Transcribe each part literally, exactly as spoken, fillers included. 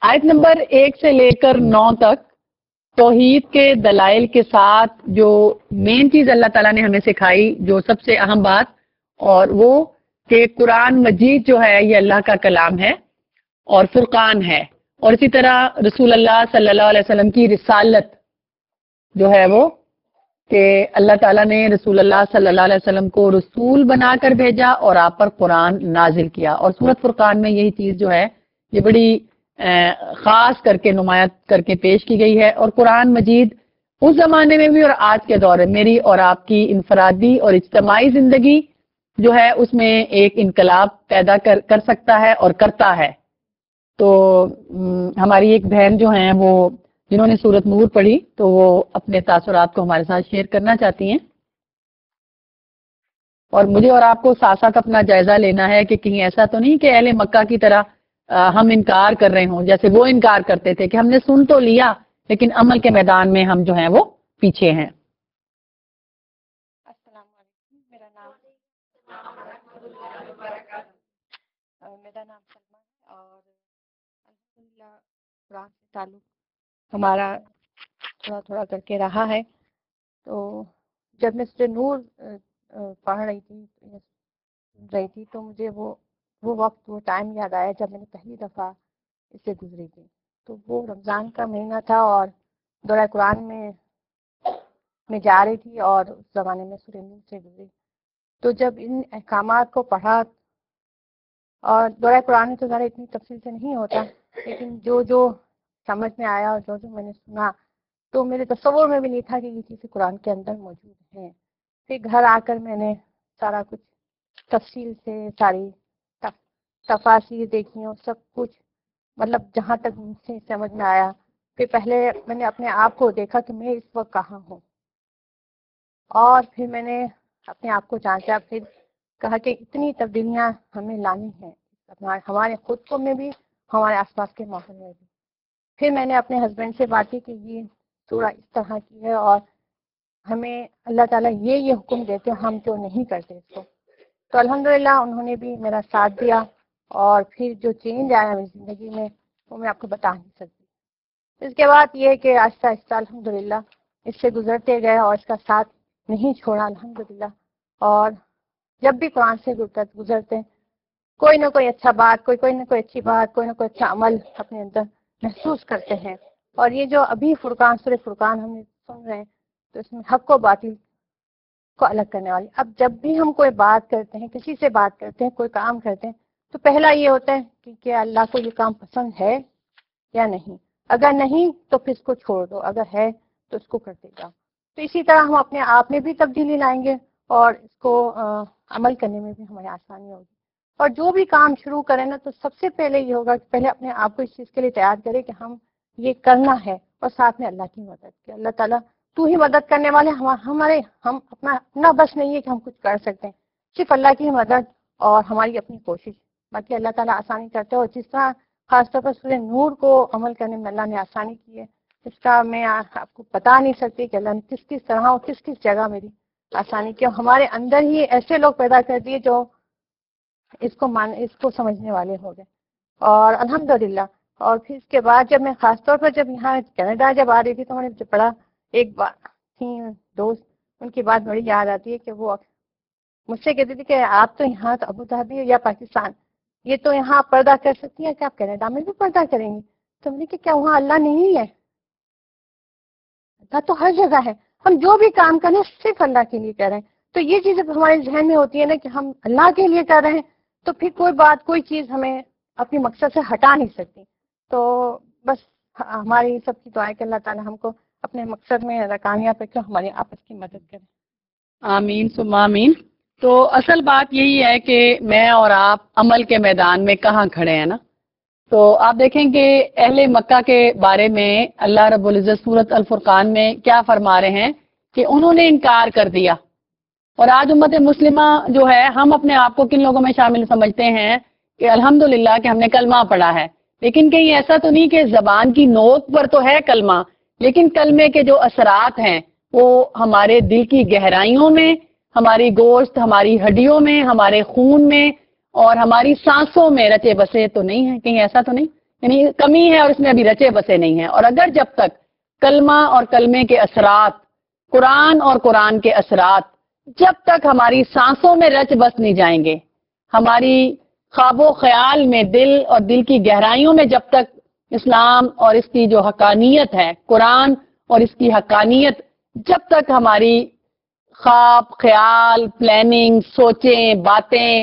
آیت نمبر ایک سے لے کر نو تک توحید کے دلائل کے ساتھ جو مین چیز اللہ تعالیٰ نے ہمیں سکھائی، جو سب سے اہم بات، اور وہ کہ قرآن مجید جو ہے یہ اللہ کا کلام ہے اور فرقان ہے، اور اسی طرح رسول اللہ صلی اللہ علیہ وسلم کی رسالت جو ہے وہ کہ اللہ تعالیٰ نے رسول اللہ صلی اللہ علیہ وسلم کو رسول بنا کر بھیجا اور آپ پر قرآن نازل کیا، اور سورۃ فرقان میں یہی چیز جو ہے یہ بڑی خاص کر کے نمایاں کر کے پیش کی گئی ہے۔ اور قرآن مجید اس زمانے میں بھی اور آج کے دور میں میری اور آپ کی انفرادی اور اجتماعی زندگی جو ہے اس میں ایک انقلاب پیدا کر کر سکتا ہے اور کرتا ہے۔ تو ہماری ایک بہن جو ہیں وہ جنہوں نے سورۃ نور پڑھی تو وہ اپنے تاثرات کو ہمارے ساتھ شیئر کرنا چاہتی ہیں، اور مجھے اور آپ کو ساتھ ساتھ اپنا جائزہ لینا ہے کہ کہیں ایسا تو نہیں کہ اہل مکہ کی طرح ہم انکار کر رہے ہوں، جیسے وہ انکار کرتے تھے کہ ہم نے سن تو لیا لیکن عمل کے میدان میں ہم جو ہیں وہ پیچھے ہیں۔ السلام علیکم، میرا نام میرا نام سلمہ ہے، اور الحمدللہ قرآن سے تعلق ہمارا تھوڑا تھوڑا کر کے رہا ہے۔ تو جب میں سورۃ نور پڑھ رہی تھی رہی تھی تو مجھے وہ وہ وقت وہ ٹائم یاد آیا جب میں نے پہلی دفعہ اس سے گزری تھی۔ تو وہ رمضان کا مہینہ تھا اور دورہ قرآن میں میں جا رہی تھی، اور اس زمانے میں سورۃ نور سے گزری۔ تو جب ان احکامات کو پڑھا، اور دورہ قرآن میں تو ذرا اتنی تفصیل سے نہیں ہوتا، لیکن جو جو سمجھ میں آیا اور جو جو میں نے سنا تو میرے تصور میں بھی نہیں تھا کہ یہ چیزیں قرآن کے اندر موجود ہیں۔ پھر گھر آ کر میں نے سارا کچھ تفصیل سے ساری تفاسیر دیکھی اور سب کچھ، مطلب جہاں تک مجھ سے سمجھ میں آیا۔ پھر پہلے میں نے اپنے آپ کو دیکھا کہ میں اس وقت کہاں ہوں، اور پھر میں نے اپنے آپ کو جانچا، پھر کہا کہ اتنی تبدیلیاں ہمیں لانی ہیں ہمارے خود کو میں بھی، ہمارے آس پاس کے ماحول میں بھی۔ پھر میں نے اپنے ہسبینڈ سے بات کی کہ یہ سورہ اس طرح کی ہے اور ہمیں اللہ تعالیٰ یہ یہ حکم دیتے ہم تو نہیں کرتے اس کو۔ تو الحمدللہ انہوں نے بھی میرا ساتھ دیا، اور پھر جو چینج آیا میری زندگی میں وہ میں آپ کو بتا نہیں سکتی۔ اس کے بعد یہ کہ آہستہ آہستہ الحمدللہ اس سے گزرتے گئے اور اس کا ساتھ نہیں چھوڑا الحمدللہ۔ اور جب بھی قرآن سے گزرتے کوئی نہ کوئی اچھا بات، کوئی کوئی نہ کوئی اچھی بات، کوئی نہ کوئی اچھا عمل اپنے اندر محسوس کرتے ہیں۔ اور یہ جو ابھی فرقان سورہ فرقان ہم سن رہے ہیں تو اس میں حق و باطل کو الگ کرنے والی۔ اب جب بھی ہم کوئی بات کرتے ہیں، کسی سے بات کرتے ہیں، کوئی کام کرتے ہیں، تو پہلا یہ ہوتا ہے کہ کیا اللہ کو یہ کام پسند ہے یا نہیں۔ اگر نہیں تو پھر اس کو چھوڑ دو، اگر ہے تو اس کو کرتے جاؤ۔ تو اسی طرح ہم اپنے آپ میں بھی تبدیلی لائیں گے اور اس کو عمل کرنے میں بھی ہماری آسانی ہوگی۔ اور جو بھی کام شروع کریں نا تو سب سے پہلے یہ ہوگا کہ پہلے اپنے آپ کو اس چیز کے لیے تیار کریں کہ ہم یہ کرنا ہے، اور ساتھ میں اللہ کی مدد کہ اللہ تعالیٰ تو ہی مدد کرنے والے، ہمارے ہم اپنا اپنا بس نہیں ہے کہ ہم کچھ کر سکتے ہیں، صرف اللہ کی مدد اور ہماری اپنی کوشش، باقی اللہ تعالیٰ آسانی کرتے ہیں۔ اور جس طرح خاص طور پر سورہ نور کو عمل کرنے میں اللہ نے آسانی کی ہے، اس کا میں آپ کو بتا نہیں سکتی کہ اللہ نے کس کس طرح اور کس کس جگہ میری آسانی کی، اور ہمارے اندر ہی ایسے لوگ پیدا کر دیے جو اس کو مان اس کو سمجھنے والے ہو گئے، اور الحمدللہ۔ اور پھر اس کے بعد جب میں خاص طور پر جب یہاں کینیڈا جب آ رہی تھی تو میں نے پڑھا، ایک بات تھی دوست، ان کی بات بڑی یاد آتی ہے کہ وہ مجھ سے کہتی تھی کہ آپ تو یہاں تو ابو ظہبی یا پاکستان، یہ تو یہاں پردہ کر سکتی ہیں کہ آپ کینیڈا میں بھی پردہ کریں گی؟ تو میں نے کہ کیا وہاں اللہ نہیں ہے؟ اللہ تو ہر جگہ ہے، ہم جو بھی کام کریں صرف اللہ کے لیے کر رہے ہیں۔ تو یہ چیزیں ہمارے ذہن میں ہوتی ہے نا کہ ہم اللہ کے لیے کر رہے ہیں، تو پھر کوئی بات کوئی چیز ہمیں اپنی مقصد سے ہٹا نہیں سکتی۔ تو بس ہماری سب کی دعا ہے کہ اللہ تعالیٰ ہم کو اپنے مقصد میں کامیاب رکھے، ہماری آپس کی مدد کرے۔ آمین ثم آمین۔ تو اصل بات یہی ہے کہ میں اور آپ عمل کے میدان میں کہاں کھڑے ہیں نا۔ تو آپ دیکھیں کہ اہل مکہ کے بارے میں اللہ رب العزت سورۃ الفرقان میں کیا فرما رہے ہیں کہ انہوں نے انکار کر دیا۔ اور آج امت مسلمہ جو ہے، ہم اپنے آپ کو کن لوگوں میں شامل سمجھتے ہیں کہ الحمدللہ کہ ہم نے کلمہ پڑھا ہے، لیکن کہیں ایسا تو نہیں کہ زبان کی نوک پر تو ہے کلمہ، لیکن کلمے کے جو اثرات ہیں وہ ہمارے دل کی گہرائیوں میں، ہماری گوشت، ہماری ہڈیوں میں، ہمارے خون میں اور ہماری سانسوں میں رچے بسے تو نہیں ہیں، کہیں ایسا تو نہیں یعنی کمی ہے اور اس میں ابھی رچے بسے نہیں ہیں. اور اگر جب تک کلمہ اور کلمے کے اثرات، قرآن اور قرآن کے اثرات جب تک ہماری سانسوں میں رچ بس نہیں جائیں گے، ہماری خواب و خیال میں، دل اور دل کی گہرائیوں میں جب تک اسلام اور اس کی جو حقانیت ہے، قرآن اور اس کی حقانیت جب تک ہماری خواب، خیال، پلاننگ، سوچیں، باتیں،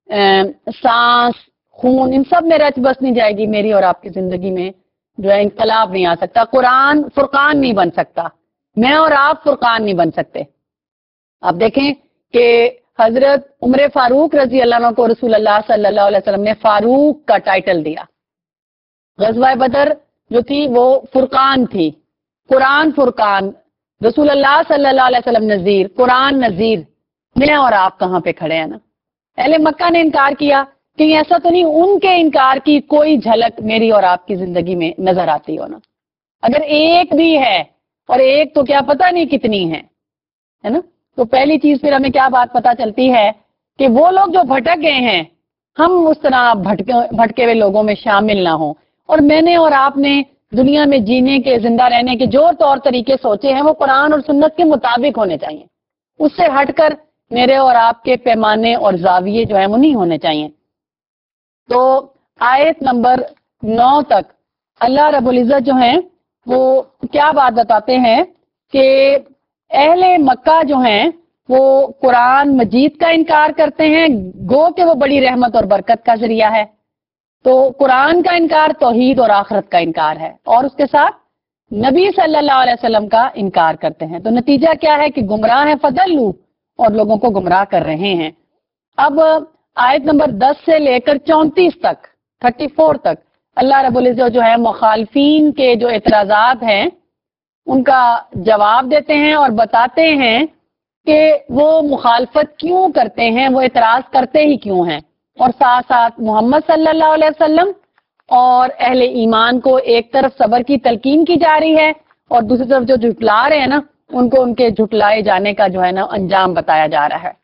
سانس، خون، ان سب میں رچ بس نہیں جائے گی، میری اور آپ کی زندگی میں جو ہے انقلاب نہیں آ سکتا. قرآن فرقان نہیں بن سکتا، میں اور آپ فرقان نہیں بن سکتے. آپ دیکھیں کہ حضرت عمر فاروق رضی اللہ عنہ کو رسول اللہ صلی اللہ علیہ وسلم نے فاروق کا ٹائٹل دیا. غزوہ بدر جو تھی وہ فرقان تھی، قرآن فرقان، رسول اللہ صلی اللہ علیہ وسلم نذیر، قرآن نذیر. میں اور آپ کہاں پہ کھڑے ہیں نا. اہل مکہ نے انکار کیا، کہ ایسا تو نہیں ان کے انکار کی کوئی جھلک میری اور آپ کی زندگی میں نظر آتی ہو نا. اگر ایک بھی ہے، اور ایک تو کیا پتہ نہیں کتنی ہے ہے نا. تو پہلی چیز پھر ہمیں کیا بات پتہ چلتی ہے کہ وہ لوگ جو بھٹک گئے ہیں، ہم اس طرح بھٹکے بھٹکے ہوئے لوگوں میں شامل نہ ہوں. اور میں نے اور آپ نے دنیا میں جینے کے، زندہ رہنے کے جو طور طریقے سوچے ہیں وہ قرآن اور سنت کے مطابق ہونے چاہیے. اس سے ہٹ کر میرے اور آپ کے پیمانے اور زاویے جو ہیں وہ نہیں ہونے چاہیے. تو آیت نمبر نو تک اللہ رب العزت جو ہیں وہ کیا بات بتاتے ہیں کہ اہل مکہ جو ہیں وہ قرآن مجید کا انکار کرتے ہیں، گو کہ وہ بڑی رحمت اور برکت کا ذریعہ ہے. تو قرآن کا انکار توحید اور آخرت کا انکار ہے، اور اس کے ساتھ نبی صلی اللہ علیہ وسلم کا انکار کرتے ہیں. تو نتیجہ کیا ہے کہ گمراہ ہیں فضلوا، اور لوگوں کو گمراہ کر رہے ہیں. اب آیت نمبر دس سے لے کر چونتیس تک، تھرٹی فور تک اللہ رب العزت جو ہے مخالفین کے جو اعتراضات ہیں ان کا جواب دیتے ہیں اور بتاتے ہیں کہ وہ مخالفت کیوں کرتے ہیں، وہ اعتراض کرتے ہی کیوں ہیں. اور ساتھ ساتھ محمد صلی اللہ علیہ وسلم اور اہل ایمان کو ایک طرف صبر کی تلقین کی جا رہی ہے، اور دوسری طرف جو جھٹلا رہے ہیں نا ان کو ان کے جھٹلائے جانے کا جو ہے نا انجام بتایا جا رہا ہے.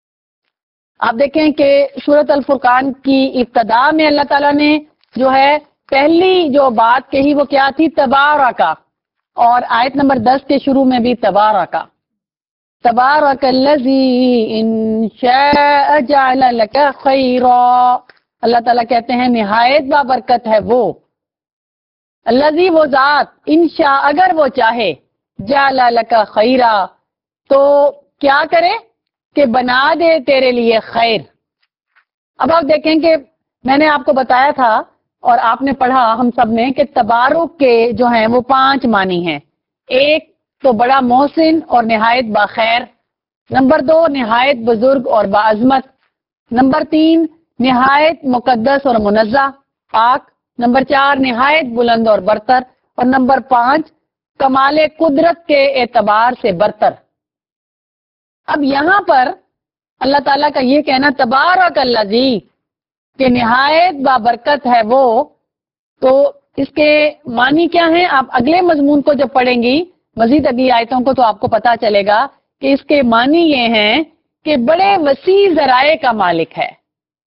آپ دیکھیں کہ سورۃ الفرقان کی ابتدا میں اللہ تعالیٰ نے جو ہے پہلی جو بات کہی وہ کیا تھی؟ تبارکا. اور آیت نمبر دس کے شروع میں بھی تبارکا. تبارک الذی ان شاء جعل لک خیرا. اللہ تعالیٰ کہتے ہیں نہایت بابرکت ہے وہ الذی، وہ ذات، ان شاء اگر وہ چاہے، جعل لک خیرا تو کیا کرے کہ بنا دے تیرے لیے خیر. اب آپ دیکھیں کہ میں نے آپ کو بتایا تھا اور آپ نے پڑھا ہم سب نے کہ تبارک کے جو ہیں وہ پانچ معنی ہیں. ایک تو بڑا محسن اور نہایت باخیر. نمبر دو نہایت بزرگ اور باعظمت. نمبر تین نہایت مقدس اور منزہ پاک. نمبر چار نہایت بلند اور برتر. اور نمبر پانچ کمال قدرت کے اعتبار سے برتر. اب یہاں پر اللہ تعالیٰ کا یہ کہنا تبارک الذی کہ نہایت بابرکت ہے وہ، تو اس کے معنی کیا ہیں؟ آپ اگلے مضمون کو جب پڑھیں گی مزید اگلی آیتوں کو تو آپ کو پتا چلے گا کہ اس کے معنی یہ ہیں کہ بڑے وسیع ذرائع کا مالک ہے.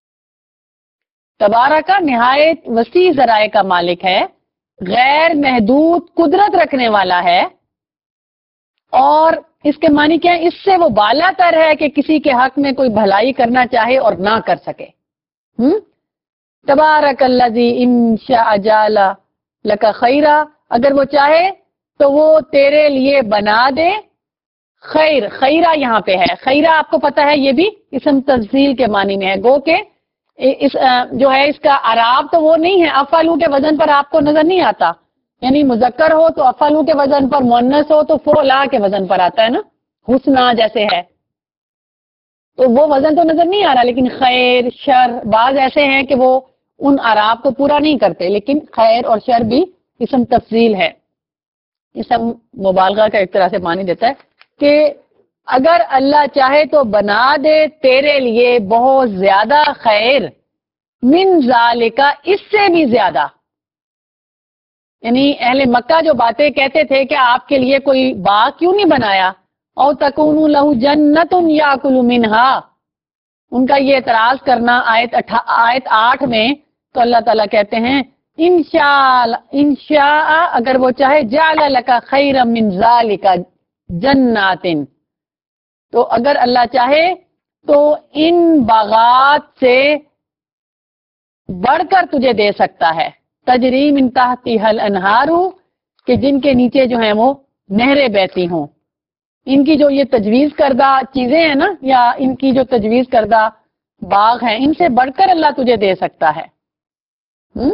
تبارک نہایت وسیع ذرائع کا مالک ہے، غیر محدود قدرت رکھنے والا ہے. اور اس کے معنی کیا ہے؟ اس سے وہ بالا تر ہے کہ کسی کے حق میں کوئی بھلائی کرنا چاہے اور نہ کر سکے. ہم تبارک الذی ان شاء جعل لک خیرا، اگر وہ چاہے تو وہ تیرے لیے بنا دے خیر. خیرہ یہاں پہ ہے، خیرہ آپ کو پتا ہے یہ بھی اسم تفضیل کے معنی میں ہے. گو کہ اس جو ہے اس کا اعراب تو وہ نہیں ہے، افعلوا کے وزن پر آپ کو نظر نہیں آتا. یعنی مذکر ہو تو افعلوا کے وزن پر، مؤنث ہو تو فعلا کے وزن پر آتا ہے نا، حسنا جیسے ہے، تو وہ وزن تو نظر نہیں آ رہا. لیکن خیر، شر بعض ایسے ہیں کہ وہ ان اعراب کو پورا نہیں کرتے. لیکن خیر اور شر بھی اسم تفضیل ہے، اسم مبالغہ کا ایک طرح سے معنی دیتا ہے کہ اگر اللہ چاہے تو بنا دے تیرے لیے بہت زیادہ خیر، من ذالک، اس سے بھی زیادہ. یعنی اہل مکہ جو باتیں کہتے تھے کہ آپ کے لیے کوئی باغ کیوں نہیں بنایا، او تکون لہ جنت یاکل منہا، ان کا یہ اعتراض کرنا آیت آیت آٹھ میں، تو اللہ تعالیٰ کہتے ہیں انشاء انشاء اگر وہ چاہے جعل لک خیرا من ذالک جنات، تو اگر اللہ چاہے تو ان باغات سے بڑھ کر تجھے دے سکتا ہے، تجری من تحتہا الانہار، کہ جن کے نیچے جو ہیں وہ نہریں بہتی ہوں۔ ان کی جو یہ تجویز کردہ چیزیں ہیں نا، یا ان کی جو تجویز کردہ باغ ہیں، ان سے بڑھ کر اللہ تجھے دے سکتا ہے۔ ہم؟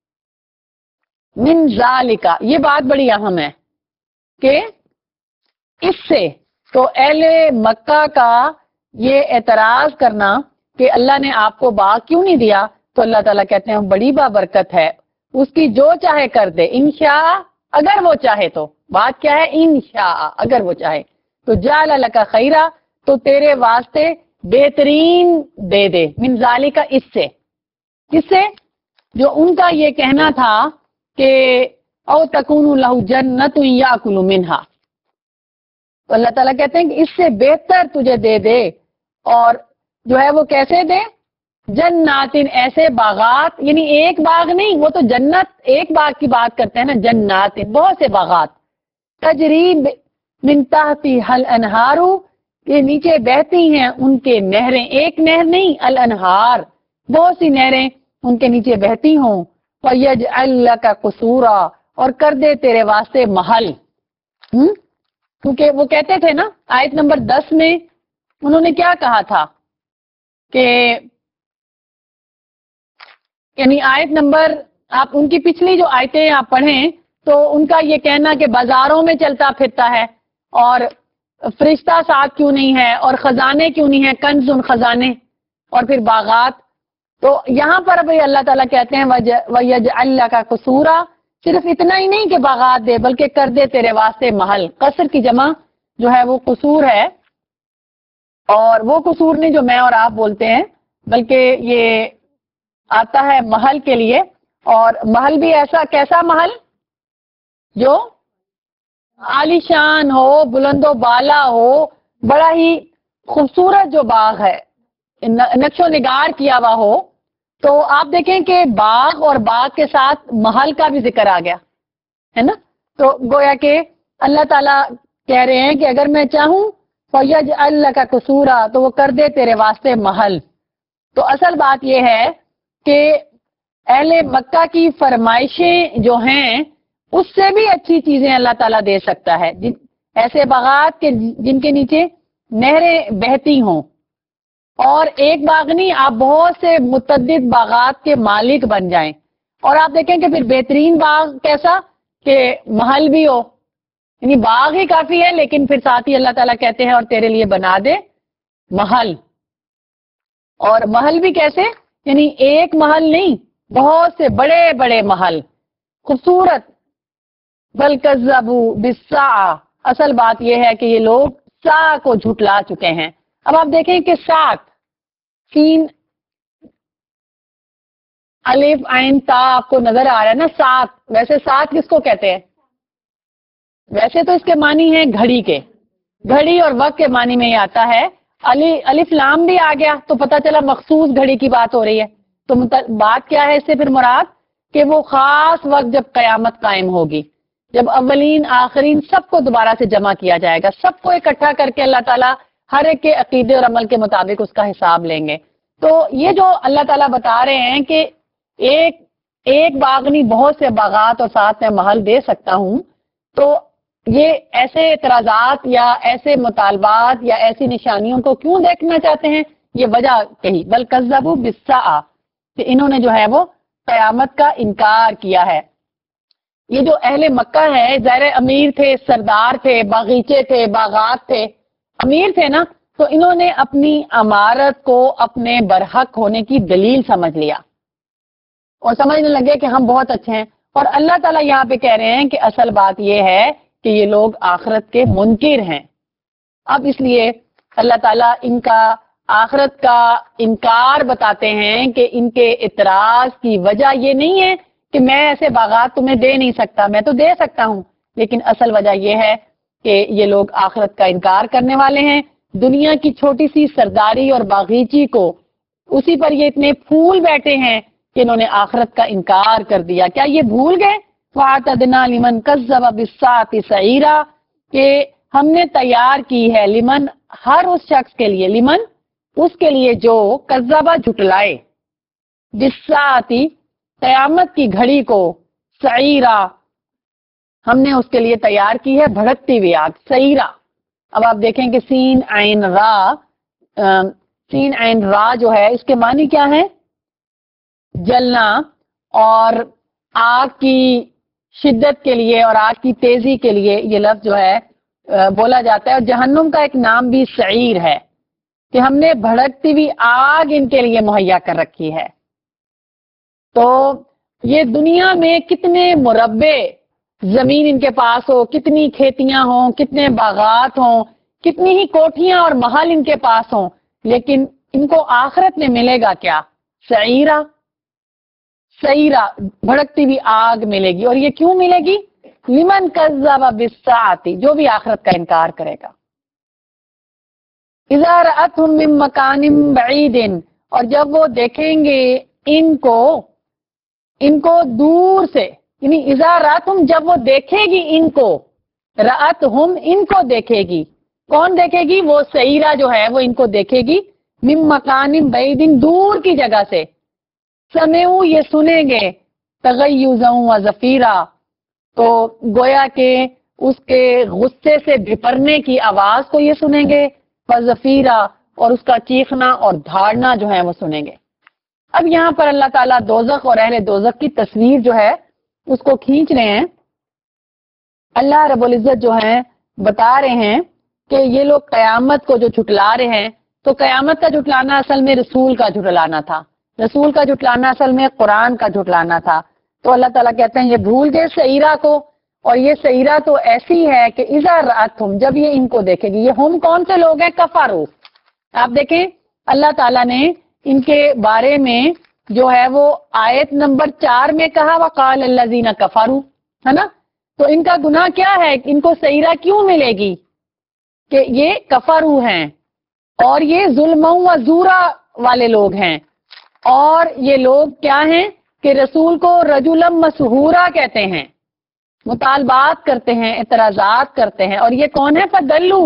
من ذالکا، یہ بات بڑی اہم ہے کہ اس سے، تو اہل مکہ کا یہ اعتراض کرنا کہ اللہ نے آپ کو باغ کیوں نہیں دیا، تو اللہ تعالیٰ کہتے ہیں بڑی بابرکت ہے، اس کی جو چاہے کر دے، انشاء اگر وہ چاہے تو، بات کیا ہے انشاء اگر وہ چاہے تو، جعل لک خیرا تو تیرے واسطے بہترین دے دے، من ذالک اس سے، کس سے؟ جو ان کا یہ کہنا تھا کہ او تکون لہ جنت یاکل منہا، تو اللہ تعالیٰ کہتے ہیں کہ اس سے بہتر تجھے دے دے، اور جو ہے وہ کیسے دے؟ جناتن، ایسے باغات، یعنی ایک باغ نہیں، وہ تو جنت ایک باغ کی بات کرتے ہیں نا، جناتن بہت سے باغات، تجری من تحتہا الانہار، یہ نیچے بہتی ہیں ان کے نہریں، ایک نہر نہیں، الانہار بہت سی نہریں ان کے نیچے بہتی ہوں، وَيَجْعَلْ لَكَ قُصُورًا، اور کر دے تیرے واسطے محل۔ ہم؟ کیونکہ وہ کہتے تھے نا آیت نمبر دس میں انہوں نے کیا کہا تھا کہ یعنی آیت نمبر، آپ ان کی پچھلی جو آیتیں آپ پڑھیں تو ان کا یہ کہنا کہ بازاروں میں چلتا پھرتا ہے اور فرشتہ ساتھ کیوں نہیں ہے اور خزانے کیوں نہیں ہیں، کنز ان خزانے، اور پھر باغات، تو یہاں پر ابھی اللہ تعالیٰ کہتے ہیں وَيَجْعَلْ لَكَ قُصُورًا، صرف اتنا ہی نہیں کہ باغات دے بلکہ کر دے تیرے واسطے محل۔ قصر کی جمع جو ہے وہ قصور ہے، اور وہ قصور نہیں جو میں اور آپ بولتے ہیں، بلکہ یہ آتا ہے محل کے لیے، اور محل بھی ایسا کیسا محل جو عالی شان ہو، بلند و بالا ہو، بڑا ہی خوبصورت جو باغ ہے، نقش و نگار کیا ہوا ہو، تو آپ دیکھیں کہ باغ اور باغ کے ساتھ محل کا بھی ذکر آ گیا ہے نا، تو گویا کہ اللہ تعالیٰ کہہ رہے ہیں کہ اگر میں چاہوں فَيَجْعَلْ لَكَ قُصُورًا، تو وہ کر دے تیرے واسطے محل۔ تو اصل بات یہ ہے کہ اہل مکہ کی فرمائشیں جو ہیں اس سے بھی اچھی چیزیں اللہ تعالیٰ دے سکتا ہے، جن ایسے باغات کے جن کے نیچے نہریں بہتی ہوں، اور ایک باغ نہیں، آپ بہت سے متعدد باغات کے مالک بن جائیں، اور آپ دیکھیں کہ پھر بہترین باغ کیسا کہ محل بھی ہو، یعنی باغ ہی کافی ہے لیکن پھر ساتھ ہی اللہ تعالیٰ کہتے ہیں اور تیرے لیے بنا دے محل، اور محل بھی کیسے، یعنی ایک محل نہیں، بہت سے بڑے بڑے محل خوبصورت۔ بل کذبوا بالساعۃ، اصل بات یہ ہے کہ یہ لوگ ساعہ کو جھٹلا چکے ہیں۔ اب آپ دیکھیں کہ سات، سین الف عین تا آپ کو نظر آ رہا ہے نا، سات، ویسے سات کس کو کہتے ہیں؟ ویسے تو اس کے معنی ہیں گھڑی کے، گھڑی اور وقت کے معنی میں یہ آتا ہے، علی الف لام بھی آ گیا تو پتہ چلا مخصوص گھڑی کی بات ہو رہی ہے، تو بات کیا ہے اس سے پھر مراد کہ وہ خاص وقت جب قیامت قائم ہوگی، جب اولین آخرین سب کو دوبارہ سے جمع کیا جائے گا، سب کو اکٹھا کر کے اللہ تعالیٰ ہر ایک کے عقیدے اور عمل کے مطابق اس کا حساب لیں گے۔ تو یہ جو اللہ تعالیٰ بتا رہے ہیں کہ ایک ایک باغ نہیں، بہت سے باغات اور ساتھ میں محل دے سکتا ہوں، تو یہ ایسے اعتراضات یا ایسے مطالبات یا ایسی نشانیوں کو کیوں دیکھنا چاہتے ہیں؟ یہ وجہ کہی، بل کذبوا بالساعۃ، کہ انہوں نے جو ہے وہ قیامت کا انکار کیا ہے۔ یہ جو اہل مکہ ہے ظاہر امیر تھے، سردار تھے، باغیچے تھے، باغات تھے، امیر تھے نا، تو انہوں نے اپنی عمارت کو اپنے برحق ہونے کی دلیل سمجھ لیا اور سمجھنے لگے کہ ہم بہت اچھے ہیں، اور اللہ تعالیٰ یہاں پہ کہہ رہے ہیں کہ اصل بات یہ ہے کہ یہ لوگ آخرت کے منکر ہیں۔ اب اس لیے اللہ تعالیٰ ان کا آخرت کا انکار بتاتے ہیں کہ ان کے اعتراض کی وجہ یہ نہیں ہے کہ میں ایسے باغات تمہیں دے نہیں سکتا، میں تو دے سکتا ہوں، لیکن اصل وجہ یہ ہے کہ یہ لوگ آخرت کا انکار کرنے والے ہیں، دنیا کی چھوٹی سی سرداری اور باغیچی کو اسی پر یہ اتنے پھول بیٹھے ہیں کہ انہوں نے آخرت کا انکار کر دیا. کیا یہ بھول گئے؟ وَأَعْتَدْنَا لِمَنْ كَذَّبَ بِالسَّاعَةِ سَعِيرًا کہ ہم نے تیار کی ہے لمن ہر اس شخص کے لیے، لمن اس کے لیے جو کذبہ جھٹلائے، بالساعۃ قیامت کی گھڑی کو، سعیرا ہم نے اس کے لیے تیار کی ہے بھڑکتی ہوئی آگ، سعیرا. اب آپ دیکھیں کہ سین عین را، سین عین را جو ہے اس کے معنی کیا ہے؟ جلنا، اور آگ کی شدت کے لیے اور آگ کی تیزی کے لیے یہ لفظ جو ہے بولا جاتا ہے. اور جہنم کا ایک نام بھی سعیر ہے کہ ہم نے بھڑکتی ہوئی آگ ان کے لیے مہیا کر رکھی ہے. تو یہ دنیا میں کتنے مربع زمین ان کے پاس ہو، کتنی کھیتیاں ہوں، کتنے باغات ہوں، کتنی ہی کوٹھیاں اور محل ان کے پاس ہوں، لیکن ان کو آخرت میں ملے گا کیا؟ سعیرہ، سعیرہ بھڑکتی ہوئی آگ ملے گی. اور یہ کیوں ملے گی؟ لمن کذب بالساعۃ جو بھی آخرت کا انکار کرے گا. اذا رأتهم من مکان بعید اور جب وہ دیکھیں گے ان کو ان کو دور سے، یعنی اذا رأتهم جب وہ دیکھے گی ان کو، رأتهم ان کو دیکھے گی. کون دیکھے گی؟ وہ سعیرہ جو ہے وہ ان کو دیکھے گی من مکان بعید دور کی جگہ سے. سمعوا یہ سنیں گے، تغیظا و زفیرا تو گویا کہ اس کے غصے سے بھپرنے کی آواز کو یہ سنیں گے، وزفیرا اور اس کا چیخنا اور دھاڑنا جو ہے وہ سنیں گے. اب یہاں پر اللہ تعالیٰ دوزخ اور اہل دوزخ کی تصویر جو ہے اس کو کھینچ رہے ہیں. اللہ رب العزت جو ہے بتا رہے ہیں کہ یہ لوگ قیامت کو جو جھٹلا رہے ہیں، تو قیامت کا جھٹلانا اصل میں رسول کا جھٹلانا تھا، رسول کا جھٹلانا اصل میں قرآن کا جھٹلانا تھا. تو اللہ تعالیٰ کہتے ہیں یہ بھول گئے سعیرہ کو. اور یہ سعیرہ تو ایسی ہے کہ اذا رأتهم جب یہ ان کو دیکھے گی. یہ ہم کون سے لوگ ہیں؟ کفارو. آپ دیکھیں اللہ تعالیٰ نے ان کے بارے میں جو ہے وہ آیت نمبر چار میں کہا وقال الذین کفروا، ہے نا. تو ان کا گناہ کیا ہے؟ ان کو سعیرہ کیوں ملے گی؟ کہ یہ کفرو ہیں اور یہ ظلم و زورا والے لوگ ہیں. اور یہ لوگ کیا ہیں کہ رسول کو رجلا مسحورا کہتے ہیں، مطالبات کرتے ہیں، اعتراضات کرتے ہیں. اور یہ کون ہے؟ فدلو.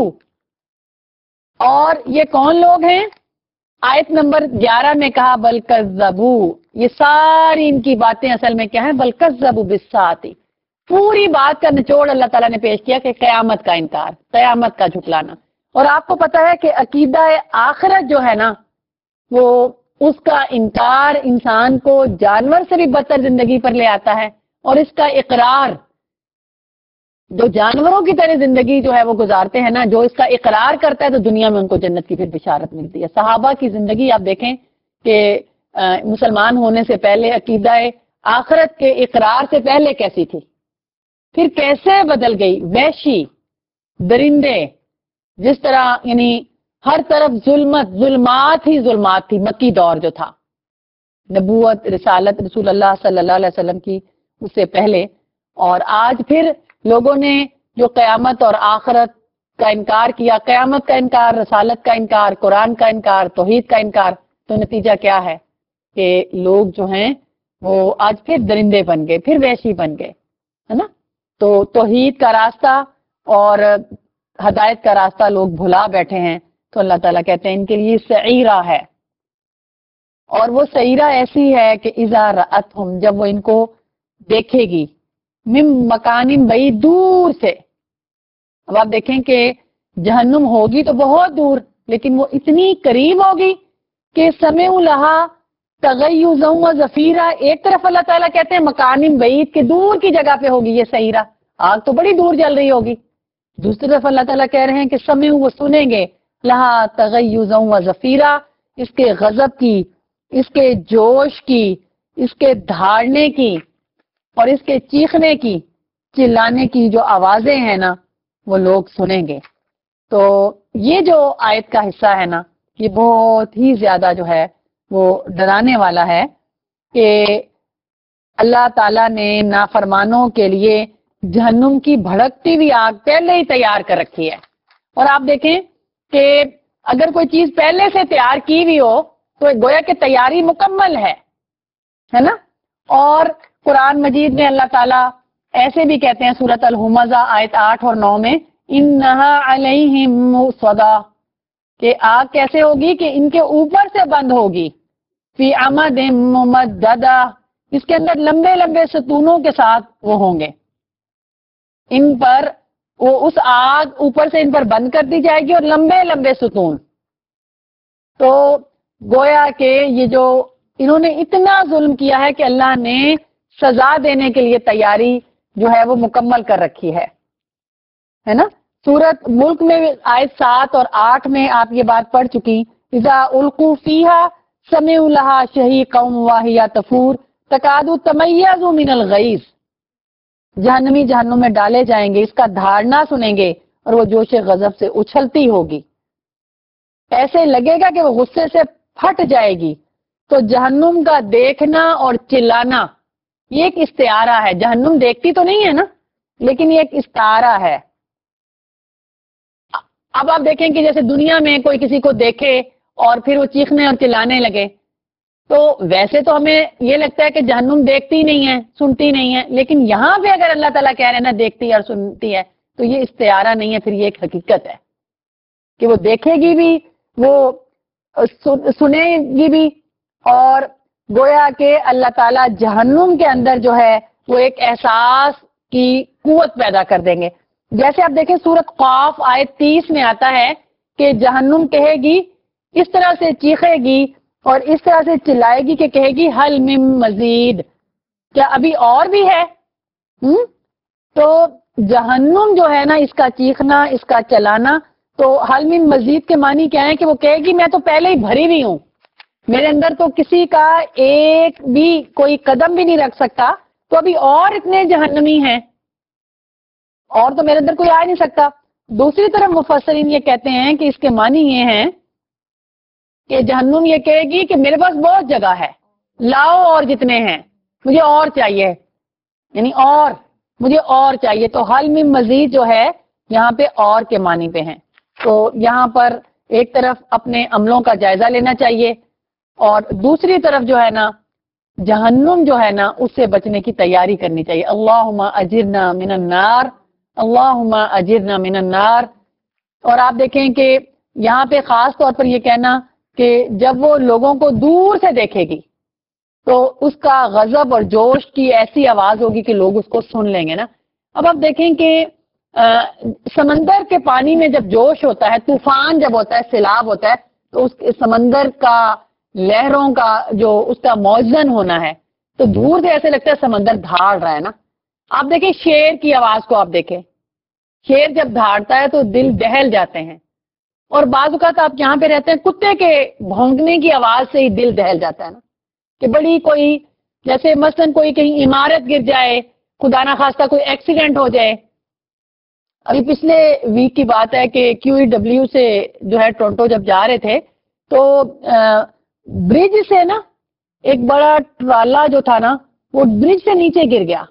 اور یہ کون لوگ ہیں؟ آیت نمبر گیارہ میں کہا بل کذبو. یہ ساری ان کی باتیں اصل میں کیا ہیں؟ بل کذبوا بالساعۃ. پوری بات کا نچوڑ اللہ تعالیٰ نے پیش کیا کہ قیامت کا انکار، قیامت کا جھٹلانا. اور آپ کو پتا ہے کہ عقیدہ آخرت جو ہے نا، وہ اس کا انکار انسان کو جانور سے بھی بدتر زندگی پر لے آتا ہے. اور اس کا اقرار، جو جانوروں کی طرح زندگی جو ہے وہ گزارتے ہیں نا، جو اس کا اقرار کرتا ہے تو دنیا میں ان کو جنت کی پھر بشارت ملتی ہے. صحابہ کی زندگی آپ دیکھیں کہ مسلمان ہونے سے پہلے عقیدہ آخرت کے اقرار سے پہلے کیسی تھی، پھر کیسے بدل گئی. وحشی، درندے، جس طرح یعنی ہر طرف ظلمت، ظلمات ہی ظلمات تھی. مکی دور جو تھا، نبوت رسالت رسول اللہ صلی اللہ علیہ وسلم کی اس سے پہلے. اور آج پھر لوگوں نے جو قیامت اور آخرت کا انکار کیا، قیامت کا انکار، رسالت کا انکار، قرآن کا انکار، توحید کا انکار، تو نتیجہ کیا ہے کہ لوگ جو ہیں وہ آج پھر درندے بن گئے، پھر وحشی بن گئے، ہے نا. تو توحید کا راستہ اور ہدایت کا راستہ لوگ بھلا بیٹھے ہیں. تو اللہ تعالیٰ کہتے ہیں ان کے لیے سعیرہ ہے. اور وہ سعیرہ ایسی ہے کہ اذا رأتهم جب وہ ان کو دیکھے گی، من مکان بعید دور سے. اب آپ دیکھیں کہ جہنم ہوگی تو بہت دور، لیکن وہ اتنی قریب ہوگی کہ سمعوا لہا تغیظا و زفیرا. ایک طرف اللہ تعالیٰ کہتے ہیں مکان بعید کے دور کی جگہ پہ ہوگی یہ سعیرہ، آگ تو بڑی دور جل رہی ہوگی. دوسری طرف اللہ تعالیٰ کہہ رہے ہیں کہ سمعوا وہ سنیں گے، لہا تغیظا و زفیرا اس کے غضب کی، اس کے جوش کی، اس کے دھاڑنے کی اور اس کے چیخنے کی، چلانے کی جو آوازیں ہیں نا وہ لوگ سنیں گے. تو یہ جو آیت کا حصہ ہے نا یہ بہت ہی زیادہ جو ہے وہ ڈرانے والا ہے کہ اللہ تعالیٰ نے نافرمانوں کے لیے جہنم کی بھڑکتی ہوئی آگ پہلے ہی تیار کر رکھی ہے. اور آپ دیکھیں کہ اگر کوئی چیز پہلے سے تیار کی ہوئی ہو تو گویا کہ تیاری مکمل ہے. ہے نا. اور قرآن مجید میں اللہ تعالیٰ ایسے بھی کہتے ہیں سورۃ الہمزہ آیت آٹھ اور نو میں انہا علیہم مؤصدہ کہ آگ کیسے ہوگی کہ ان کے اوپر سے بند ہوگی فی عمد ممددہ اس کے اندر لمبے لمبے ستونوں کے ساتھ وہ ہوں گے. ان پر وہ اس آگ اوپر سے ان پر بند کر دی جائے گی اور لمبے لمبے ستون. تو گویا کہ یہ جو انہوں نے اتنا ظلم کیا ہے کہ اللہ نے سزا دینے کے لیے تیاری جو ہے وہ مکمل کر رکھی ہے ہے نا. سورت ملک میں آیت سات اور آٹھ میں آپ یہ بات پڑھ چکی اذا القوا فیہا سمعوا لہا شہیقا وہی تفور تکاد تمیز من الغیظ. جہنمی جہنم میں ڈالے جائیں گے اس کا دھاڑنا سنیں گے اور وہ جوش غضب سے اچھلتی ہوگی. ایسے لگے گا کہ وہ غصے سے پھٹ جائے گی. تو جہنم کا دیکھنا اور چلانا یہ ایک استعارہ ہے. جہنم دیکھتی تو نہیں ہے نا لیکن یہ ایک استعارہ ہے. اب آپ دیکھیں کہ جیسے دنیا میں کوئی کسی کو دیکھے اور پھر وہ چیخنے اور چلانے لگے تو ویسے تو ہمیں یہ لگتا ہے کہ جہنم دیکھتی نہیں ہے سنتی نہیں ہے, لیکن یہاں پہ اگر اللہ تعالیٰ کہہ رہے ہیں نا دیکھتی اور سنتی ہے تو یہ استعارہ نہیں ہے, پھر یہ ایک حقیقت ہے کہ وہ دیکھے گی بھی وہ سنے گی بھی. اور گویا کہ اللہ تعالیٰ جہنم کے اندر جو ہے وہ ایک احساس کی قوت پیدا کر دیں گے. جیسے آپ دیکھیں سورۃ قاف آیت تیس میں آتا ہے کہ جہنم کہے گی اس طرح سے چیخے گی اور اس طرح سے چلائے گی کہ کہے گی حل من مزید, کیا ابھی اور بھی ہے. ہم؟ تو جہنم جو ہے نا اس کا چیخنا اس کا چلانا تو حل من مزید کے معنی کیا ہے کہ وہ کہے گی میں تو پہلے ہی بھری ہوئی ہوں, میرے اندر تو کسی کا ایک بھی کوئی قدم بھی نہیں رکھ سکتا, تو ابھی اور اتنے جہنمی ہیں اور تو میرے اندر کوئی آ نہیں سکتا. دوسری طرف مفسرین یہ کہتے ہیں کہ اس کے معنی یہ ہیں کہ جہنم یہ کہے گی کہ میرے پاس بہت جگہ ہے, لاؤ اور جتنے ہیں مجھے اور چاہیے, یعنی اور مجھے اور چاہیے. تو حل من مزید جو ہے یہاں پہ اور کے معنی پہ ہیں. تو یہاں پر ایک طرف اپنے عملوں کا جائزہ لینا چاہیے اور دوسری طرف جو ہے نا جہنم جو ہے نا اس سے بچنے کی تیاری کرنی چاہیے. اللہم اجرنا من النار, اللہم اجرنا من النار. اور آپ دیکھیں کہ یہاں پہ خاص طور پر یہ کہنا کہ جب وہ لوگوں کو دور سے دیکھے گی تو اس کا غضب اور جوش کی ایسی آواز ہوگی کہ لوگ اس کو سن لیں گے نا. اب آپ دیکھیں کہ سمندر کے پانی میں جب جوش ہوتا ہے, طوفان جب ہوتا ہے, سیلاب ہوتا ہے, تو اس سمندر کا لہروں کا جو اس کا موزن ہونا ہے تو دور سے ایسے لگتا ہے سمندر دھاڑ رہا ہے نا. آپ دیکھیں شیر کی آواز کو, آپ دیکھیں شیر جب دھاڑتا ہے تو دل دہل جاتے ہیں, اور بعض اوقات آپ یہاں پہ رہتے ہیں کتے کے بھونکنے کی آواز سے ہی دل دہل جاتا ہے نا کہ بڑی کوئی جیسے مثلاً کوئی کہیں عمارت گر جائے, خدا نہ خواستہ کوئی ایکسیڈنٹ ہو جائے. ابھی پچھلے ویک کی بات ہے کہ کیو ای ڈبلیو سے جو ہے ٹورنٹو جب جا رہے تھے تو برج سے نا ایک بڑا ٹرالا جو تھا نا وہ برج سے نیچے گر گیا,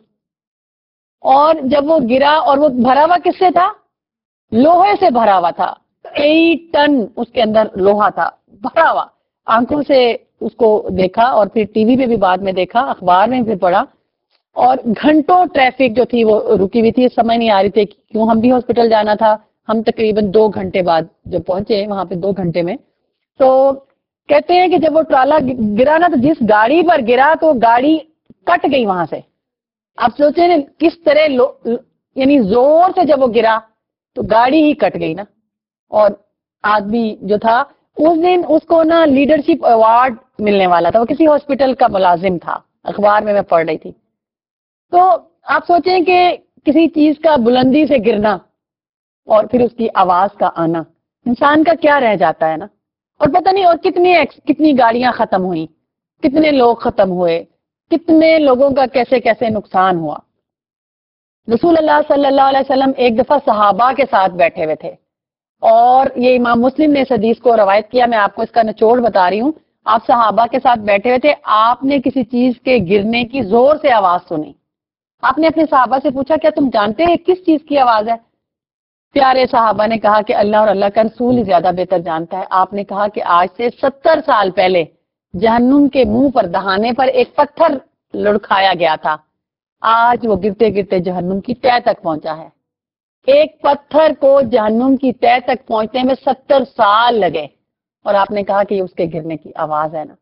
اور جب وہ گرا اور وہ بھرا ہوا کس سے تھا, لوہے سے بھرا ہوا تھا. ایٹ ٹن اس کے اندر لوہا تھا بھرا ہوا. آنکھوں سے اس کو دیکھا اور پھر ٹی وی پہ بھی بعد میں دیکھا, اخبار میں پھر پڑھا, اور گھنٹوں ٹریفک جو تھی وہ رکی ہوئی تھی, سمجھ نہیں آ رہی تھی کیوں. ہم بھی ہاسپٹل جانا تھا, ہم تقریباً دو گھنٹے بعد جب پہنچے وہاں پہ دو گھنٹے میں, تو کہتے ہیں کہ جب وہ ٹرالا گرا نا تو جس گاڑی پر گرا تو گاڑی کٹ گئی وہاں سے. آپ سوچیں نا کس طرح لو, یعنی زور سے جب وہ گرا تو گاڑی ہی کٹ گئی نا. اور آدمی جو تھا اس دن اس کو نا لیڈرشپ ایوارڈ ملنے والا تھا, وہ کسی ہاسپٹل کا ملازم تھا, اخبار میں میں پڑھ رہی تھی. تو آپ سوچیں کہ کسی چیز کا بلندی سے گرنا اور پھر اس کی آواز کا آنا, انسان کا کیا رہ جاتا ہے نا. اور پتہ نہیں اور کتنی کتنی گاڑیاں ختم ہوئی, کتنے لوگ ختم ہوئے, کتنے لوگوں کا کیسے کیسے نقصان ہوا. رسول اللہ صلی اللہ علیہ وسلم ایک دفعہ صحابہ کے ساتھ بیٹھے ہوئے تھے, اور یہ امام مسلم نے اس حدیث کو روایت کیا, میں آپ کو اس کا نچوڑ بتا رہی ہوں. آپ صحابہ کے ساتھ بیٹھے ہوئے تھے, آپ نے کسی چیز کے گرنے کی زور سے آواز سنی. آپ نے اپنے صحابہ سے پوچھا کیا تم جانتے ہیں کس چیز کی آواز ہے؟ پیارے صحابہ نے کہا کہ اللہ اور اللہ کا رسول ہی زیادہ بہتر جانتا ہے. آپ نے کہا کہ آج سے ستر سال پہلے جہنم کے منہ پر دہانے پر ایک پتھر لڑکھایا گیا تھا، آج وہ گرتے گرتے جہنم کی تہہ تک پہنچا ہے۔ ایک پتھر کو جہنم کی تہہ تک پہنچنے میں ستر سال لگے، اور آپ نے کہا کہ یہ اس کے گرنے کی آواز ہے نا۔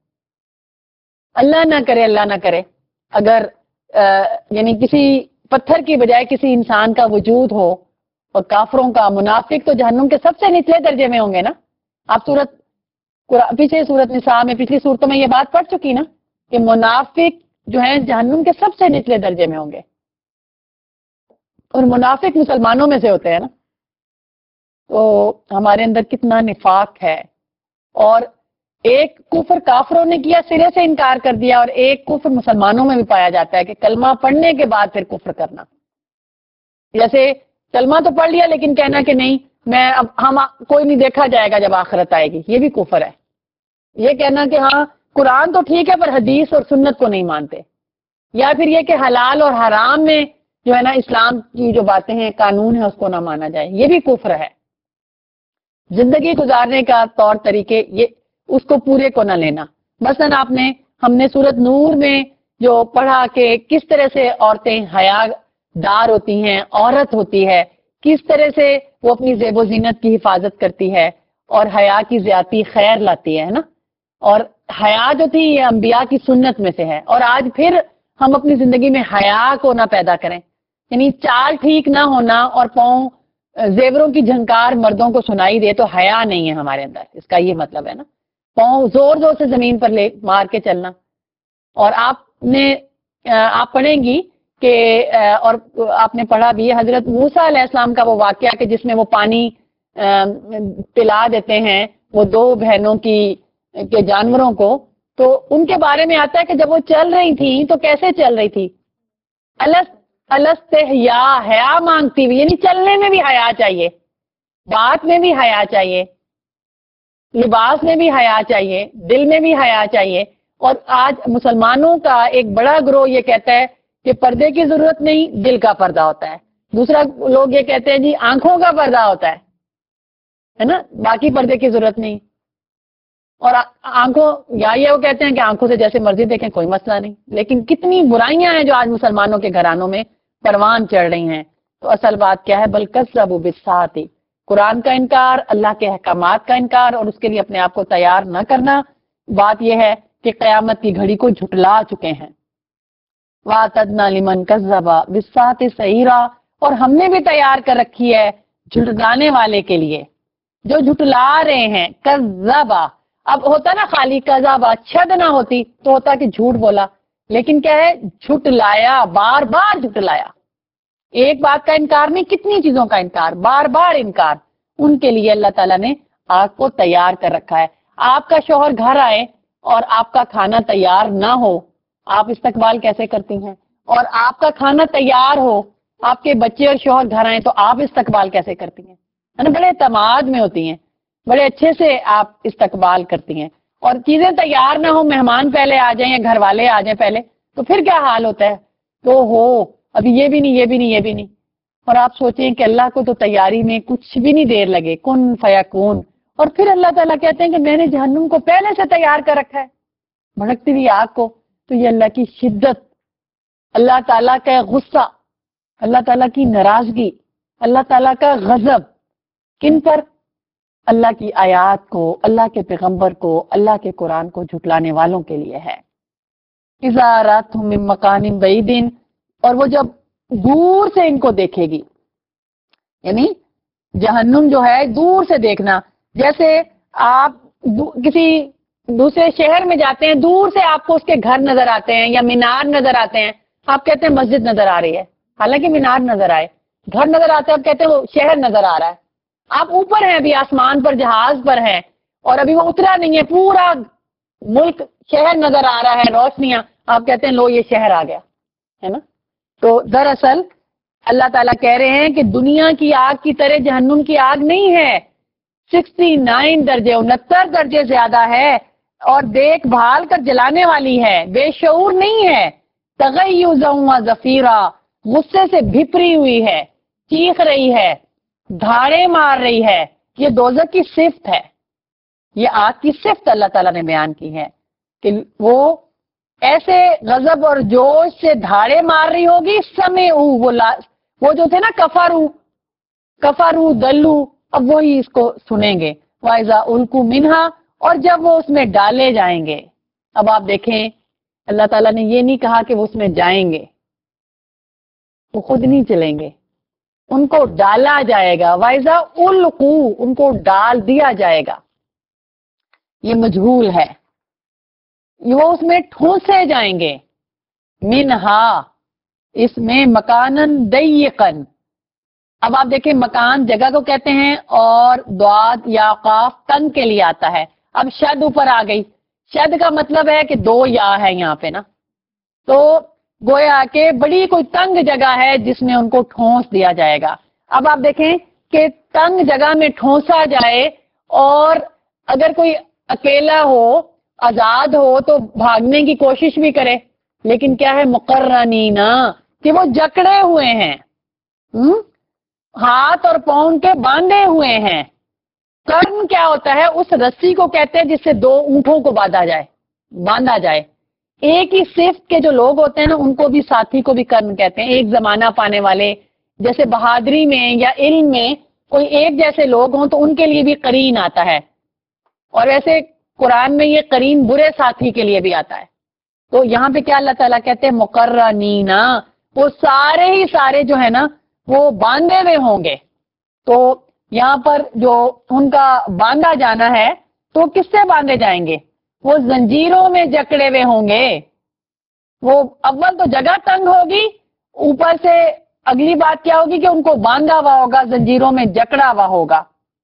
اللہ نہ کرے اللہ نہ کرے اگر یعنی کسی پتھر کی بجائے کسی انسان کا وجود ہو، اور کافروں کا، منافق تو جہنم کے سب سے نچلے درجے میں ہوں گے نا۔ آپ سورت پیچھے سورت نساء میں پچھلی صورتوں میں یہ بات پڑھ چکی نا کہ منافق جو ہیں جہنم کے سب سے نچلے درجے میں ہوں گے، اور منافق مسلمانوں میں سے ہوتے ہیں نا۔ تو ہمارے اندر کتنا نفاق ہے، اور ایک کفر کافروں نے کیا، سرے سے انکار کر دیا، اور ایک کفر مسلمانوں میں بھی پایا جاتا ہے کہ کلمہ پڑھنے کے بعد پھر کفر کرنا۔ جیسے کلمہ تو پڑھ لیا لیکن کہنا کہ نہیں میں اب ہم کوئی نہیں، دیکھا جائے گا جب آخرت آئے گی، یہ بھی کفر ہے۔ یہ کہنا کہ ہاں قرآن تو ٹھیک ہے پر حدیث اور سنت کو نہیں مانتے، یا پھر یہ کہ حلال اور حرام میں جو ہے نا اسلام کی جو باتیں ہیں، قانون ہے، اس کو نہ مانا جائے، یہ بھی کفر ہے۔ زندگی گزارنے کا طور طریقے یہ اس کو پورے کو نہ لینا۔ مثلا آپ نے ہم نے سورت نور میں جو پڑھا کہ کس طرح سے عورتیں حیا دار ہوتی ہیں، عورت ہوتی ہے، کس طرح سے وہ اپنی زیب و زینت کی حفاظت کرتی ہے اور حیا کی زیادتی خیر لاتی ہے نا۔ اور حیا جو تھی یہ انبیاء کی سنت میں سے ہے، اور آج پھر ہم اپنی زندگی میں حیا کو نہ پیدا کریں، یعنی چال ٹھیک نہ ہونا اور پاؤں زیوروں کی جھنکار مردوں کو سنائی دے تو حیا نہیں ہے ہمارے اندر، اس کا یہ مطلب ہے نا۔ پاؤں زور زور سے زمین پر لے مار کے چلنا۔ اور آپ نے آپ پڑھیں گی کہ اور آپ نے پڑھا بھی حضرت موسیٰ علیہ السلام کا وہ واقعہ کہ جس میں وہ پانی پلا دیتے ہیں وہ دو بہنوں کی کے جانوروں کو، تو ان کے بارے میں آتا ہے کہ جب وہ چل رہی تھی تو کیسے چل رہی تھی؟ الستحیا، حیا مانگتی ہوئی، یعنی چلنے میں بھی حیا چاہیے، بات میں بھی حیا چاہیے، لباس میں بھی حیا چاہیے، دل میں بھی حیا چاہیے۔ اور آج مسلمانوں کا ایک بڑا گروہ یہ کہتا ہے کہ پردے کی ضرورت نہیں، دل کا پردہ ہوتا ہے۔ دوسرا لوگ یہ کہتے ہیں جی آنکھوں کا پردہ ہوتا ہے ہے نا، باقی پردے کی ضرورت نہیں۔ اور آنکھوں یا یہ وہ کہتے ہیں کہ آنکھوں سے جیسے مرضی دیکھیں کوئی مسئلہ نہیں، لیکن کتنی برائیاں ہیں جو آج مسلمانوں کے گھرانوں میں پروان چڑھ رہی ہیں۔ تو اصل بات کیا ہے؟ بل کذبوا بالساعۃ، قرآن کا انکار، اللہ کے احکامات کا انکار، اور اس کے لیے اپنے آپ کو تیار نہ کرنا۔ بات یہ ہے کہ قیامت کی گھڑی کو جھٹلا چکے ہیں۔ وَأَعْتَدْنَا لِمَنْ كَذَّبَ بِالسَّاعَةِ سَعِيرًا، اور ہم نے بھی تیار کر رکھی ہے جھٹلانے والے کے لیے جو جھٹلا رہے ہیں۔ کذبا، اب ہوتا نا خالی کذبا، چھد نہ ہوتی تو ہوتا کہ جھوٹ بولا، لیکن کیا ہے؟ جھٹلایا، بار بار جھٹلایا۔ ایک بات کا انکار نہیں، کتنی چیزوں کا انکار، بار بار انکار۔ ان کے لیے اللہ تعالیٰ نے آگ کو تیار کر رکھا ہے۔ آپ کا شوہر گھر آئے اور آپ کا کھانا تیار نہ ہو، آپ استقبال کیسے کرتی ہیں؟ اور آپ کا کھانا تیار ہو، آپ کے بچے اور شوہر گھر آئیں تو آپ استقبال کیسے کرتی ہیں؟ ہے نا، بڑے اعتماد میں ہوتی ہیں، بڑے اچھے سے آپ استقبال کرتی ہیں۔ اور چیزیں تیار نہ ہو، مہمان پہلے آ جائیں یا گھر والے آ جائیں پہلے، تو پھر کیا حال ہوتا ہے؟ تو ہو ابھی یہ بھی نہیں، یہ بھی نہیں، یہ بھی نہیں۔ اور آپ سوچیں کہ اللہ کو تو تیاری میں کچھ بھی نہیں دیر لگے، کن فیکون۔ اور پھر اللہ تعالیٰ کہتے ہیں کہ میں نے جہنم کو پہلے سے تیار کر رکھا ہے، بھڑکتی ہوئی آگ کو۔ تو یہ اللہ کی شدت، اللہ تعالیٰ کا غصہ، اللہ تعالیٰ کی ناراضگی، اللہ تعالیٰ کا غضب کن پر؟ اللہ کی آیات کو، اللہ کے پیغمبر کو، اللہ کے قرآن کو جھٹلانے والوں کے لیے ہے۔ اذا راتهم من مکان بعید، اور وہ جب دور سے ان کو دیکھے گی، یعنی جہنم جو ہے دور سے دیکھنا، جیسے آپ کسی دوسرے شہر میں جاتے ہیں، دور سے آپ کو اس کے گھر نظر آتے ہیں یا مینار نظر آتے ہیں، آپ کہتے ہیں مسجد نظر آ رہی ہے، حالانکہ مینار نظر آئے، گھر نظر آتے ہیں، آپ کہتے ہیں وہ شہر نظر آ رہا ہے۔ آپ اوپر ہیں، ابھی آسمان پر جہاز پر ہیں اور ابھی وہ اترا نہیں ہے، پورا ملک شہر نظر آ رہا ہے، روشنیاں، آپ کہتے ہیں لو یہ شہر آ گیا، ہے نا۔ تو دراصل اللہ تعالیٰ کہہ رہے ہیں کہ دنیا کی آگ کی طرح جہنم کی آگ نہیں ہے، سکسٹی نائن درجے، انہتر درجے زیادہ ہے، اور دیکھ بھال کر جلانے والی ہے، بے شعور نہیں ہے۔ تغیظا و زفیرا، غصے سے بھپری ہوئی ہے، چیخ رہی ہے، دھاڑے مار رہی ہے۔ یہ دوزخ کی صفت ہے، یہ آگ کی صفت اللہ تعالیٰ نے بیان کی ہے کہ وہ ایسے غضب اور جوش سے دھاڑے مار رہی ہوگی. سمعوا وہ وہ جو تھے نا کفرو کفرو دلو, اب وہی اس کو سنیں گے. وَإِذَا أُلْقُوا مِنْهَا, اور جب وہ اس میں ڈالے جائیں گے. اب آپ دیکھیں اللہ تعالیٰ نے یہ نہیں کہا کہ وہ اس میں جائیں گے, وہ خود نہیں چلیں گے, ان کو ڈالا جائے گا. وَإِذَا أُلْقُوا, ان کو ڈال دیا جائے گا. یہ مجہول ہے, وہ اس میں ٹھونسے جائیں گے. منہا, اس میں مکانن ضیقن. اب آپ دیکھیں مکان جگہ کو کہتے ہیں اور دعاد یا قاف تنگ کے لیے آتا ہے. اب شد اوپر آ گئی, شد کا مطلب ہے کہ دو یا ہے یہاں پہ نا, تو گویا کہ بڑی کوئی تنگ جگہ ہے جس میں ان کو ٹھونس دیا جائے گا. اب آپ دیکھیں کہ تنگ جگہ میں ٹھونسا جائے, اور اگر کوئی اکیلا ہو آزاد ہو تو بھاگنے کی کوشش بھی کرے, لیکن کیا ہے مقرنینا, کہ وہ جکڑے ہوئے ہیں, ہم ہاتھ اور پاؤں کے باندھے ہوئے ہیں. کرن کیا ہوتا ہے, اس رسی کو کہتے ہیں جس سے دو اونٹوں کو باندھا جائے باندھا جائے ایک ہی صفت کے جو لوگ ہوتے ہیں نا ان کو بھی ساتھی کو بھی کرن کہتے ہیں. ایک زمانہ پانے والے, جیسے بہادری میں یا علم میں کوئی ایک جیسے لوگ ہوں تو ان کے لیے بھی قرین آتا ہے, اور ویسے قرآن میں یہ قرین برے ساتھی کے لیے بھی آتا ہے. تو یہاں پہ کیا اللہ تعالیٰ کہتے ہیں مقرنینا, وہ سارے ہی سارے جو ہے نا وہ باندھے ہوئے ہوں گے. تو یہاں پر جو ان کا باندھا جانا ہے تو کس سے باندھے جائیں گے, وہ زنجیروں میں جکڑے ہوئے ہوں گے. وہ اول تو جگہ تنگ ہوگی, اوپر سے اگلی بات کیا ہوگی کہ ان کو باندھا ہوا ہوگا, زنجیروں میں جکڑا ہوا ہوگا.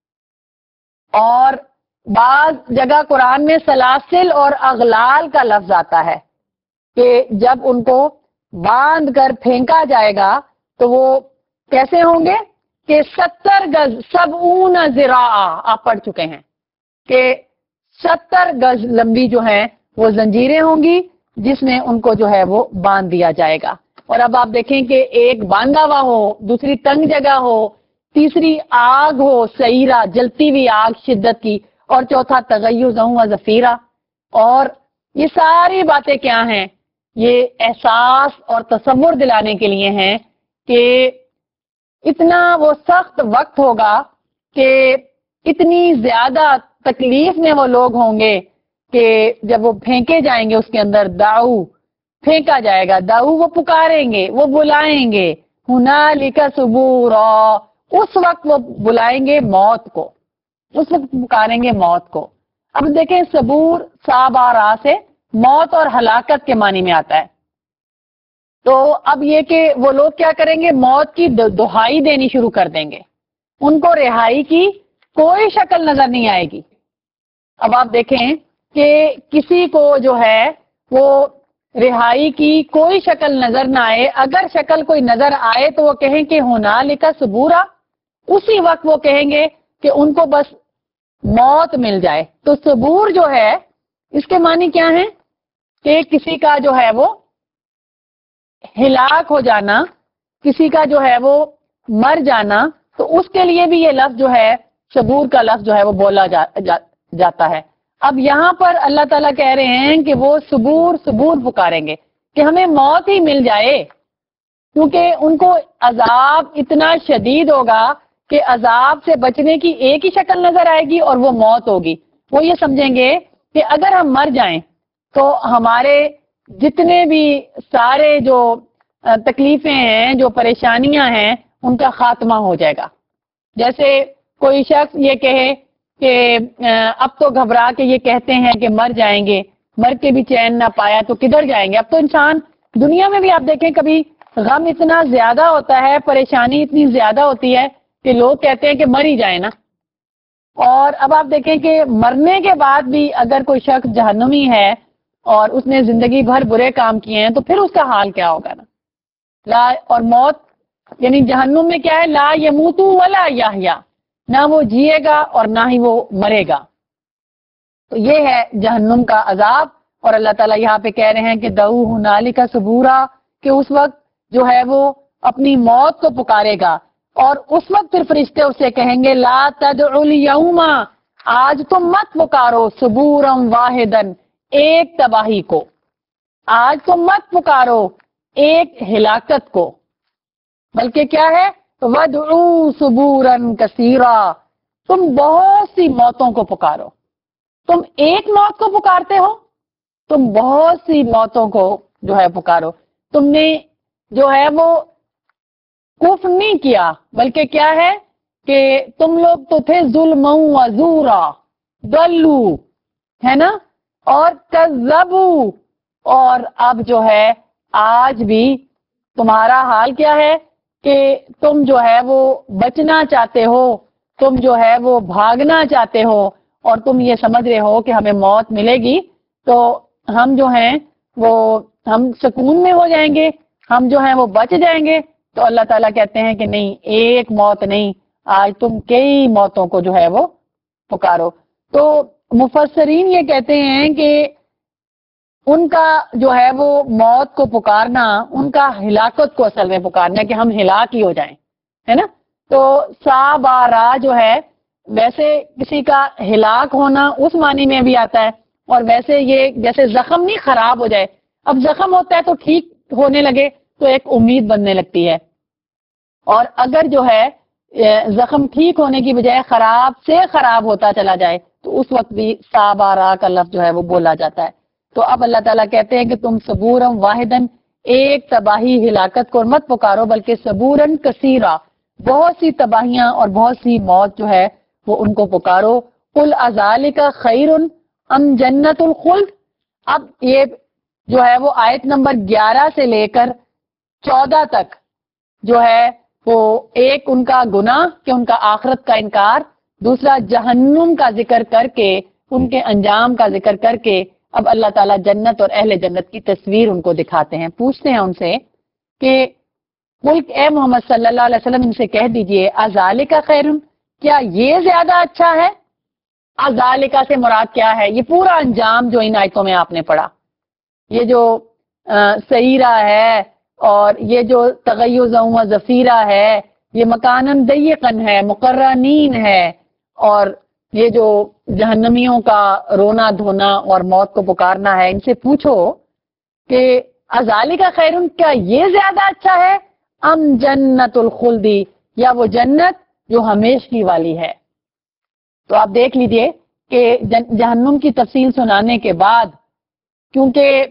اور بعض جگہ قرآن میں سلاسل اور اغلال کا لفظ آتا ہے کہ جب ان کو باندھ کر پھینکا جائے گا تو وہ کیسے ہوں گے کہ ستر گز سبعون ذراع, آپ پڑھ چکے ہیں کہ ستر گز لمبی جو ہیں وہ زنجیریں ہوں گی جس میں ان کو جو ہے وہ باندھ دیا جائے گا. اور اب آپ دیکھیں کہ ایک باندھا ہوا ہو, دوسری تنگ جگہ ہو, تیسری آگ ہو سعیرہ جلتی ہوئی آگ شدت کی, اور چوتھا تغیظ و زفیرہ. اور یہ ساری باتیں کیا ہیں, یہ احساس اور تصور دلانے کے لیے ہیں کہ اتنا وہ سخت وقت ہوگا کہ اتنی زیادہ تکلیف میں وہ لوگ ہوں گے کہ جب وہ پھینکے جائیں گے اس کے اندر, داؤ پھینکا جائے گا, داؤ وہ پکاریں گے, وہ بلائیں گے, ہنالک ثبورا, اس وقت وہ بلائیں گے موت کو, اس وقت پکاریں گے موت کو. اب دیکھیں صبور سابارا سے موت اور ہلاکت کے معنی میں آتا ہے. تو اب یہ کہ وہ لوگ کیا کریں گے, موت کی دہائی دینی شروع کر دیں گے, ان کو رہائی کی کوئی شکل نظر نہیں آئے گی. اب آپ دیکھیں کہ کسی کو جو ہے وہ رہائی کی کوئی شکل نظر نہ آئے, اگر شکل کوئی نظر آئے تو وہ کہیں کہ ہنالک ثبورا, اسی وقت وہ کہیں گے کہ ان کو بس موت مل جائے. تو صبور جو ہے اس کے معنی کیا ہے کہ کسی کا جو ہے وہ ہلاک ہو جانا, کسی کا جو ہے وہ مر جانا, تو اس کے لیے بھی یہ لفظ جو ہے صبور کا لفظ جو ہے وہ بولا جا, جا, جاتا ہے. اب یہاں پر اللہ تعالیٰ کہہ رہے ہیں کہ وہ صبور صبور پکاریں گے کہ ہمیں موت ہی مل جائے, کیونکہ ان کو عذاب اتنا شدید ہوگا کہ عذاب سے بچنے کی ایک ہی شکل نظر آئے گی اور وہ موت ہوگی. وہ یہ سمجھیں گے کہ اگر ہم مر جائیں تو ہمارے جتنے بھی سارے جو تکلیفیں ہیں, جو پریشانیاں ہیں, ان کا خاتمہ ہو جائے گا. جیسے کوئی شخص یہ کہے کہ اب تو گھبرا کے یہ کہتے ہیں کہ مر جائیں گے, مر کے بھی چین نہ پایا تو کدھر جائیں گے. اب تو انسان دنیا میں بھی آپ دیکھیں کبھی غم اتنا زیادہ ہوتا ہے, پریشانی اتنی زیادہ ہوتی ہے کہ لوگ کہتے ہیں کہ مر ہی جائیں نا. اور اب آپ دیکھیں کہ مرنے کے بعد بھی اگر کوئی شخص جہنمی ہے اور اس نے زندگی بھر برے کام کیے ہیں تو پھر اس کا حال کیا ہوگا نا. لا اور موت یعنی جہنم میں کیا ہے, لا یموت ولا یحییٰ, نہ وہ جیے گا اور نہ ہی وہ مرے گا. تو یہ ہے جہنم کا عذاب. اور اللہ تعالیٰ یہاں پہ کہہ رہے ہیں کہ دعو ہنالک ثبورا, کہ اس وقت جو ہے وہ اپنی موت کو پکارے گا, اور اس وقت پھر فرشتے اسے کہیں گے لا تدعوا الیوم, آج تم مت پکارو, ثبورا واحدا, ایک تباہی کو، آج تم مت پکارو ایک ہلاکت کو، بلکہ کیا ہے وَادْعُوا ثُبُورًا كَثِيرًا، تم بہت سی موتوں کو پکارو۔ تم ایک موت کو پکارتے ہو، تم بہت سی موتوں کو جو ہے پکارو۔ تم نے جو ہے وہ کفر نہیں کیا، بلکہ کیا ہے کہ تم لوگ تو تھے ظلمًا وزورا، ضلوا ہے نا، اور کذبوا، اور اب جو ہے آج بھی تمہارا حال کیا ہے کہ تم جو ہے وہ بچنا چاہتے ہو، تم جو ہے وہ بھاگنا چاہتے ہو، اور تم یہ سمجھ رہے ہو کہ ہمیں موت ملے گی تو ہم جو ہیں وہ ہم سکون میں ہو جائیں گے، ہم جو ہیں وہ بچ جائیں گے۔ تو اللہ تعالیٰ کہتے ہیں کہ نہیں، ایک موت نہیں، آج تم کئی موتوں کو جو ہے وہ پکارو۔ تو مفسرین یہ کہتے ہیں کہ ان کا جو ہے وہ موت کو پکارنا، ان کا ہلاکت کو اصل میں پکارنا ہے کہ ہم ہلاک ہی ہو جائیں، ہے نا۔ تو سا بارا جو ہے ویسے کسی کا ہلاک ہونا اس معنی میں بھی آتا ہے، اور ویسے یہ جیسے زخم نہیں خراب ہو جائے، اب زخم ہوتا ہے تو ٹھیک ہونے لگے تو ایک امید بننے لگتی ہے، اور اگر جو ہے زخم ٹھیک ہونے کی بجائے خراب سے خراب ہوتا چلا جائے تو اس وقت بھی سابارا کا لفظ جو ہے وہ بولا جاتا ہے۔ تو اب اللہ تعالیٰ کہتے ہیں کہ تم صبورم واحدن، ایک تباہی ہلاکت کو مت پکارو، بلکہ صبورن کثیرا، بہت سی تباہیاں اور بہت سی موت جو ہے وہ ان کو پکارو۔ قل اذالک خیر ام جنت الخلد، اب یہ جو ہے وہ آیت نمبر گیارہ سے لے کر چودہ تک جو ہے وہ ایک ان کا گناہ کہ ان کا آخرت کا انکار، دوسرا جہنم کا ذکر کر کے ان کے انجام کا ذکر کر کے اب اللہ تعالیٰ جنت اور اہل جنت کی تصویر ان کو دکھاتے ہیں۔ پوچھتے ہیں ان سے کہ ملک اے محمد صلی اللہ علیہ وسلم ان سے کہہ دیجئے اذالک خیر، کیا یہ زیادہ اچھا ہے؟ اذالک سے مراد کیا ہے؟ یہ پورا انجام جو ان آیتوں میں آپ نے پڑھا، یہ جو سعیرہ ہے اور یہ جو تغیظا و زفیرہ ہے، یہ مکانن ضیقن ہے، مقرنین ہے، اور یہ جو جہنمیوں کا رونا دھونا اور موت کو پکارنا ہے، ان سے پوچھو کہ اذالک خیرن، کیا یہ زیادہ اچھا ہے ام جنت الخلدی، یا وہ جنت جو ہمیشگی والی ہے۔ تو آپ دیکھ لیجئے کہ جہنم کی تفصیل سنانے کے بعد، کیونکہ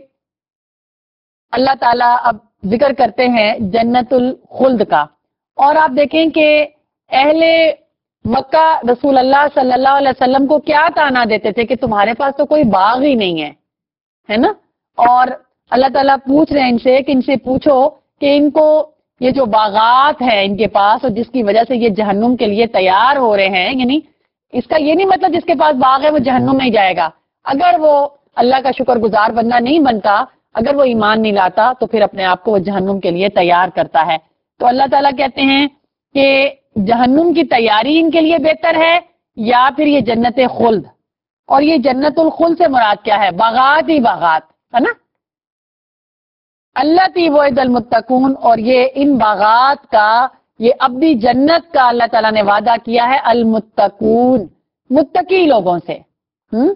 اللہ تعالیٰ اب ذکر کرتے ہیں جنت الخلد کا، اور آپ دیکھیں کہ اہل مکہ رسول اللہ صلی اللہ علیہ وسلم کو کیا تانا دیتے تھے کہ تمہارے پاس تو کوئی باغ ہی نہیں ہے، ہے نا، اور اللہ تعالیٰ پوچھ رہے ہیں ان سے کہ ان سے پوچھو کہ ان کو یہ جو باغات ہیں ان کے پاس اور جس کی وجہ سے یہ جہنم کے لیے تیار ہو رہے ہیں، یعنی اس کا یہ نہیں مطلب جس کے پاس باغ ہے وہ جہنم میں جائے گا، اگر وہ اللہ کا شکر گزار بندہ نہیں بنتا، اگر وہ ایمان نہیں لاتا تو پھر اپنے آپ کو وہ جہنم کے لیے تیار کرتا ہے۔ تو اللہ تعالیٰ کہتے ہیں کہ جہنم کی تیاری ان کے لیے بہتر ہے یا پھر یہ جنت خلد، اور یہ جنت الخلد سے مراد کیا ہے؟ باغات ہی باغات، ہے نا، اللہ تی وعد المتقون، اور یہ ان باغات کا، یہ ابدی جنت کا اللہ تعالیٰ نے وعدہ کیا ہے المتقون، متقی لوگوں سے۔ ہم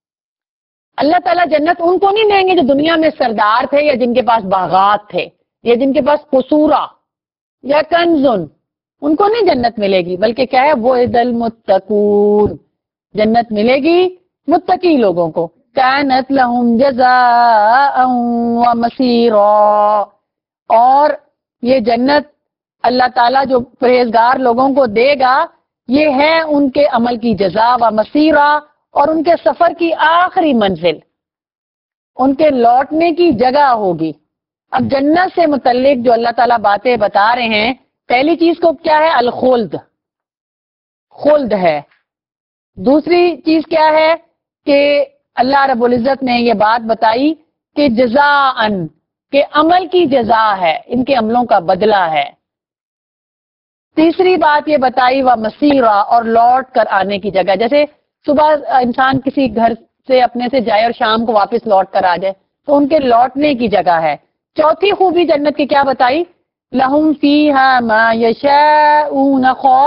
اللہ تعالیٰ جنت ان کو نہیں دیں گے جو دنیا میں سردار تھے یا جن کے پاس باغات تھے یا جن کے پاس قصورا یا کنزن، ان کو نہیں جنت ملے گی، بلکہ کیا ہے وعد المتقون، جنت ملے گی متقی لوگوں کو۔ کانت لہم جزاء و مصیرا، اور یہ جنت اللہ تعالیٰ جو پرہیزگار لوگوں کو دے گا یہ ہے ان کے عمل کی جزا و مصیرا، اور ان کے سفر کی آخری منزل، ان کے لوٹنے کی جگہ ہوگی۔ اب جنت سے متعلق جو اللہ تعالیٰ باتیں بتا رہے ہیں، پہلی چیز کو کیا ہے؟ الخلد، خلد ہے۔ دوسری چیز کیا ہے کہ اللہ رب العزت نے یہ بات بتائی کہ جزاءً، کہ عمل کی جزا ہے، ان کے عملوں کا بدلہ ہے۔ تیسری بات یہ بتائی وہ مسیرہ، اور لوٹ کر آنے کی جگہ، جیسے صبح انسان کسی گھر سے اپنے سے جائے اور شام کو واپس لوٹ کر آ جائے، تو ان کے لوٹنے کی جگہ ہے۔ چوتھی خوبی جنت کی کیا بتائی؟ لہم فیہا ما یشاؤون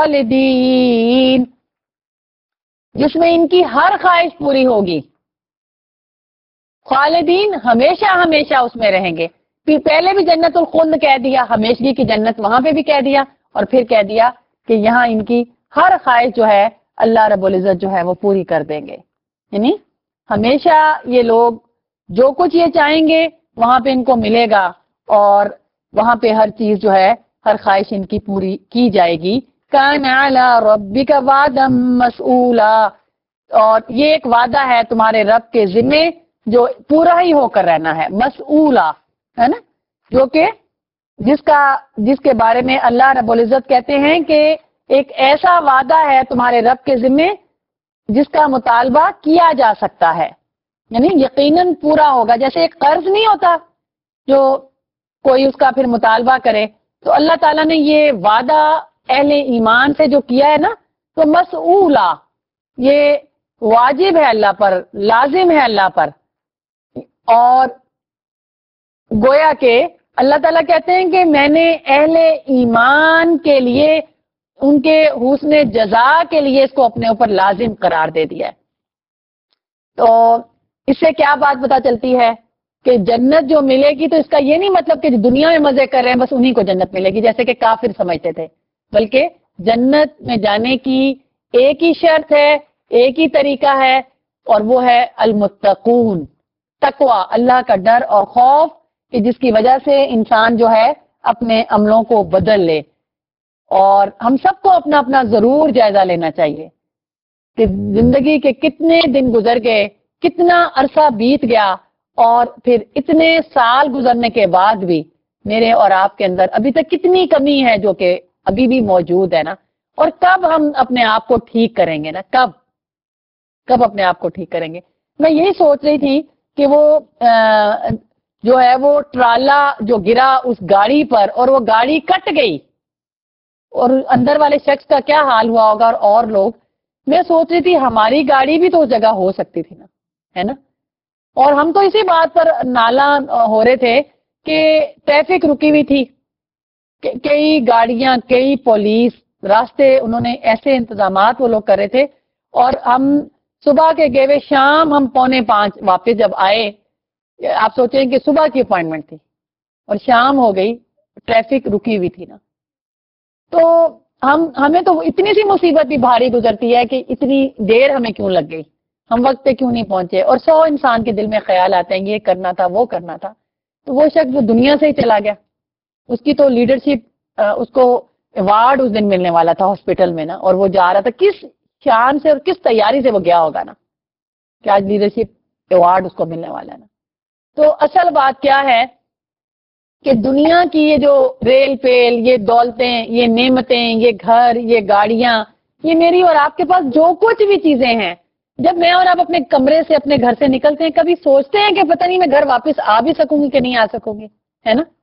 خالدین، جس میں ان کی ہر خواہش پوری ہوگی۔ خالدین ہمیشہ ہمیشہ اس میں رہیں گے. پھر پہلے بھی جنت الخلد کہہ دیا, ہمیشگی کی جنت وہاں پہ بھی کہہ دیا, اور پھر کہہ دیا کہ یہاں ان کی ہر خواہش جو ہے اللہ رب العزت جو ہے وہ پوری کر دیں گے. یعنی ہمیشہ یہ لوگ جو کچھ یہ چاہیں گے وہاں پہ ان کو ملے گا, اور وہاں پہ ہر چیز جو ہے ہر خواہش ان کی پوری کی جائے گی. کان علی ربک وعدا مسئولا, اور یہ ایک وعدہ ہے تمہارے رب کے ذمے جو پورا ہی ہو کر رہنا ہے. مسئولا ہے نا, جو کہ جس کا جس کے بارے میں اللہ رب العزت کہتے ہیں کہ ایک ایسا وعدہ ہے تمہارے رب کے ذمے جس کا مطالبہ کیا جا سکتا ہے, یعنی یقیناً پورا ہوگا. جیسے ایک قرض نہیں ہوتا جو کوئی اس کا پھر مطالبہ کرے, تو اللہ تعالیٰ نے یہ وعدہ اہل ایمان سے جو کیا ہے نا, تو مسئولا یہ واجب ہے اللہ پر, لازم ہے اللہ پر. اور گویا کہ اللہ تعالیٰ کہتے ہیں کہ میں نے اہل ایمان کے لیے ان کے حسن جزا کے لیے اس کو اپنے اوپر لازم قرار دے دیا ہے. تو اس سے کیا بات پتہ چلتی ہے کہ جنت جو ملے گی تو اس کا یہ نہیں مطلب کہ دنیا میں مزے کر رہے ہیں بس انہی کو جنت ملے گی جیسے کہ کافر سمجھتے تھے, بلکہ جنت میں جانے کی ایک ہی شرط ہے, ایک ہی طریقہ ہے, اور وہ ہے المتقون, تقوی, اللہ کا ڈر اور خوف, کہ جس کی وجہ سے انسان جو ہے اپنے عملوں کو بدل لے. اور ہم سب کو اپنا اپنا ضرور جائزہ لینا چاہیے کہ زندگی کے کتنے دن گزر گئے, کتنا عرصہ بیت گیا, اور پھر اتنے سال گزرنے کے بعد بھی میرے اور آپ کے اندر ابھی تک کتنی کمی ہے جو کہ ابھی بھی موجود ہے نا. اور کب ہم اپنے آپ کو ٹھیک کریں گے نا, کب کب اپنے آپ کو ٹھیک کریں گے. میں یہی سوچ رہی تھی کہ وہ جو ہے وہ ٹرالا جو گرا اس گاڑی پر اور وہ گاڑی کٹ گئی, اور اندر والے شخص کا کیا حال ہوا ہوگا, اور اور لوگ. میں سوچ رہی تھی ہماری گاڑی بھی تو اس جگہ ہو سکتی تھی نا, ہے نا. اور ہم تو اسی بات پر نالا ہو رہے تھے کہ ٹریفک رکی ہوئی تھی, کئی گاڑیاں, کئی پولیس, راستے انہوں نے ایسے انتظامات وہ لوگ کر رہے تھے, اور ہم صبح کے گئے ہوئے شام ہم پونے پانچ واپس جب آئے, آپ سوچیں کہ صبح کی اپوائنٹمنٹ تھی اور شام ہو گئی, ٹریفک رکی ہوئی تھی نا. تو ہم ہمیں تو اتنی سی مصیبت بھی بھاری گزرتی ہے کہ اتنی دیر ہمیں کیوں لگ گئی, ہم وقت پہ کیوں نہیں پہنچے. اور سو انسان کے دل میں خیال آتے ہیں یہ کرنا تھا وہ کرنا تھا. تو وہ شخص جو دنیا سے ہی چلا گیا, اس کی تو لیڈرشپ, اس کو ایوارڈ اس دن ملنے والا تھا ہاسپٹل میں نا, اور وہ جا رہا تھا کس شان سے اور کس تیاری سے وہ گیا ہوگا نا کہ آج لیڈرشپ ایوارڈ اس کو ملنے والا ہے نا. تو اصل بات کیا ہے کہ دنیا کی یہ جو ریل پیل, یہ دولتیں, یہ نعمتیں, یہ گھر, یہ گاڑیاں, یہ میری اور آپ کے پاس جو کچھ بھی چیزیں ہیں, جب میں اور آپ اپنے کمرے سے اپنے گھر سے نکلتے ہیں کبھی سوچتے ہیں کہ پتہ نہیں میں گھر واپس آ بھی سکوں گی کہ نہیں آ سکوں گی, ہے نا.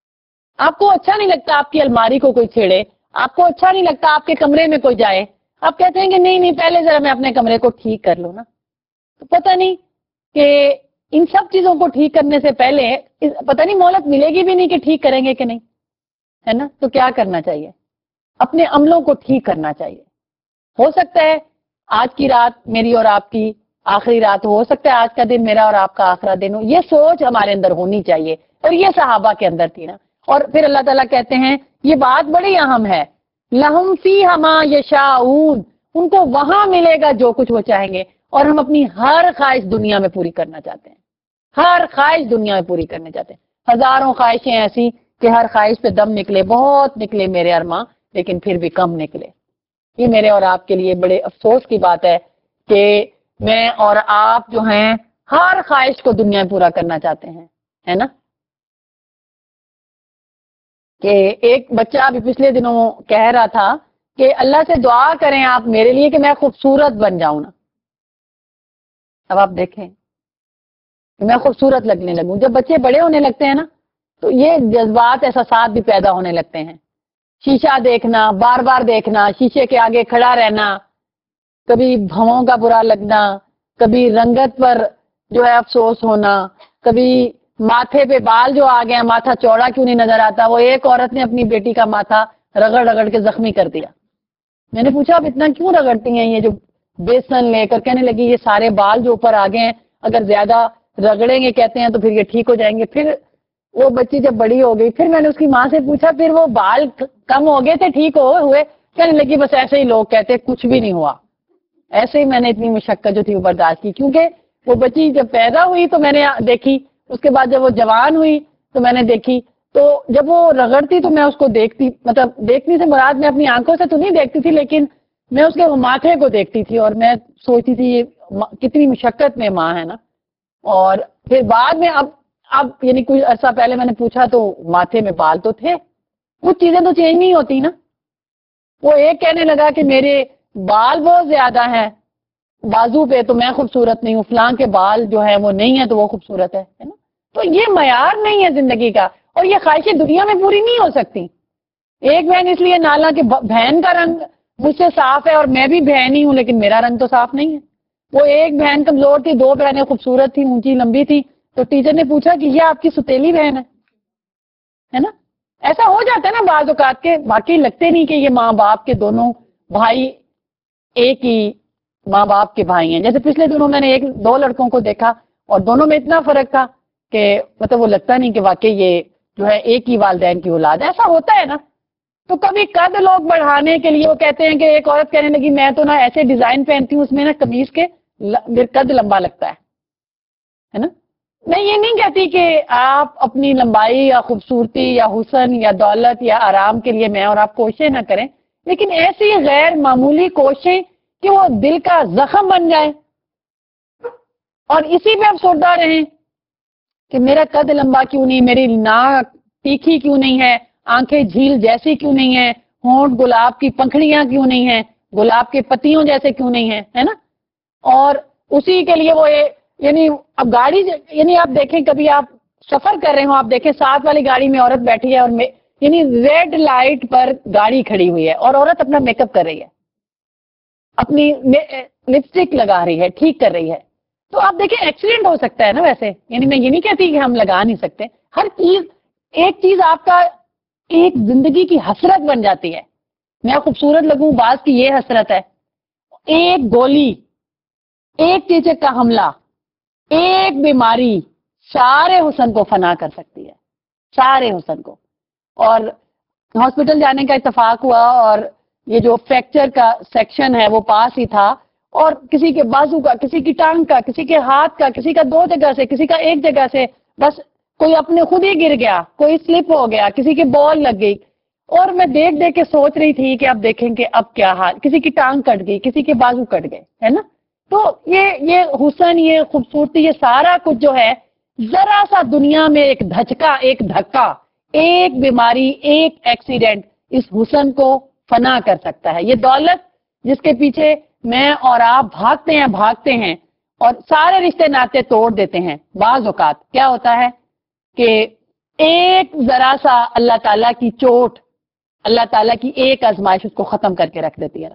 آپ کو اچھا نہیں لگتا آپ کی الماری کو کوئی چھیڑے, آپ کو اچھا نہیں لگتا آپ کے کمرے میں کوئی جائے, آپ کہتے ہیں کہ نہیں نہیں پہلے ذرا میں اپنے کمرے کو ٹھیک کر لوں نا. تو پتہ نہیں کہ ان سب چیزوں کو ٹھیک کرنے سے پہلے پتہ نہیں مہلت ملے گی بھی نہیں کہ ٹھیک کریں گے کہ نہیں, ہے نا. تو کیا کرنا چاہیے, اپنے عملوں کو ٹھیک کرنا چاہیے. ہو سکتا ہے آج کی رات میری اور آپ کی آخری رات ہو, سکتا ہے آج کا دن میرا اور آپ کا آخری دن ہو. یہ سوچ ہمارے اندر ہونی چاہیے, اور یہ صحابہ کے اندر تھی نا. اور پھر اللہ تعالیٰ کہتے ہیں یہ بات بڑی اہم ہے, لہم فیہا ما یشاؤون, ان کو وہاں ملے گا جو کچھ وہ چاہیں گے. اور ہم اپنی ہر خواہش دنیا میں پوری کرنا چاہتے ہیں, ہر خواہش دنیا میں پوری کرنا چاہتے ہیں. ہزاروں خواہشیں ایسی کہ ہر خواہش پہ دم نکلے, بہت نکلے میرے ارماں, لیکن پھر بھی کم نکلے. یہ میرے اور آپ کے لیے بڑے افسوس کی بات ہے کہ میں اور آپ جو ہیں ہر خواہش کو دنیا میں پورا کرنا چاہتے ہیں, ہے نا. کہ ایک بچہ ابھی پچھلے دنوں کہہ رہا تھا کہ اللہ سے دعا کریں آپ میرے لیے کہ میں خوبصورت بن جاؤں نا. اب آپ دیکھیں میں خوبصورت لگنے لگوں. جب بچے بڑے ہونے لگتے ہیں نا تو یہ جذبات احساسات بھی پیدا ہونے لگتے ہیں. شیشہ دیکھنا, بار بار دیکھنا, شیشے کے آگے کھڑا رہنا, کبھی بھووں کا برا لگنا, کبھی رنگت پر جو ہے افسوس ہونا, کبھی ماتھے پہ بال جو آ گیا, ماتھا چوڑا کیوں نہیں نظر آتا. وہ ایک عورت نے اپنی بیٹی کا ماتھا رگڑ رگڑ کے زخمی کر دیا. میں نے پوچھا اب اتنا کیوں رگڑتی ہیں, یہ جو بیسن لے کر کہنے لگی یہ سارے بال جو اوپر آ گئے ہیں اگر زیادہ رگڑیں گے کہتے ہیں تو پھر یہ ٹھیک ہو جائیں گے. پھر وہ بچی جب بڑی ہو گئی پھر میں نے اس کی ماں سے پوچھا پھر وہ بال کم ہو گئے تھے ٹھیک ہو ہوئے؟ کہنے لگی بس ایسے ہی لوگ کہتے کچھ بھی نہیں ہوا. ایسے ہی میں نے اتنی مشقت جو تھی وہ برداشت کی کیونکہ وہ بچی جب پیدا ہوئی تو میں نے دیکھی, اس کے بعد جب وہ جوان ہوئی تو میں نے دیکھی, تو جب وہ رگڑتی تو میں اس کو دیکھتی, مطلب دیکھنے سے مراد میں اپنی آنکھوں سے تو نہیں دیکھتی تھی لیکن میں اس کے ماتھے کو دیکھتی تھی اور میں سوچتی تھی یہ کتنی مشقت میں ماں ہے نا. اور پھر بعد میں اب اب یعنی کچھ عرصہ پہلے میں نے پوچھا تو ماتھے میں بال تو تھے, کچھ چیزیں تو چینج نہیں ہوتی نا. وہ ایک کہنے لگا کہ میرے بال بہت زیادہ ہیں بازو پہ تو میں خوبصورت نہیں ہوں, فلاں کے بال جو ہے وہ نہیں ہے تو وہ خوبصورت ہے نا. تو یہ معیار نہیں ہے زندگی کا, اور یہ خواہشیں دنیا میں پوری نہیں ہو سکتی. ایک بہن اس لیے نالا کہ بہن کا رنگ مجھ سے صاف ہے اور میں بھی بہن ہی ہوں لیکن میرا رنگ تو صاف نہیں ہے. وہ ایک بہن کمزور تھی, دو بہنیں خوبصورت تھی, اونچی لمبی تھی, تو ٹیچر نے پوچھا کہ یہ آپ کی ستیلی بہن ہے نا. ایسا ہو جاتا ہے نا بعض اوقات کے واقعی لگتے نہیں کہ یہ ماں باپ کے دونوں بھائی ایک ہی ماں باپ کے بھائی ہیں. جیسے پچھلے دنوں میں نے ایک دو لڑکوں کو دیکھا اور دونوں میں اتنا فرق تھا کہ مطلب وہ لگتا نہیں کہ واقعی یہ جو ہے ایک ہی والدین کی اولاد ہے. ایسا ہوتا ہے نا. تو کبھی قد لوگ بڑھانے کے لیے وہ کہتے ہیں کہ ایک عورت کہنے لگی میں تو نا ایسے ڈیزائن پہنتی ہوں اس میں نا قمیض کے قد لمبا لگتا ہے نا. میں یہ نہیں کہتی کہ آپ اپنی لمبائی یا خوبصورتی یا حسن یا دولت یا آرام کے لیے میں اور آپ کوششیں نہ کریں, لیکن ایسی غیر معمولی کوششیں کہ وہ دل کا زخم بن جائے اور اسی پہ افسردہ رہیں کہ میرا قد لمبا کیوں نہیں, میری ناک تیکھی کیوں نہیں ہے, آنکھیں جھیل جیسی کیوں نہیں ہے, ہونٹ گلاب کی پنکھڑیاں کیوں نہیں ہیں, گلاب کے پتیوں جیسے کیوں نہیں ہیں, ہے نا. اور اسی کے لیے وہ یعنی اب گاڑی یعنی آپ دیکھیں کبھی آپ سفر کر رہے ہو, آپ دیکھیں ساتھ والی گاڑی میں عورت بیٹھی ہے اور یعنی ریڈ لائٹ پر گاڑی کھڑی ہوئی ہے اور عورت اپنا میک اپ کر رہی ہے, اپنی لپسٹک لگا رہی ہے, ٹھیک کر رہی ہے. تو آپ دیکھیں ایکسیڈنٹ ہو سکتا ہے نا. ویسے یعنی میں یہ نہیں کہتی کہ ہم لگا نہیں سکتے, ہر چیز ایک چیز آپ کا ایک زندگی کی حسرت بن جاتی ہے. میں خوبصورت لگوں بعض کی یہ حسرت ہے. ایک گولی, ایک چیچک کا حملہ, ایک بیماری سارے حسن کو فنا کر سکتی ہے, سارے حسن کو. اور ہاسپٹل جانے کا اتفاق ہوا اور یہ جو فریکچر کا سیکشن ہے وہ پاس ہی تھا اور کسی کے بازو کا, کسی کی ٹانگ کا, کسی کے ہاتھ کا, کسی کا دو جگہ سے, کسی کا ایک جگہ سے, بس کوئی اپنے خود ہی گر گیا, کوئی سلپ ہو گیا, کسی کی بال لگ گئی. اور میں دیکھ دیکھ کے سوچ رہی تھی کہ اب دیکھیں کہ اب کیا حال, کسی کی ٹانگ کٹ گئی, کسی کے بازو کٹ گئے, ہے نا. تو یہ یہ حسن, یہ خوبصورتی, یہ سارا کچھ جو ہے ذرا سا دنیا میں ایک دھچکا, ایک دھکا, ایک بیماری, ایک ایکسیڈنٹ اس حسن کو فنا کر سکتا ہے. یہ دولت جس کے پیچھے میں اور آپ بھاگتے ہیں بھاگتے ہیں اور سارے رشتے ناطے توڑ دیتے ہیں. بعض اوقات کیا ہوتا ہے کہ ایک ذرا سا اللہ تعالیٰ کی چوٹ, اللہ تعالیٰ کی ایک آزمائش اس کو ختم کر کے رکھ دیتی ہے.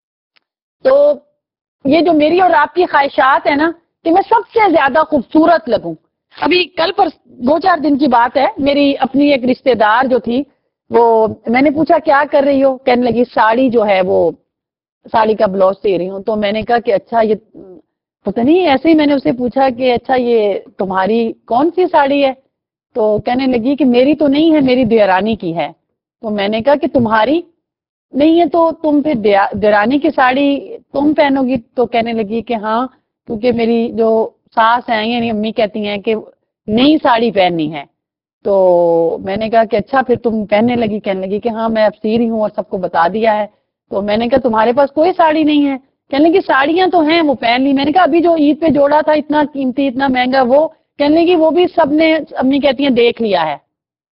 تو یہ جو میری اور آپ کی خواہشات ہے نا کہ میں سب سے زیادہ خوبصورت لگوں. ابھی کل پر دو چار دن کی بات ہے, میری اپنی ایک رشتہ دار جو تھی وہ, میں نے پوچھا کیا کر رہی ہو, کہنے لگی ساڑی جو ہے وہ ساڑی کا بلاؤز سی رہی ہوں. تو میں نے کہا کہ اچھا یہ پتہ نہیں, ایسے ہی میں نے اسے پوچھا کہ اچھا یہ تمہاری کون سی ساڑی ہے, تو کہنے لگی کہ میری تو نہیں ہے, میری دیرانی کی ہے. تو میں نے کہا کہ تمہاری نہیں ہے تو تم پھر دیرانی کی ساڑی تم پہنو گی. تو کہنے لگی کہ ہاں کیونکہ میری جو ساس ہیں یعنی امی کہتی ہیں کہ نئی ساڑی پہننی ہے. تو میں نے کہا کہ اچھا پھر تم پہننے لگی. کہنے لگی کہ ہاں میں اب سی رہی ہوں اور سب کو بتا دیا ہے. تو میں نے کہا تمہارے پاس کوئی ساڑی نہیں ہے؟ کہنے لگی ساڑیاں تو ہیں, وہ پہن لی. میں نے کہا ابھی جو عید پہ جوڑا تھا اتنا قیمتی, اتنا مہنگا, وہ کہنے لگی وہ بھی سب نے, امی کہتی ہیں دیکھ لیا ہے.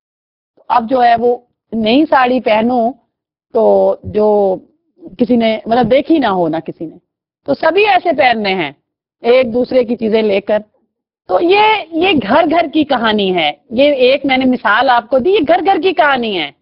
اب جو ہے وہ نئی ساڑی پہنو تو جو کسی نے مطلب دیکھی نہ ہو, نہ کسی نے, تو سبھی ایسے پہننے ہیں ایک دوسرے کی چیزیں لے کر. تو یہ یہ گھر گھر کی کہانی ہے. یہ ایک میں نے مثال آپ کو دی, یہ گھر گھر کی کہانی ہے.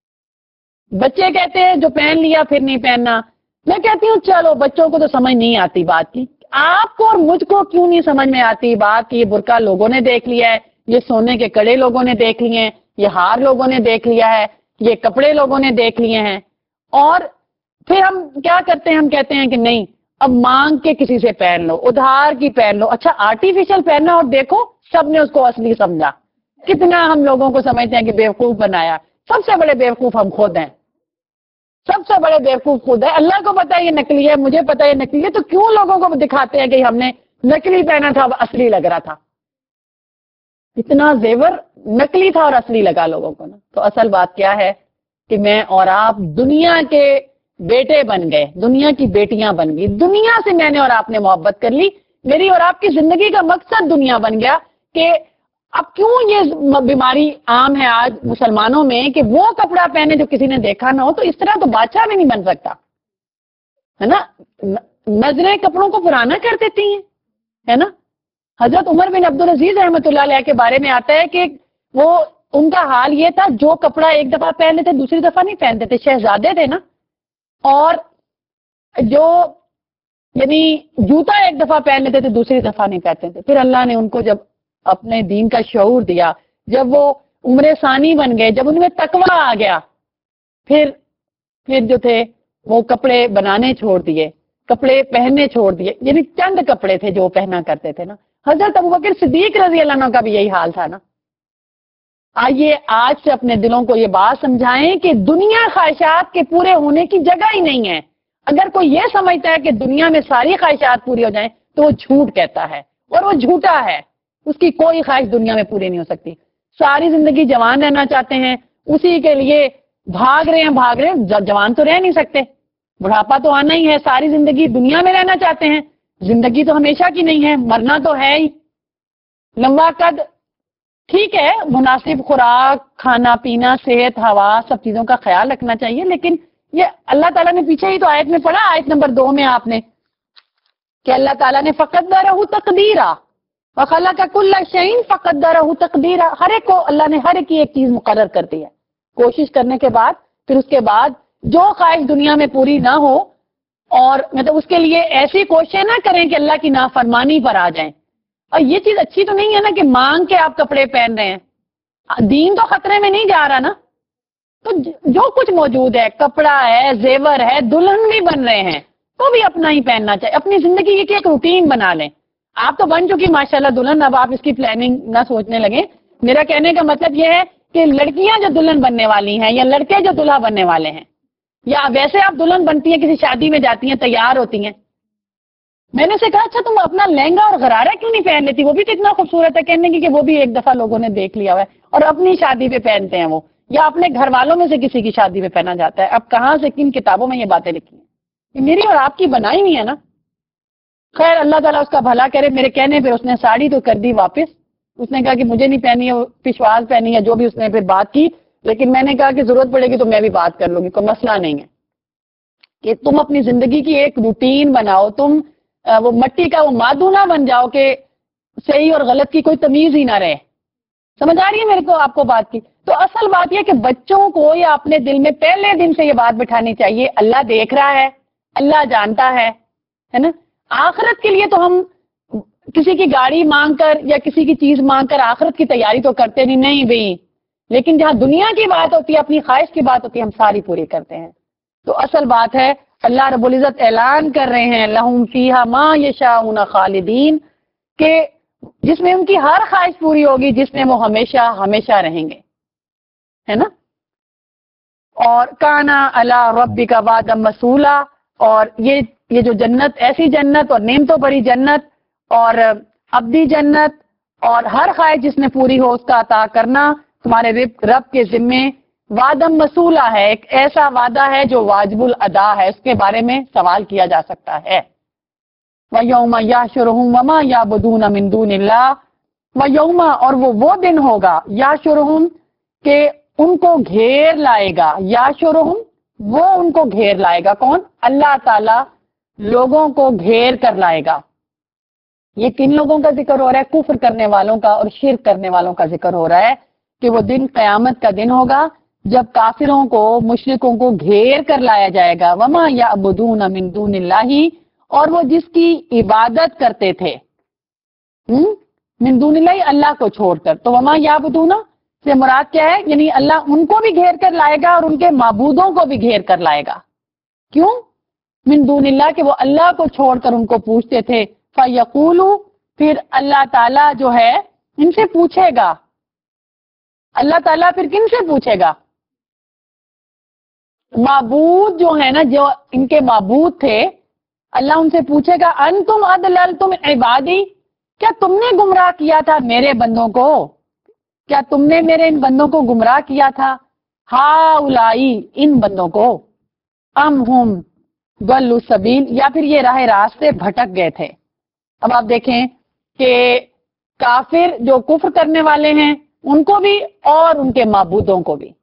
بچے کہتے ہیں جو پہن لیا پھر نہیں پہننا. میں کہتی ہوں چلو بچوں کو تو سمجھ نہیں آتی بات کی, آپ کو اور مجھ کو کیوں نہیں سمجھ میں آتی بات کی یہ برقع لوگوں نے دیکھ لیا ہے, یہ سونے کے کڑے لوگوں نے دیکھ لیے ہیں, یہ ہار لوگوں نے دیکھ لیا ہے, یہ کپڑے لوگوں نے دیکھ لیے ہیں. اور پھر ہم کیا کرتے ہیں, ہم کہتے ہیں کہ نہیں اب مانگ کے کسی سے پہن لو، ادھار کی پہن لو، اچھا آرٹیفیشل پہننا، اور دیکھو سب نے اس کو اصلی سمجھا. کتنا ہم لوگوں کو سمجھتے ہیں کہ بیوقوف بنایا. سب سے بڑے بیوقوف ہم خود ہیں، سب سے بڑے بیوقوف خود ہے. اللہ کو پتا ہے یہ نکلی ہے، مجھے پتا ہے یہ نکلی ہے، تو کیوں لوگوں کو دکھاتے ہیں کہ ہم نے نکلی پہنا تھا اصلی لگ رہا تھا. اتنا زیور نکلی تھا اور اصلی لگا لوگوں کو نا. تو اصل بات کیا ہے کہ میں اور آپ دنیا کے بیٹے بن گئے، دنیا کی بیٹیاں بن گئی. دنیا سے میں نے اور آپ نے محبت کر لی. میری اور آپ کی زندگی کا مقصد دنیا بن گیا. کہ اب کیوں یہ بیماری عام ہے آج مسلمانوں میں کہ وہ کپڑا پہنے جو کسی نے دیکھا نہ ہو. تو اس طرح تو بادشاہ بھی نہیں بن سکتا ہے نا. نظریں کپڑوں کو پرانا کر دیتی ہیں ہے نا. حضرت عمر بن عبدالعزیز رحمۃ اللہ علیہ کے بارے میں آتا ہے کہ وہ ان کا حال یہ تھا، جو کپڑا ایک دفعہ پہن لیتے دوسری دفعہ نہیں پہنتے تھے. شہزادے تھے نا، اور جو یعنی جوتا ایک دفعہ پہن لیتے تھے دوسری دفعہ نہیں پہنتے تھے. پھر اللہ نے ان کو جب اپنے دین کا شعور دیا، جب وہ عمر ثانی بن گئے، جب ان میں تقویٰ آ گیا، پھر پھر جو تھے وہ کپڑے بنانے چھوڑ دیے، کپڑے پہننے چھوڑ دیے. یعنی چند کپڑے تھے جو پہنا کرتے تھے نا. حضرت ابوبکر صدیق رضی اللہ عنہ کا بھی یہی حال تھا نا. آئیے آج سے اپنے دلوں کو یہ بات سمجھائیں کہ دنیا خواہشات کے پورے ہونے کی جگہ ہی نہیں ہے. اگر کوئی یہ سمجھتا ہے کہ دنیا میں ساری خواہشات پوری ہو جائیں تو وہ جھوٹ کہتا ہے، اور وہ جھوٹا ہے. اس کی کوئی خواہش دنیا میں پوری نہیں ہو سکتی. ساری زندگی جوان رہنا چاہتے ہیں، اسی کے لیے بھاگ رہے ہیں بھاگ رہے ہیں جوان تو رہ نہیں سکتے، بڑھاپا تو آنا ہی ہے. ساری زندگی دنیا میں رہنا چاہتے ہیں، زندگی تو ہمیشہ کی نہیں ہے، مرنا تو ہے ہی. لمبا قد ٹھیک ہے، مناسب خوراک، کھانا پینا، صحت، ہوا، سب چیزوں کا خیال رکھنا چاہیے. لیکن یہ اللہ تعالیٰ نے پیچھے ہی تو آیت میں پڑھا، آیت نمبر دو میں آپ نے، کہ اللہ تعالیٰ نے فقدرہ تقدیرا وخلق کل شیء فقدرہ تقدیرا. ہر ایک کو اللہ نے ہر ایک کی ایک چیز مقرر کر دی ہے. کوشش کرنے کے بعد پھر اس کے بعد جو خواہش دنیا میں پوری نہ ہو، اور مطلب اس کے لیے ایسی کوششیں نہ کریں کہ اللہ کی نافرمانی پر آ جائیں. اور یہ چیز اچھی تو نہیں ہے نا کہ مانگ کے آپ کپڑے پہن رہے ہیں. دین تو خطرے میں نہیں جا رہا نا. تو جو کچھ موجود ہے، کپڑا ہے، زیور ہے، دلہن بھی بن رہے ہیں تو بھی اپنا ہی پہننا چاہیے. اپنی زندگی کی ایک روٹین بنا لیں. آپ تو بن چکی ماشاءاللہ دلہن، اب آپ اس کی پلاننگ نہ سوچنے لگیں. میرا کہنے کا مطلب یہ ہے کہ لڑکیاں جو دلہن بننے والی ہیں یا لڑکے جو دلہا بننے والے ہیں، یا ویسے آپ دلہن بنتی ہیں کسی شادی میں جاتی ہیں تیار ہوتی ہیں، میں نے سے کہا اچھا تم اپنا لہنگا اور غرارہ کیوں نہیں پہن لیتی؟ وہ بھی تو اتنا خوبصورت ہے. کہنے کی کہ وہ بھی ایک دفعہ لوگوں نے دیکھ لیا ہوا ہے اور اپنی شادی پہ پہنتے ہیں وہ، یا اپنے گھر والوں میں سے کسی کی شادی پہ پہنا جاتا ہے. اب کہاں سے کن کتابوں میں یہ باتیں لکھی ہیں؟ یہ میری اور آپ کی بنائی ہوئی ہے نا. خیر اللہ تعالیٰ اس کا بھلا کرے. میرے کہنے پہ اس نے ساڑی تو کر دی واپس. اس نے کہا کہ مجھے نہیں پہنی ہے، پشواز پہنی ہے، جو بھی اس نے پھر بات کی. لیکن میں نے کہا کہ ضرورت پڑے گی تو میں بھی بات کر لوں گی، کوئی مسئلہ نہیں ہے. کہ تم اپنی زندگی کی ایک روٹین بناؤ. تم وہ مٹی کا وہ مادو نہ بن جاؤ کہ صحیح اور غلط کی کوئی تمیز ہی نہ رہے. سمجھ آ رہی ہے میرے کو آپ کو بات کی؟ تو اصل بات یہ کہ بچوں کو یا اپنے دل میں پہلے دن سے یہ بات بٹھانی چاہیے، اللہ دیکھ رہا ہے، اللہ جانتا ہے ہے نا. آخرت کے لیے تو ہم کسی کی گاڑی مانگ کر یا کسی کی چیز مانگ کر آخرت کی تیاری تو کرتے نہیں نہیں بھائی. لیکن جہاں دنیا کی بات ہوتی ہے، اپنی خواہش کی بات ہوتی ہے، ہم ساری پوری کرتے ہیں. تو اصل بات ہے اللہ رب العزت اعلان کر رہے ہیں لہم فیہا ما یشاؤون خالدین، کہ جس میں ان کی ہر خواہش پوری ہوگی، جس میں وہ ہمیشہ ہمیشہ رہیں گے، ہے نا. اور کانا علی ربک وعدا مسئولا. اور یہ یہ جو جنت، ایسی جنت اور نعمتوں بڑی جنت اور ابدی جنت اور ہر خواہش جس میں پوری ہو اس کا عطا کرنا تمہارے رب رب کے ذمے وعدہ مسئولہ ہے. ایک ایسا وعدہ ہے جو واجب الادا ہے، اس کے بارے میں سوال کیا جا سکتا ہے. وَيَوْمَ يَحْشُرُهُمْ وَمَا يَعْبُدُونَ مِن دُونِ اللَّهِ وَيَوْمَ، اور وہ وہ دن ہوگا يَحْشُرُهُمْ کہ ان کو گھیر لائے گا. يَحْشُرُهُمْ وہ ان کو گھیر لائے گا. کون؟ اللہ تعالی لوگوں کو گھیر کر لائے گا. یہ کن لوگوں کا ذکر ہو رہا ہے؟ کفر کرنے والوں کا اور شرک کرنے والوں کا ذکر ہو رہا ہے کہ وہ دن قیامت کا دن ہوگا جب کافروں کو، مشرکوں کو گھیر کر لایا جائے گا. وما یعبدون من دون اللہ، اور وہ جس کی عبادت کرتے تھے من دون اللہ، اللہ کو چھوڑ کر. تو وما یعبدون سے مراد کیا ہے؟ یعنی اللہ ان کو بھی گھیر کر لائے گا اور ان کے معبودوں کو بھی گھیر کر لائے گا. کیوں؟ من دون اللہ کہ وہ اللہ کو چھوڑ کر ان کو پوچھتے تھے. فَيَقُولُ پھر اللہ تعالیٰ جو ہے ان سے پوچھے گا. اللہ تعالیٰ پھر کن سے پوچھے گا؟ معبود جو ہے نا، جو ان کے معبود تھے، اللہ ان سے پوچھے گا انتم اضللتم عبادی، کیا تم نے گمراہ کیا تھا میرے بندوں کو؟ کیا تم نے میرے ان بندوں کو گمراہ کیا تھا؟ ہاؤلائی ان بندوں کو، ام ہم ضلوا السبیل یا پھر یہ راہ راست سے بھٹک گئے تھے. اب آپ دیکھیں کہ کافر جو کفر کرنے والے ہیں ان کو بھی اور ان کے معبودوں کو بھی،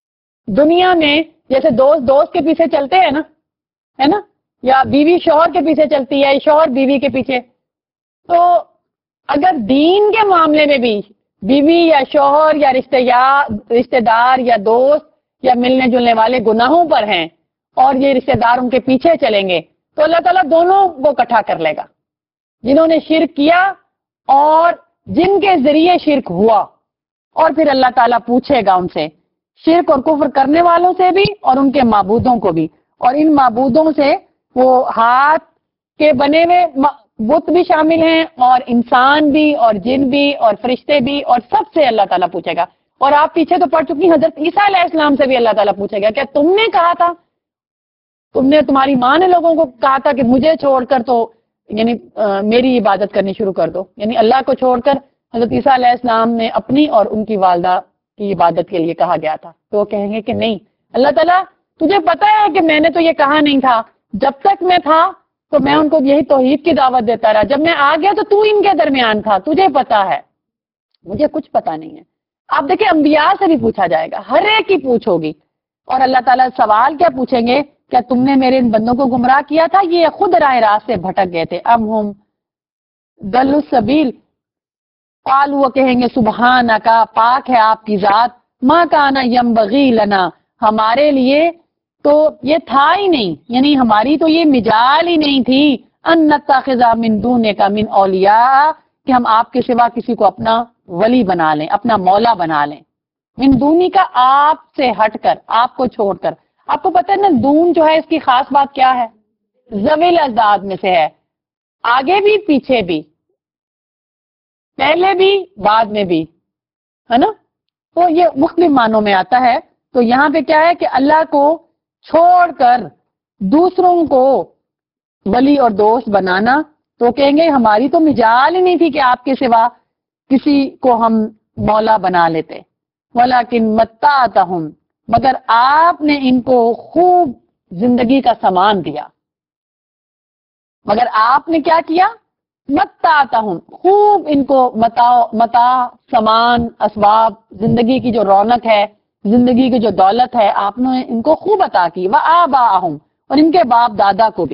دنیا میں جیسے دوست دوست کے پیچھے چلتے ہیں نا، ہے نا، یا بیوی شوہر کے پیچھے چلتی ہے، شوہر بیوی کے پیچھے، تو اگر دین کے معاملے میں بھی بیوی یا شوہر یا رشتے یا رشتے دار یا دوست یا ملنے جلنے والے گناہوں پر ہیں اور یہ رشتے دار ان کے پیچھے چلیں گے تو اللہ تعالیٰ دونوں کو اکٹھا کر لے گا، جنہوں نے شرک کیا اور جن کے ذریعے شرک ہوا. اور پھر اللہ تعالیٰ پوچھے گا ان سے، شرک اور کفر کرنے والوں سے بھی اور ان کے معبودوں کو بھی. اور ان معبودوں سے وہ ہاتھ کے بنے ہوئے بت بھی شامل ہیں اور انسان بھی اور جن بھی اور فرشتے بھی، اور سب سے اللہ تعالیٰ پوچھے گا. اور آپ پیچھے تو پڑھ چکی حضرت عیسیٰ علیہ السلام سے بھی اللہ تعالیٰ پوچھے گا، کیا تم نے کہا تھا، تم نے تمہاری ماں نے لوگوں کو کہا تھا کہ مجھے چھوڑ کر تو یعنی میری عبادت کرنی شروع کر دو، یعنی اللہ کو چھوڑ کر حضرت عیسیٰ علیہ السلام نے اپنی اور ان کی والدہ کی عبادت کے لیے کہا گیا تھا. تو وہ کہیں گے کہ نہیں اللہ تعالیٰ تجھے پتا ہے کہ میں نے تو یہ کہا نہیں تھا، جب تک میں تھا تو میں ان کو یہی توحید کی دعوت دیتا رہا، جب میں آ گیا تو تو ان کے درمیان تھا، تجھے پتا ہے، مجھے کچھ پتا نہیں ہے. آپ دیکھیں انبیاء سے بھی پوچھا جائے گا، ہر ایک کی پوچھ ہوگی. اور اللہ تعالیٰ سوال کیا پوچھیں گے، کیا تم نے میرے ان بندوں کو گمراہ کیا تھا، یہ خود راہ راست سے بھٹک گئے تھے. ام ہم ضلوا السبیل، قال وہ کہیں گے سبحانک پاک ہے آپ کی ذات، ما کان ینبغی لنا ہمارے لیے تو یہ تھا ہی نہیں، یعنی ہماری تو یہ مجال ہی نہیں تھی، ان نتخذ من دونک من اولیاء کہ ہم آپ کے سوا کسی کو اپنا ولی بنا لیں، اپنا مولا بنا لیں. من دونی کا آپ سے ہٹ کر، آپ کو چھوڑ کر. آپ کو پتہ ہے نا دون جو ہے اس کی خاص بات کیا ہے، ذوی الاضداد میں سے ہے، آگے بھی پیچھے بھی، پہلے بھی بعد میں بھی، ہے نا. تو یہ مختلف معنوں میں آتا ہے. تو یہاں پہ کیا ہے کہ اللہ کو چھوڑ کر دوسروں کو ولی اور دوست بنانا، تو کہیں گے ہماری تو مجال ہی نہیں تھی کہ آپ کے سوا کسی کو ہم مولا بنا لیتے. ولیکن متعتہم مگر آپ نے ان کو خوب زندگی کا سامان دیا، مگر آپ نے کیا کیا، متعتہم خوب ان کو متاع متاع سامان اسباب، زندگی کی جو رونق ہے، زندگی کی جو دولت ہے آپ نے ان کو خوب عطا کی. وآباءہم اور ان کے باپ دادا کو بھی.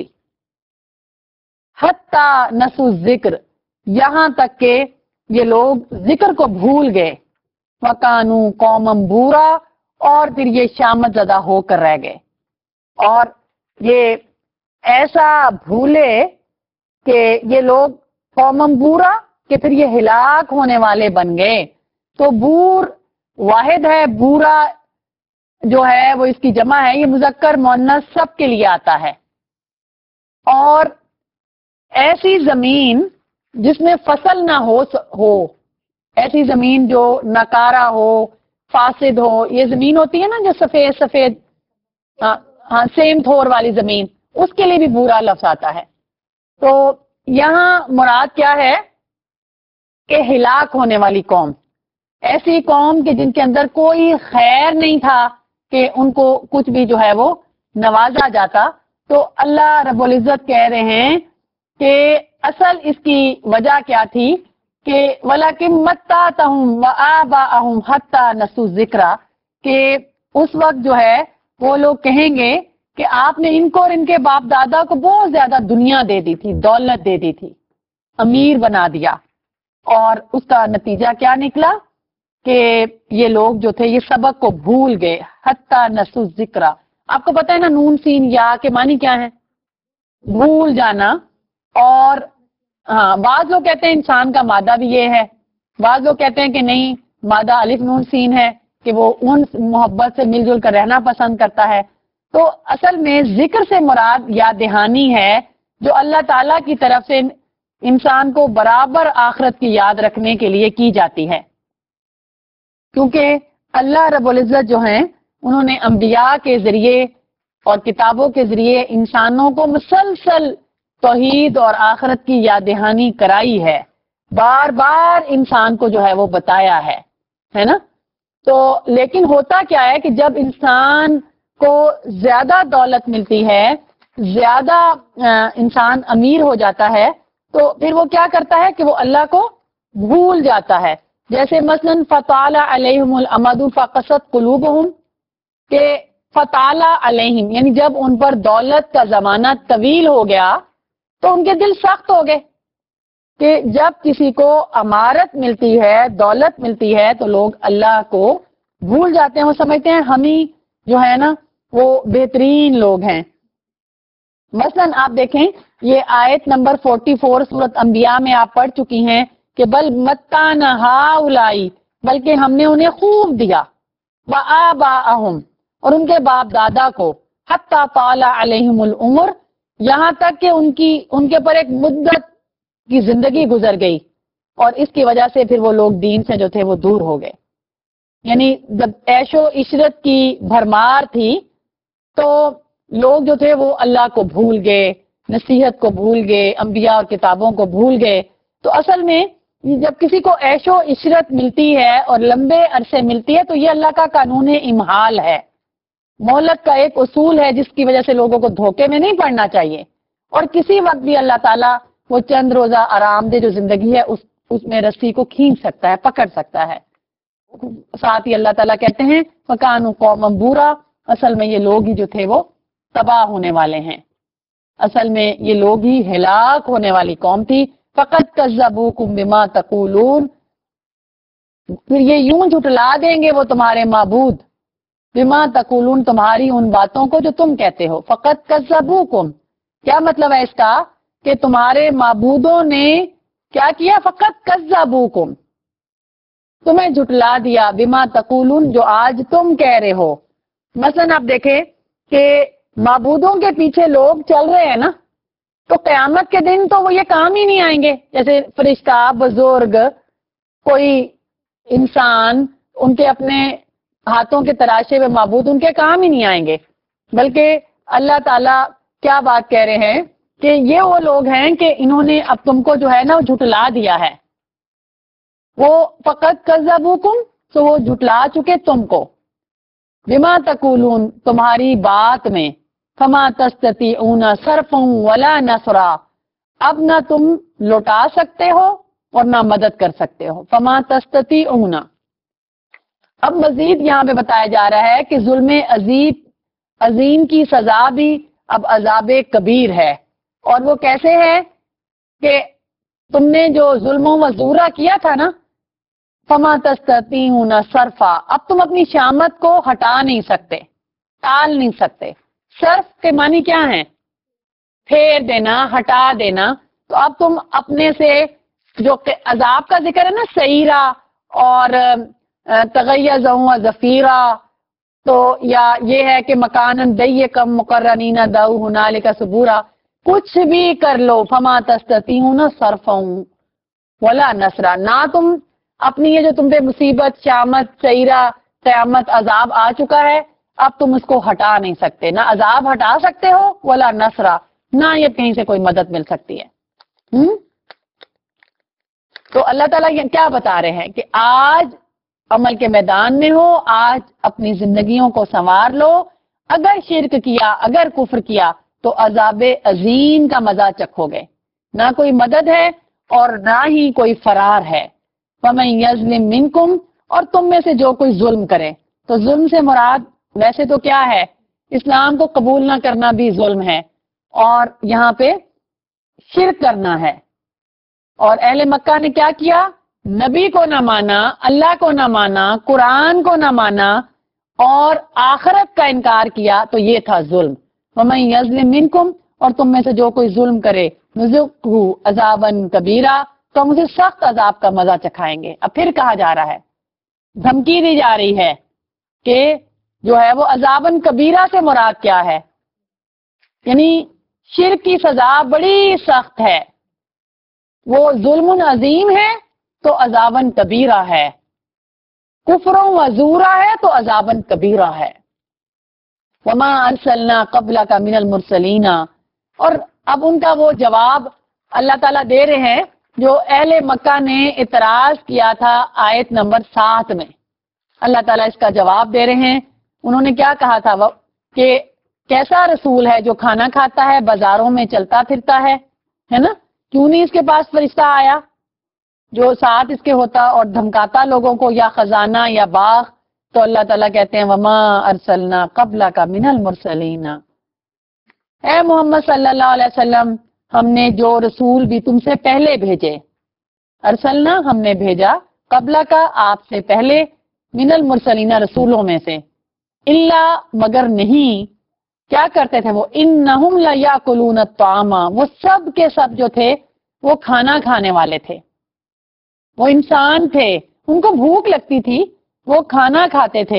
حتی نسوا الذکر یہاں تک کہ یہ لوگ ذکر کو بھول گئے. وکانوا قوما بورا اور پھر یہ شامت زدہ ہو کر رہ گئے، اور یہ ایسا بھولے کہ یہ لوگ قوما بورا کہ پھر یہ ہلاک ہونے والے بن گئے. تو بور واحد ہے، بورا جو ہے وہ اس کی جمع ہے، یہ مذکر مؤنث سب کے لیے آتا ہے. اور ایسی زمین جس میں فصل نہ ہو ہو ایسی زمین جو ناکارہ ہو، فاسد ہو، یہ زمین ہوتی ہے نا جو سفید سفید ہاں سیم تھور والی زمین، اس کے لیے بھی بورا لفظ آتا ہے. تو یہاں مراد کیا ہے کہ ہلاک ہونے والی قوم، ایسی قوم کہ جن کے اندر کوئی خیر نہیں تھا کہ ان کو کچھ بھی جو ہے وہ نوازا جاتا. تو اللہ رب العزت کہہ رہے ہیں کہ اصل اس کی وجہ کیا تھی کہ وَلَكِن مَتَّعْتَهُمْ وَآبَاءَهُمْ حَتَّى نَسُوا الذِّكْرَ، کہ اس وقت جو ہے وہ لوگ کہیں گے کہ آپ نے ان کو اور ان کے باپ دادا کو بہت زیادہ دنیا دے دی تھی، دولت دے دی تھی، امیر بنا دیا. اور اس کا نتیجہ کیا نکلا کہ یہ لوگ جو تھے یہ سبق کو بھول گئے. حَتَّى نَسُوا الذِّكْرَ، آپ کو پتہ ہے نا نون سین یا کے معنی کیا ہے، بھول جانا. اور ہاں بعض لوگ کہتے ہیں انسان کا مادہ بھی یہ ہے، بعض لوگ کہتے ہیں کہ نہیں مادہ الف نون سین ہے کہ وہ ان محبت سے مل جل کر رہنا پسند کرتا ہے. تو اصل میں ذکر سے مراد یاد دہانی ہے جو اللہ تعالیٰ کی طرف سے انسان کو برابر آخرت کی یاد رکھنے کے لیے کی جاتی ہے، کیونکہ اللہ رب العزت جو ہیں انہوں نے انبیاء کے ذریعے اور کتابوں کے ذریعے انسانوں کو مسلسل توحید اور آخرت کی یاد دہانی کرائی ہے، بار بار انسان کو جو ہے وہ بتایا ہے ہے نا۔ تو لیکن ہوتا کیا ہے کہ جب انسان کو زیادہ دولت ملتی ہے، زیادہ انسان امیر ہو جاتا ہے، تو پھر وہ کیا کرتا ہے کہ وہ اللہ کو بھول جاتا ہے۔ جیسے مثلا فطال علیہم الامد فقست قلوبہم، کہ فطال علیہم یعنی جب ان پر دولت کا زمانہ طویل ہو گیا تو ان کے دل سخت ہو گئے، کہ جب کسی کو امارت ملتی ہے، دولت ملتی ہے، تو لوگ اللہ کو بھول جاتے ہیں، وہ سمجھتے ہیں ہم ہی جو ہے نا وہ بہترین لوگ ہیں۔ مثلا آپ دیکھیں یہ آیت نمبر چوالیس سورۃ انبیاء میں آپ پڑھ چکی ہیں کہ بل متعنا ہؤلاء، بلکہ ہم نے انہیں خوب دیا، وآباءہم اور ان کے باپ دادا کو، حتی طال علیہم العمر یہاں تک کہ ان کی ان کے پر ایک مدت کی زندگی گزر گئی، اور اس کی وجہ سے پھر وہ لوگ دین سے جو تھے وہ دور ہو گئے۔ یعنی جب عیش و عشرت کی بھرمار تھی تو لوگ جو تھے وہ اللہ کو بھول گئے، نصیحت کو بھول گئے، انبیاء اور کتابوں کو بھول گئے۔ تو اصل میں جب کسی کو عیش و عشرت ملتی ہے اور لمبے عرصے ملتی ہے تو یہ اللہ کا قانون امہال ہے، مہلت کا ایک اصول ہے جس کی وجہ سے لوگوں کو دھوکے میں نہیں پڑنا چاہیے، اور کسی وقت بھی اللہ تعالیٰ وہ چند روزہ آرام دہ جو زندگی ہے اس اس میں رسی کو کھینچ سکتا ہے، پکڑ سکتا ہے۔ ساتھ ہی اللہ تعالیٰ کہتے ہیں فَكَانُوا قَوْمًا بُورًا، اصل میں یہ لوگ ہی جو تھے وہ تباہ ہونے والے ہیں، اصل میں یہ لوگ ہی ہلاک ہونے والی قوم تھی۔ فَقَدْ كَذَّبُوكُمْ بِمَا تَقُولُونَ، پھر یہ یوں جھٹلا دیں گے وہ تمہارے معبود، بما تقولون تمہاری ان باتوں کو جو تم کہتے ہو۔ فقط کذبوکم، کیا مطلب ہے اس کا کہ تمہارے معبودوں نے کیا کیا؟ فقط کذبوکم، تمہیں جھٹلا دیا، بما تقولون جو آج تم کہہ رہے ہو۔ مثلا آپ دیکھیں کہ معبودوں کے پیچھے لوگ چل رہے ہیں نا، تو قیامت کے دن تو وہ یہ کام ہی نہیں آئیں گے، جیسے فرشتہ، بزرگ، کوئی انسان، ان کے اپنے ہاتھوں کے تراشے ہوئے معبود ان کے کام ہی نہیں آئیں گے، بلکہ اللہ تعالیٰ کیا بات کہہ رہے ہیں کہ یہ وہ لوگ ہیں کہ انہوں نے اب تم کو جو ہے نا وہ جھٹلا دیا ہے، وہ فقط کذبوکم، تو وہ جھٹلا چکے تم کو، بما تقولون تمہاری بات میں، فما تستطيعون صرفا ولا نصرا، اب نہ تم لوٹا سکتے ہو اور نہ مدد کر سکتے ہو، فما تستطيعون۔ اب مزید یہاں پہ بتایا جا رہا ہے کہ ظلم عظیم عظیم کی سزا بھی اب عذاب کبیر ہے، اور وہ کیسے ہے کہ تم نے جو ظلم و زورا کیا تھا نا، فما تستطيعون صرفا، اب تم اپنی شامت کو ہٹا نہیں سکتے، ٹال نہیں سکتے۔ صرف کے معنی کیا ہیں؟ پھیر دینا، ہٹا دینا۔ تو اب تم اپنے سے جو عذاب کا ذکر ہے نا، سعیرہ اور تغیظ و زفیرہ، تو یا یہ ہے کہ مکانن ضیقا مقرنین دعوا ہنالک ثبورا، کچھ بھی کر لو، فما تستطيعون صرفا ولا نصرا، نہ تم اپنی یہ جو تم پہ مصیبت، شامت، سعیرہ، قیامت، عذاب آ چکا ہے، اب تم اس کو ہٹا نہیں سکتے، نہ عذاب ہٹا سکتے ہو، ولا نصرا، نہ یہ کہیں سے کوئی مدد مل سکتی ہے۔ ہم؟ تو اللہ تعالیٰ یہ کیا بتا رہے ہیں کہ آج عمل کے میدان میں ہو، آج اپنی زندگیوں کو سنوار لو، اگر شرک کیا، اگر کفر کیا تو عذاب عظیم کا مزہ چکھو گے، نہ کوئی مدد ہے اور نہ ہی کوئی فرار ہے۔ وَمَن يَظْلِم مِّنكُمْ، اور تم میں سے جو کوئی ظلم کرے، تو ظلم سے مراد ویسے تو کیا ہے؟ اسلام کو قبول نہ کرنا بھی ظلم ہے، اور یہاں پہ شرک کرنا ہے۔ اور اہل مکہ نے کیا کیا؟ نبی کو نہ مانا، اللہ کو نہ مانا، قرآن کو نہ مانا، اور آخرت کا انکار کیا، تو یہ تھا ظلم۔ وَمَن يَظْلِم مِّنكُمْ، اور تم میں سے جو کوئی ظلم کرے، نُذِقْهُ عَذَابًا كَبِيرًا، تو ہم اسے سخت عذاب کا مزہ چکھائیں گے۔ اب پھر کہا جا رہا ہے، دھمکی دی جا رہی ہے کہ جو ہے وہ عذابن کبیرہ سے مراد کیا ہے؟ یعنی شرک کی سزا بڑی سخت ہے، وہ ظلم عظیم ہے تو عذابن کبیرہ ہے، کفر و زورا ہے تو عذابن کبیرہ ہے۔ وما ارسلنا قبلک من المرسلین، اور اب ان کا وہ جواب اللہ تعالیٰ دے رہے ہیں جو اہل مکہ نے اعتراض کیا تھا آیت نمبر سات میں۔ اللہ تعالیٰ اس کا جواب دے رہے ہیں۔ انہوں نے کیا کہا تھا وہ کہ کیسا رسول ہے جو کھانا کھاتا ہے، بازاروں میں چلتا پھرتا ہے ہے نا؟ کیوں نہیں اس کے پاس فرشتہ آیا جو ساتھ اس کے ہوتا اور دھمکاتا لوگوں کو، یا خزانہ یا باغ؟ تو اللہ تعالیٰ کہتے ہیں وما ارسلنا قبلک من المرسلین، اے محمد صلی اللہ علیہ وسلم ہم نے جو رسول بھی تم سے پہلے بھیجے، ارسلنا ہم نے بھیجا، قبلہ کا آپ سے پہلے، من المرسلین رسولوں میں سے، اللہ مگر نہیں، کیا کرتے تھے وہ، انہم لیاکلون الطعام، وہ سب کے سب جو تھے وہ کھانا کھانے والے تھے، وہ انسان تھے، ان کو بھوک لگتی تھی، وہ کھانا کھاتے تھے۔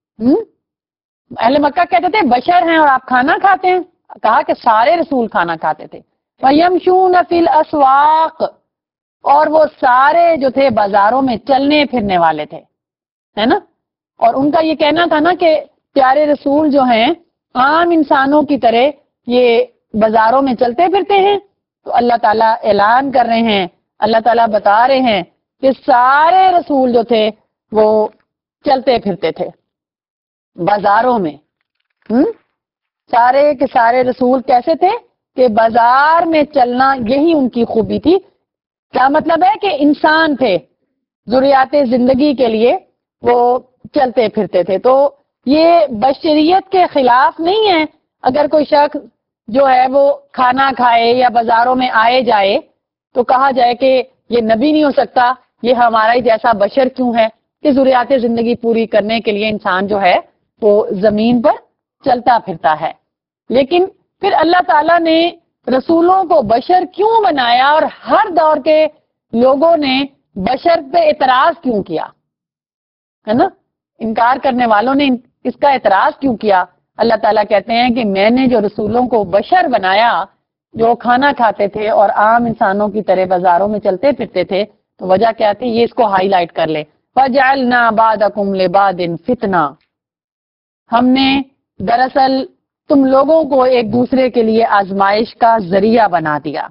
اہل مکہ کہتے تھے بشر ہیں اور آپ کھانا کھاتے ہیں، کہا کہ سارے رسول کھانا کھاتے تھے۔ وَيَمْشُونَ فِي الْأَسْوَاقِ، اور وہ سارے جو تھے بازاروں میں چلنے پھرنے والے تھے، ہے نا؟ اور ان کا یہ کہنا تھا نا کہ پیارے رسول جو ہیں عام انسانوں کی طرح یہ بازاروں میں چلتے پھرتے ہیں، تو اللہ تعالیٰ اعلان کر رہے ہیں، اللہ تعالیٰ بتا رہے ہیں کہ سارے رسول جو تھے وہ چلتے پھرتے تھے بازاروں میں۔ ہم؟ سارے کے سارے رسول کیسے تھے کہ بازار میں چلنا یہی ان کی خوبی تھی۔ کیا مطلب ہے کہ انسان تھے، ضروریات زندگی کے لیے وہ چلتے پھرتے تھے۔ تو یہ بشریت کے خلاف نہیں ہے اگر کوئی شخص جو ہے وہ کھانا کھائے یا بازاروں میں آئے جائے تو کہا جائے کہ یہ نبی نہیں ہو سکتا، یہ ہمارا ہی جیسا بشر کیوں ہے کہ ضروریات زندگی پوری کرنے کے لیے انسان جو ہے وہ زمین پر چلتا پھرتا ہے۔ لیکن پھر اللہ تعالیٰ نے رسولوں کو بشر کیوں بنایا اور ہر دور کے لوگوں نے بشر پہ اعتراض کیوں کیا، ہے نا؟ انکار کرنے والوں نے اس کا اعتراض کیوں کیا؟ اللہ تعالیٰ کہتے ہیں کہ میں نے جو رسولوں کو بشر بنایا جو کھانا کھاتے تھے اور عام انسانوں کی طرح بازاروں میں چلتے پھرتے تھے، تو وجہ کیا تھی یہ اس کو ہائی لائٹ کر لے، وَجَعَلْنَا بَعْدَكُمْ لِبَعْدٍ فِتْنَةً، ہم نے دراصل تم لوگوں کو ایک دوسرے کے لیے آزمائش کا ذریعہ بنا دیا۔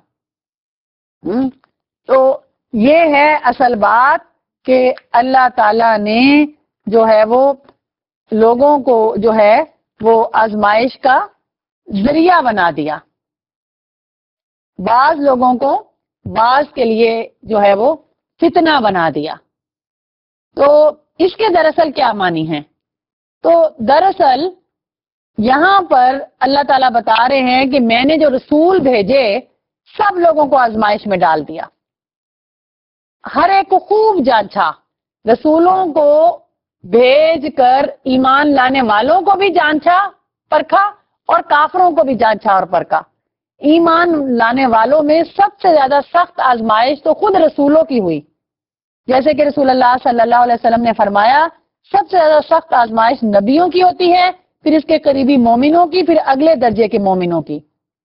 تو یہ ہے اصل بات کہ اللہ تعالیٰ نے جو ہے وہ لوگوں کو جو ہے وہ آزمائش کا ذریعہ بنا دیا، بعض لوگوں کو بعض کے لیے جو ہے وہ فتنہ بنا دیا۔ تو اس کے دراصل کیا معنی ہیں؟ تو دراصل یہاں پر اللہ تعالیٰ بتا رہے ہیں کہ میں نے جو رسول بھیجے سب لوگوں کو آزمائش میں ڈال دیا، ہر ایک کو خوب جانچا، رسولوں کو بھیج کر ایمان لانے والوں کو بھی جانچا پرکھا اور کافروں کو بھی جانچا اور پرکھا۔ ایمان لانے والوں میں سب سے زیادہ سخت آزمائش تو خود رسولوں کی ہوئی، جیسے کہ رسول اللہ صلی اللہ علیہ وسلم نے فرمایا سب سے زیادہ سخت آزمائش نبیوں کی ہوتی ہے، پھر اس کے قریبی مومنوں کی، پھر اگلے درجے کے مومنوں کی۔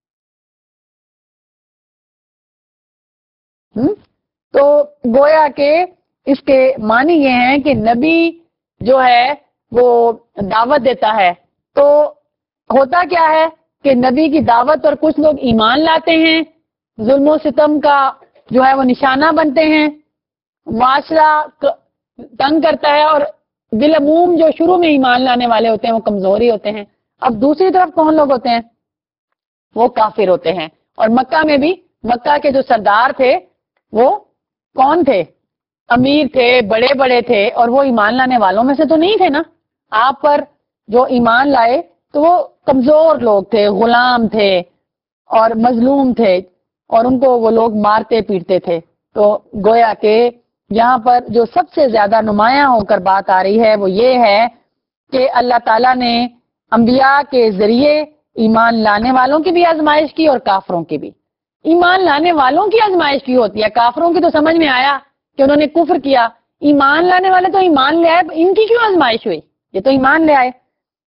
تو گویا کہ اس کے معنی یہ ہیں کہ نبی جو ہے وہ دعوت دیتا ہے، تو ہوتا کیا ہے کہ نبی کی دعوت پر کچھ لوگ ایمان لاتے ہیں، ظلم و ستم کا جو ہے وہ نشانہ بنتے ہیں، معاشرہ تنگ کرتا ہے، اور بالعموم جو شروع میں ایمان لانے والے ہوتے ہیں وہ کمزوری ہوتے ہیں۔ اب دوسری طرف کون لوگ ہوتے ہیں؟ وہ کافر ہوتے ہیں۔ اور مکہ میں بھی مکہ کے جو سردار تھے وہ کون تھے؟ امیر تھے، بڑے بڑے تھے، اور وہ ایمان لانے والوں میں سے تو نہیں تھے نا۔ آپ پر جو ایمان لائے تو وہ کمزور لوگ تھے، غلام تھے اور مظلوم تھے، اور ان کو وہ لوگ مارتے پیٹتے تھے۔ تو گویا کہ یہاں پر جو سب سے زیادہ نمایاں ہو کر بات آ رہی ہے وہ یہ ہے کہ اللہ تعالیٰ نے انبیاء کے ذریعے ایمان لانے والوں کی بھی آزمائش کی اور کافروں کی بھی۔ ایمان لانے والوں کی آزمائش کی ہوتی ہے، کافروں کی تو سمجھ میں آیا کہ انہوں نے کفر کیا، ایمان لانے والے تو ایمان لے آئے، ان کی کیوں آزمائش ہوئی؟ یہ تو ایمان لے آئے۔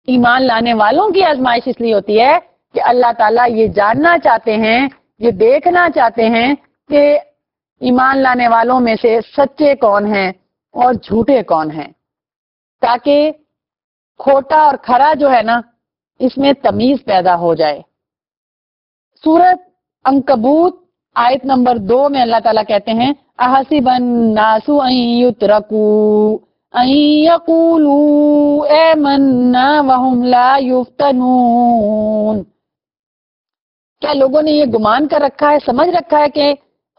ایمان لانے والوں کی آزمائش اس لیے ہوتی ہے کہ اللہ تعالیٰ یہ جاننا چاہتے ہیں، یہ دیکھنا چاہتے ہیں کہ ایمان لانے والوں میں سے سچے کون ہیں اور جھوٹے کون ہیں، تاکہ کھوٹا اور کھرا جو ہے نا اس میں تمیز پیدا ہو جائے۔ سورۃ عنکبوت آیت نمبر دو میں اللہ تعالیٰ کہتے ہیں احسب الناس ان یترکوا ان یقولوا آمنا وهم لا یفتنون، کیا لوگوں نے یہ گمان کر رکھا ہے، سمجھ رکھا ہے کہ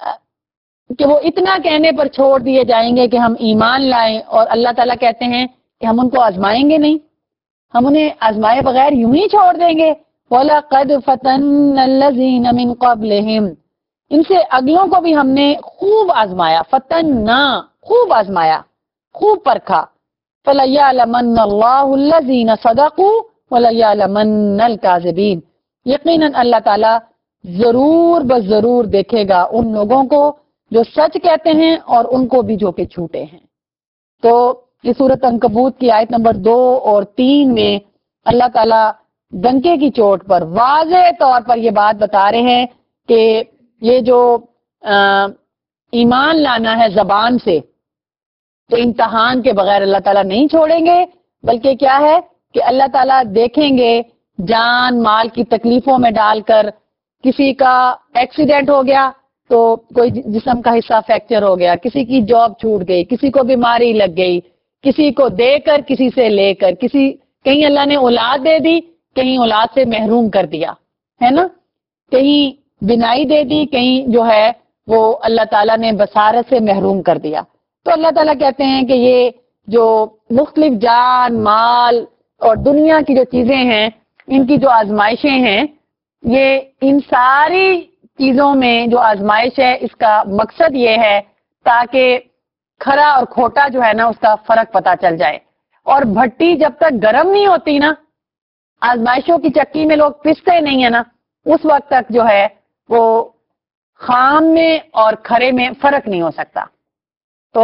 کہ وہ اتنا کہنے پر چھوڑ دیے جائیں گے کہ ہم ایمان لائیں، اور اللہ تعالیٰ کہتے ہیں کہ ہم ان کو آزمائیں گے نہیں، ہم انہیں آزمائے بغیر یوں ہی چھوڑ دیں گے۔ وَلَقَدْ فَتَنَّ الَّذِينَ مِن قَبْلِهِمْ، ان سے اگلوں کو بھی ہم نے خوب آزمایا، فتنّا خوب آزمایا، خوب پرکھا۔ فَلَيَعْلَمَنَّ اللَّهُ الَّذِينَ صَدَقُوا وَلَيَعْلَمَنَّ الْكَاذِبِينَ، یقیناً اللہ تعالیٰ ضرور بس ضرور دیکھے گا ان لوگوں کو جو سچ کہتے ہیں اور ان کو بھی جو کہ جھوٹے ہیں۔ تو یہ سورۃ عنکبوت کی آیت نمبر دو اور تین میں اللہ تعالیٰ ڈنکے کی چوٹ پر واضح طور پر یہ بات بتا رہے ہیں کہ یہ جو ایمان لانا ہے زبان سے، تو امتحان کے بغیر اللہ تعالیٰ نہیں چھوڑیں گے، بلکہ کیا ہے کہ اللہ تعالیٰ دیکھیں گے جان مال کی تکلیفوں میں ڈال کر، کسی کا ایکسیڈنٹ ہو گیا تو کوئی جسم کا حصہ فریکچر ہو گیا، کسی کی جاب چھوٹ گئی، کسی کو بیماری لگ گئی، کسی کو دے کر کسی سے لے کر، کسی کہیں اللہ نے اولاد دے دی، کہیں اولاد سے محروم کر دیا ہے نا، کہیں بینائی دے دی، کہیں جو ہے وہ اللہ تعالیٰ نے بصارت سے محروم کر دیا۔ تو اللہ تعالیٰ کہتے ہیں کہ یہ جو مختلف جان مال اور دنیا کی جو چیزیں ہیں، ان کی جو آزمائشیں ہیں، یہ ان ساری چیزوں میں جو آزمائش ہے اس کا مقصد یہ ہے تاکہ کھرا اور کھوٹا جو ہے نا اس کا فرق پتہ چل جائے۔ اور بھٹی جب تک گرم نہیں ہوتی نا، آزمائشوں کی چکی میں لوگ پستے نہیں ہیں نا، اس وقت تک جو ہے وہ خام میں اور کھرے میں فرق نہیں ہو سکتا۔ تو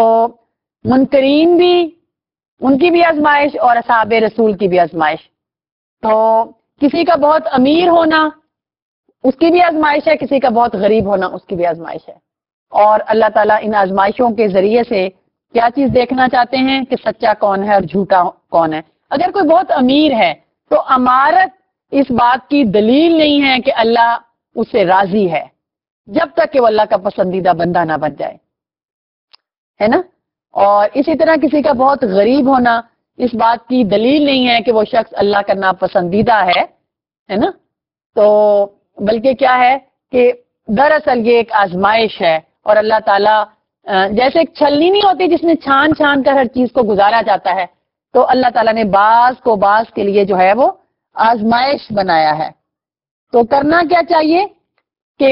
منکرین بھی، ان کی بھی آزمائش اور اصحاب رسول کی بھی آزمائش۔ تو کسی کا بہت امیر ہونا اس کی بھی آزمائش ہے، کسی کا بہت غریب ہونا اس کی بھی آزمائش ہے، اور اللہ تعالیٰ ان آزمائشوں کے ذریعے سے کیا چیز دیکھنا چاہتے ہیں کہ سچا کون ہے اور جھوٹا کون ہے۔ اگر کوئی بہت امیر ہے تو امارت اس بات کی دلیل نہیں ہے کہ اللہ اس سے راضی ہے، جب تک کہ وہ اللہ کا پسندیدہ بندہ نہ بن جائے، ہے نا۔ اور اسی طرح کسی کا بہت غریب ہونا اس بات کی دلیل نہیں ہے کہ وہ شخص اللہ کا ناپسندیدہ ہے، ہے نا۔ تو بلکہ کیا ہے کہ دراصل یہ ایک آزمائش ہے، اور اللہ تعالیٰ جیسے ایک چھلنی نہیں ہوتی جس میں چھان چھان کر ہر چیز کو گزارا جاتا ہے، تو اللہ تعالیٰ نے بعض کو بعض کے لیے جو ہے وہ آزمائش بنایا ہے۔ تو کرنا کیا چاہیے کہ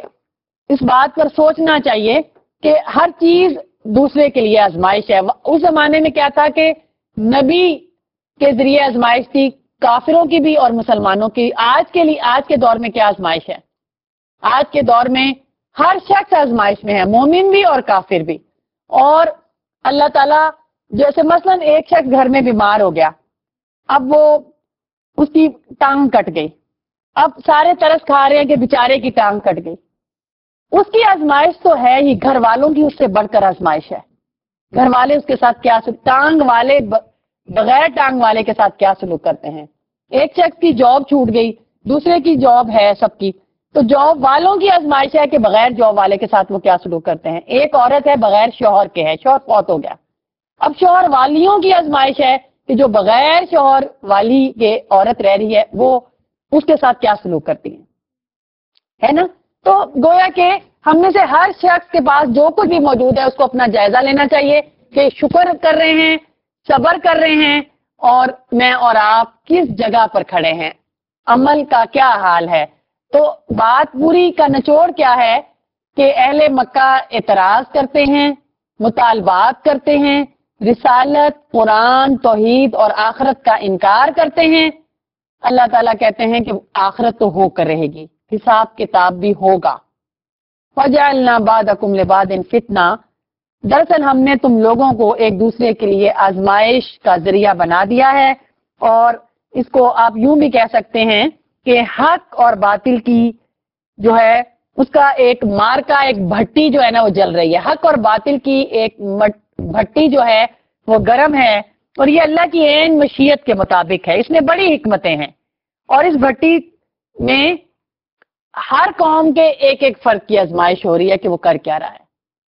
اس بات پر سوچنا چاہیے کہ ہر چیز دوسرے کے لیے آزمائش ہے۔ اس زمانے میں کیا تھا کہ نبی کے ذریعے آزمائش تھی، کافروں کی بھی اور مسلمانوں کی۔ آج کے لیے آج کے دور میں کیا آزمائش ہے؟ آج کے دور میں ہر شخص آزمائش میں ہے، مومن بھی اور کافر بھی۔ اور اللہ تعالیٰ جیسے مثلا ایک شخص گھر میں بیمار ہو گیا، اب وہ اس کی ٹانگ کٹ گئی، اب سارے ترس کھا رہے ہیں کہ بیچارے کی ٹانگ کٹ گئی۔ اس کی آزمائش تو ہے ہی، گھر والوں کی اس سے بڑھ کر آزمائش ہے۔ گھر والے اس کے ساتھ کیا سلوک، ٹانگ والے بغیر ٹانگ والے کے ساتھ کیا سلوک کرتے ہیں۔ ایک شخص کی جاب چھوٹ گئی، دوسرے کی جاب ہے سب کی، تو جاب والوں کی آزمائش ہے کہ بغیر جاب والے کے ساتھ وہ کیا سلوک کرتے ہیں۔ ایک عورت ہے بغیر شوہر کے ہے، شوہر فوت ہو گیا، اب شوہر والیوں کی آزمائش ہے کہ جو بغیر شوہر والی کے عورت رہ رہی ہے وہ اس کے ساتھ کیا سلوک کرتی ہیں، ہے نا۔ تو گویا کہ ہم میں سے ہر شخص کے پاس جو کچھ بھی موجود ہے اس کو اپنا جائزہ لینا چاہیے کہ شکر کر رہے ہیں، صبر کر رہے ہیں، اور میں اور آپ کس جگہ پر کھڑے ہیں، عمل کا کیا حال ہے۔ تو بات پوری کا نچوڑ کیا ہے کہ اہل مکہ اعتراض کرتے ہیں، مطالبات کرتے ہیں، رسالت، قرآن، توحید اور آخرت کا انکار کرتے ہیں۔ اللہ تعالیٰ کہتے ہیں کہ آخرت تو ہو کر رہے گی، حساب کتاب بھی ہوگا۔ وَجَعَلْنَا بَعْضَكُمْ لِبَعْضٍ فِتْنَةً، دراصل ہم نے تم لوگوں کو ایک دوسرے کے لیے آزمائش کا ذریعہ بنا دیا ہے، اور اس کو آپ یوں بھی کہہ سکتے ہیں کہ حق اور باطل کی جو ہے اس کا ایک مارکا، ایک بھٹی جو ہے نا وہ جل رہی ہے. حق اور باطل کی ایک بھٹی جو ہے وہ گرم ہے، اور یہ اللہ کی عین مشیت کے مطابق ہے. اس میں بڑی حکمتیں ہیں، اور اس بھٹی میں ہر قوم کے ایک ایک فرد کی آزمائش ہو رہی ہے کہ وہ کر کیا رہا ہے.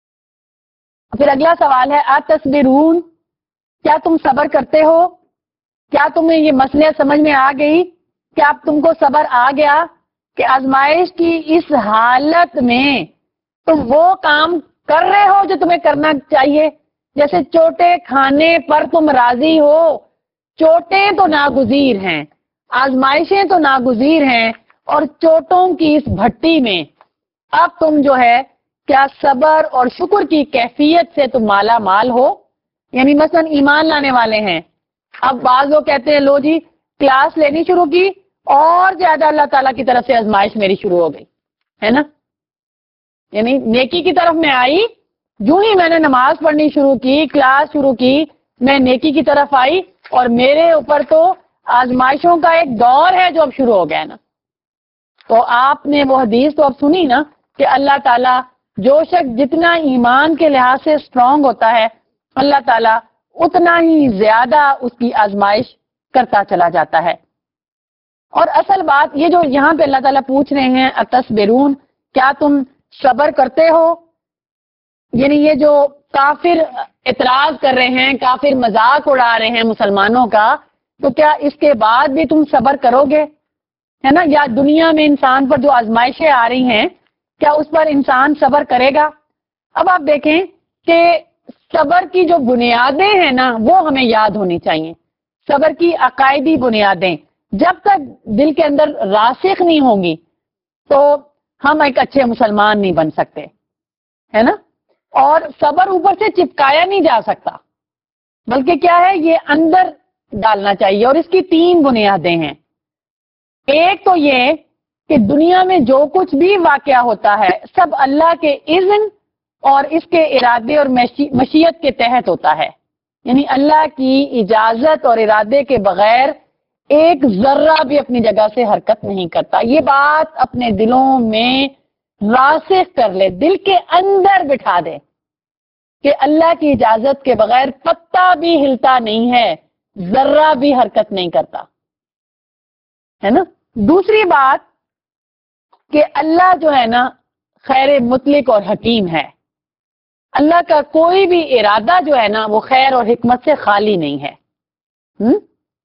پھر اگلا سوال ہے اتصبرون، کیا تم صبر کرتے ہو؟ کیا تمہیں یہ مسئلہ سمجھ میں آ گئی؟ کیا اب تم کو صبر آ گیا کہ آزمائش کی اس حالت میں تم وہ کام کر رہے ہو جو تمہیں کرنا چاہیے؟ جیسے چوٹے کھانے پر تم راضی ہو. چوٹیں تو ناگزیر ہیں، آزمائشیں تو ناگزیر ہیں، اور چوٹوں کی اس بھٹی میں اب تم جو ہے کیا صبر اور شکر کی کیفیت سے تم مالا مال ہو؟ یعنی مثلا ایمان لانے والے ہیں، اب بعض لوگ کہتے ہیں لو جی کلاس لینی شروع کی اور زیادہ اللہ تعالیٰ کی طرف سے آزمائش میری شروع ہو گئی ہے نا. یعنی نیکی کی طرف میں آئی، جو ہی میں نے نماز پڑھنی شروع کی، کلاس شروع کی، میں نیکی کی طرف آئی، اور میرے اوپر تو آزمائشوں کا ایک دور ہے جو اب شروع ہو گیا نا. تو آپ نے وہ حدیث تو اب سنی نا کہ اللہ تعالیٰ جو شخص جتنا ایمان کے لحاظ سے اسٹرانگ ہوتا ہے، اللہ تعالیٰ اتنا ہی زیادہ اس کی آزمائش کرتا چلا جاتا ہے. اور اصل بات یہ جو یہاں پہ اللہ تعالیٰ پوچھ رہے ہیں اتصبرون، کیا تم صبر کرتے ہو؟ یعنی یہ جو کافر اعتراض کر رہے ہیں، کافر مذاق اڑا رہے ہیں مسلمانوں کا، تو کیا اس کے بعد بھی تم صبر کرو گے؟ ہے نا. یا دنیا میں انسان پر جو آزمائشیں آ رہی ہیں، کیا اس پر انسان صبر کرے گا؟ اب آپ دیکھیں کہ صبر کی جو بنیادیں ہیں نا وہ ہمیں یاد ہونی چاہیے. صبر کی عقائدی بنیادیں جب تک دل کے اندر راسخ نہیں ہوں گی تو ہم ایک اچھے مسلمان نہیں بن سکتے، ہے نا. اور صبر اوپر سے چپکایا نہیں جا سکتا، بلکہ کیا ہے یہ اندر ڈالنا چاہیے. اور اس کی تین بنیادیں ہیں. ایک تو یہ کہ دنیا میں جو کچھ بھی واقعہ ہوتا ہے سب اللہ کے اذن اور اس کے ارادے اور مشیت کے تحت ہوتا ہے. یعنی اللہ کی اجازت اور ارادے کے بغیر ایک ذرہ بھی اپنی جگہ سے حرکت نہیں کرتا. یہ بات اپنے دلوں میں راسخ کر لے، دل کے اندر بٹھا دے کہ اللہ کی اجازت کے بغیر پتا بھی ہلتا نہیں ہے، ذرہ بھی حرکت نہیں کرتا، ہے نا. دوسری بات کہ اللہ جو ہے نا خیر مطلق اور حکیم ہے. اللہ کا کوئی بھی ارادہ جو ہے نا وہ خیر اور حکمت سے خالی نہیں ہے. ہم؟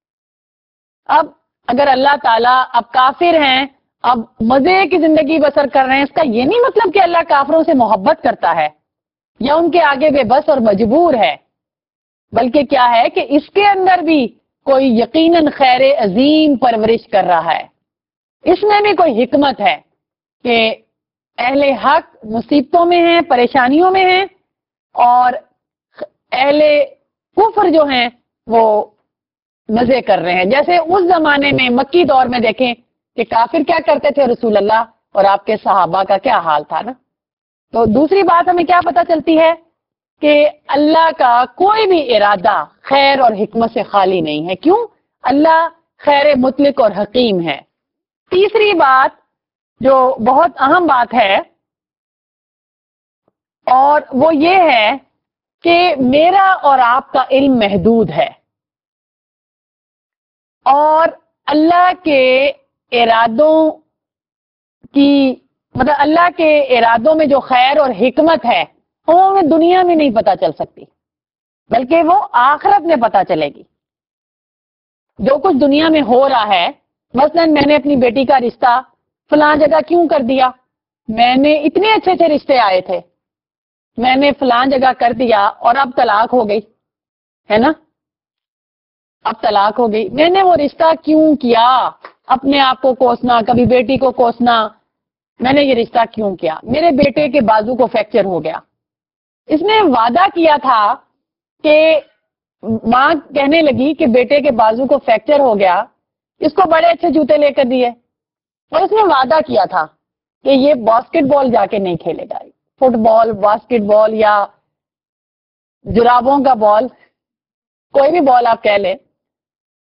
اب اگر اللہ تعالیٰ اب کافر ہیں، اب مزے کی زندگی بسر کر رہے ہیں، اس کا یہ نہیں مطلب کہ اللہ کافروں سے محبت کرتا ہے یا ان کے آگے بے بس اور مجبور ہے، بلکہ کیا ہے کہ اس کے اندر بھی کوئی یقیناً خیر عظیم پرورش کر رہا ہے. اس میں بھی کوئی حکمت ہے کہ اہل حق مصیبتوں میں ہیں، پریشانیوں میں ہیں، اور اہل کفر جو ہیں وہ مزے کر رہے ہیں. جیسے اس زمانے میں مکی دور میں دیکھیں کہ کافر کیا کرتے تھے، رسول اللہ اور آپ کے صحابہ کا کیا حال تھا نا. تو دوسری بات ہمیں کیا پتہ چلتی ہے کہ اللہ کا کوئی بھی ارادہ خیر اور حکمت سے خالی نہیں ہے. کیوں؟ اللہ خیر مطلق اور حکیم ہے. تیسری بات جو بہت اہم بات ہے اور وہ یہ ہے کہ میرا اور آپ کا علم محدود ہے، اور اللہ کے ارادوں کی مطلب اللہ کے ارادوں میں جو خیر اور حکمت ہے وہ ہمیں دنیا میں نہیں پتہ چل سکتی، بلکہ وہ آخرت میں پتہ چلے گی. جو کچھ دنیا میں ہو رہا ہے، مثلا میں نے اپنی بیٹی کا رشتہ فلاں جگہ کیوں کر دیا، میں نے اتنے اچھے اچھے رشتے آئے تھے، میں نے فلاں جگہ کر دیا اور اب طلاق ہو گئی، ہے نا. اب طلاق ہو گئی، میں نے وہ رشتہ کیوں کیا؟ اپنے آپ کو کوسنا، کبھی بیٹی کو کوسنا، میں نے یہ رشتہ کیوں کیا؟ میرے بیٹے کے بازو کو فریکچر ہو گیا، اس نے وعدہ کیا تھا کہ ماں کہنے لگی کہ بیٹے کے بازو کو فریکچر ہو گیا، اس کو بڑے اچھے جوتے لے کر دیے، اور اس نے وعدہ کیا تھا کہ یہ باسکٹ بال جا کے نہیں کھیلے گا، فٹ بال، باسکٹ بال یا جرابوں کا بال، کوئی بھی بال آپ کہہ لیں،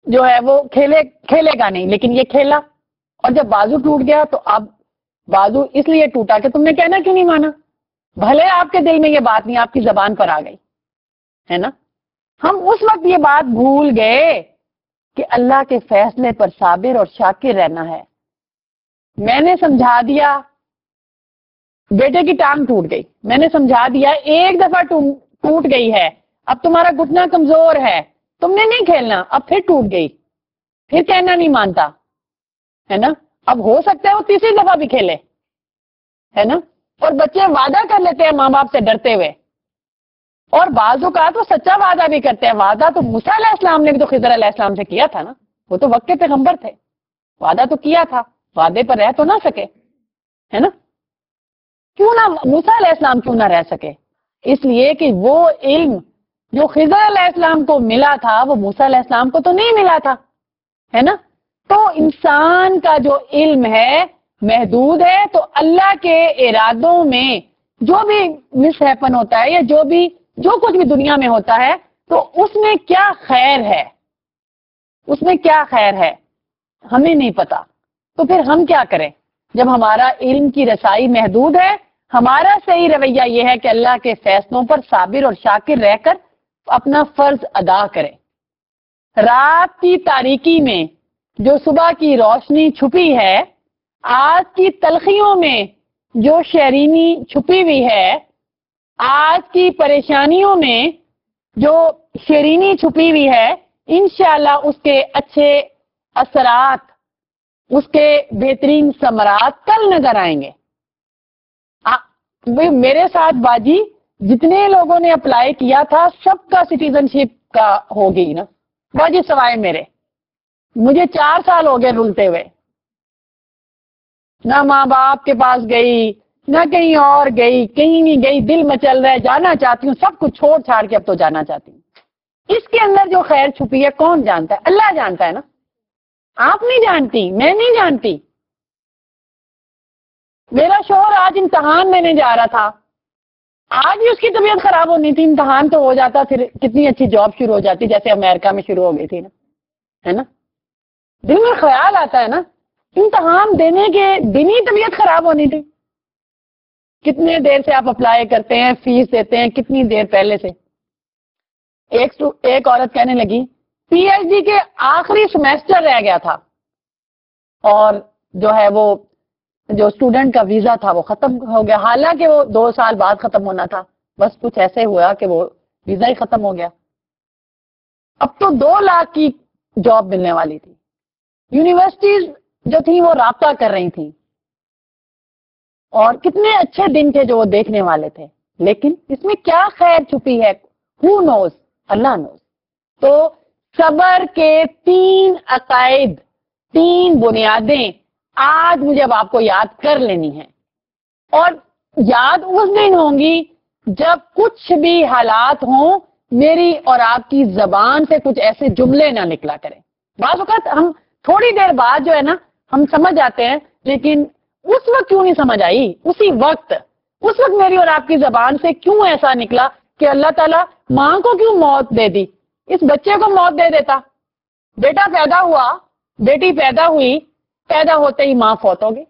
جو ہے وہ کھیلے کھیلے گا نہیں، لیکن یہ کھیلا، اور جب بازو ٹوٹ گیا تو اب بازو اس لیے ٹوٹا کہ تم نے کہنا کیوں نہیں مانا، بھلے آپ کے دل میں یہ بات نہیں، آپ کی زبان پر آ گئی ہے نا. ہم اس وقت یہ بات بھول گئے کہ اللہ کے فیصلے پر صابر اور شاکر رہنا ہے. میں نے سمجھا دیا، بیٹے کی ٹانگ ٹوٹ گئی، میں نے سمجھا دیا ایک دفعہ ٹوٹ گئی ہے، اب تمہارا گھٹنا کمزور ہے، تم نے نہیں کھیلنا، اب پھر ٹوٹ گئی، پھر کہنا نہیں مانتا ہے نا. اب ہو سکتا ہے وہ تیسری دفعہ بھی کھیلے ہے نا. اور بچے وعدہ کر لیتے ہیں ماں باپ سے ڈرتے ہوئے، اور بعض اوقات وہ سچا وعدہ بھی کرتے ہیں. وعدہ تو موسیٰ علیہ السلام نے بھی تو خضر علیہ السلام سے کیا تھا نا، وہ تو وقت کے پیغمبر تھے، وعدہ تو کیا تھا، وعدے پر رہ تو نہ سکے ہے نا. کیوں نہ موسیٰ علیہ السلام کیوں نہ رہ سکے؟ اس لیے کہ وہ علم جو خضر علیہ السلام کو ملا تھا وہ موسیٰ علیہ السلام کو تو نہیں ملا تھا ہے نا. تو انسان کا جو علم ہے محدود ہے، تو اللہ کے ارادوں میں جو بھی مس ہیپن ہوتا ہے یا جو بھی جو کچھ بھی دنیا میں ہوتا ہے تو اس میں کیا خیر ہے، اس میں کیا خیر ہے ہمیں نہیں پتا. تو پھر ہم کیا کریں جب ہمارا علم کی رسائی محدود ہے؟ ہمارا صحیح رویہ یہ ہے کہ اللہ کے فیصلوں پر صابر اور شاکر رہ کر اپنا فرض ادا کریں. رات کی تاریکی میں جو صبح کی روشنی چھپی ہے، آج کی تلخیوں میں جو شیرینی چھپی ہوئی ہے، آج کی پریشانیوں میں جو شیرینی چھپی ہوئی ہے، انشاءاللہ اس کے اچھے اثرات، اس کے بہترین ثمرات کل نظر آئیں گے. میرے ساتھ باجی جتنے لوگوں نے اپلائی کیا تھا سب کا سٹیزن شپ کا ہو گئی نا باجی، سوائے میرے. مجھے چار سال ہو گئے رلتے ہوئے، نہ ماں باپ کے پاس گئی، نہ کہیں اور گئی، کہیں نہیں گئی، دل مچل رہا ہے، جانا چاہتی ہوں، سب کچھ چھوڑ چھاڑ کے اب تو جانا چاہتی ہوں. اس کے اندر جو خیر چھپی ہے کون جانتا ہے؟ اللہ جانتا ہے نا. آپ نہیں جانتی، میں نہیں جانتی. میرا شوہر آج امتحان لینے جا رہا تھا، آج بھی اس کی طبیعت خراب ہونی تھی، امتحان تو ہو جاتا، پھر کتنی اچھی جاب شروع ہو جاتی جیسے امریکہ میں شروع ہو گئی تھی نا ہے نا. دل میں خیال آتا ہے نا، امتحان دینے کے دن ہی طبیعت خراب ہونی تھی. کتنے دیر سے آپ اپلائی کرتے ہیں، فیس دیتے ہیں، کتنی دیر پہلے سے. ایک ایک عورت کہنے لگی پی ایچ ڈی کے آخری سیمیسٹر رہ گیا تھا، اور جو ہے وہ جو اسٹوڈنٹ کا ویزا تھا وہ ختم ہو گیا، حالانکہ وہ دو سال بعد ختم ہونا تھا، بس کچھ ایسے ہوا کہ وہ ویزا ہی ختم ہو گیا. اب تو دو لاکھ کی جاب ملنے والی تھی. یونیورسٹیز جو تھیں وہ رابطہ کر رہی تھیں، اور کتنے اچھے دن تھے جو وہ دیکھنے والے تھے، لیکن اس میں کیا خیر چھپی ہے؟ ہو نوز، اللہ نوز. تو صبر کے تین عقائد، تین بنیادیں آج مجھے اب آپ کو یاد کر لینی ہیں، اور یاد اس دن ہوں گی جب کچھ بھی حالات ہوں میری اور آپ کی زبان سے کچھ ایسے جملے نہ نکلا کریں. بعض اوقات ہم تھوڑی دیر بعد جو ہے نا ہم سمجھ آتے ہیں، لیکن اس وقت کیوں نہیں سمجھ آئی؟ اسی وقت اس وقت میری اور آپ کی زبان سے کیوں ایسا نکلا کہ اللہ تعالیٰ ماں کو کیوں موت دے دی؟ اس بچے کو موت دے دیتا. بیٹا پیدا ہوا، بیٹی پیدا ہوئی، پیدا ہوتے ہی ماں فوت ہو گئی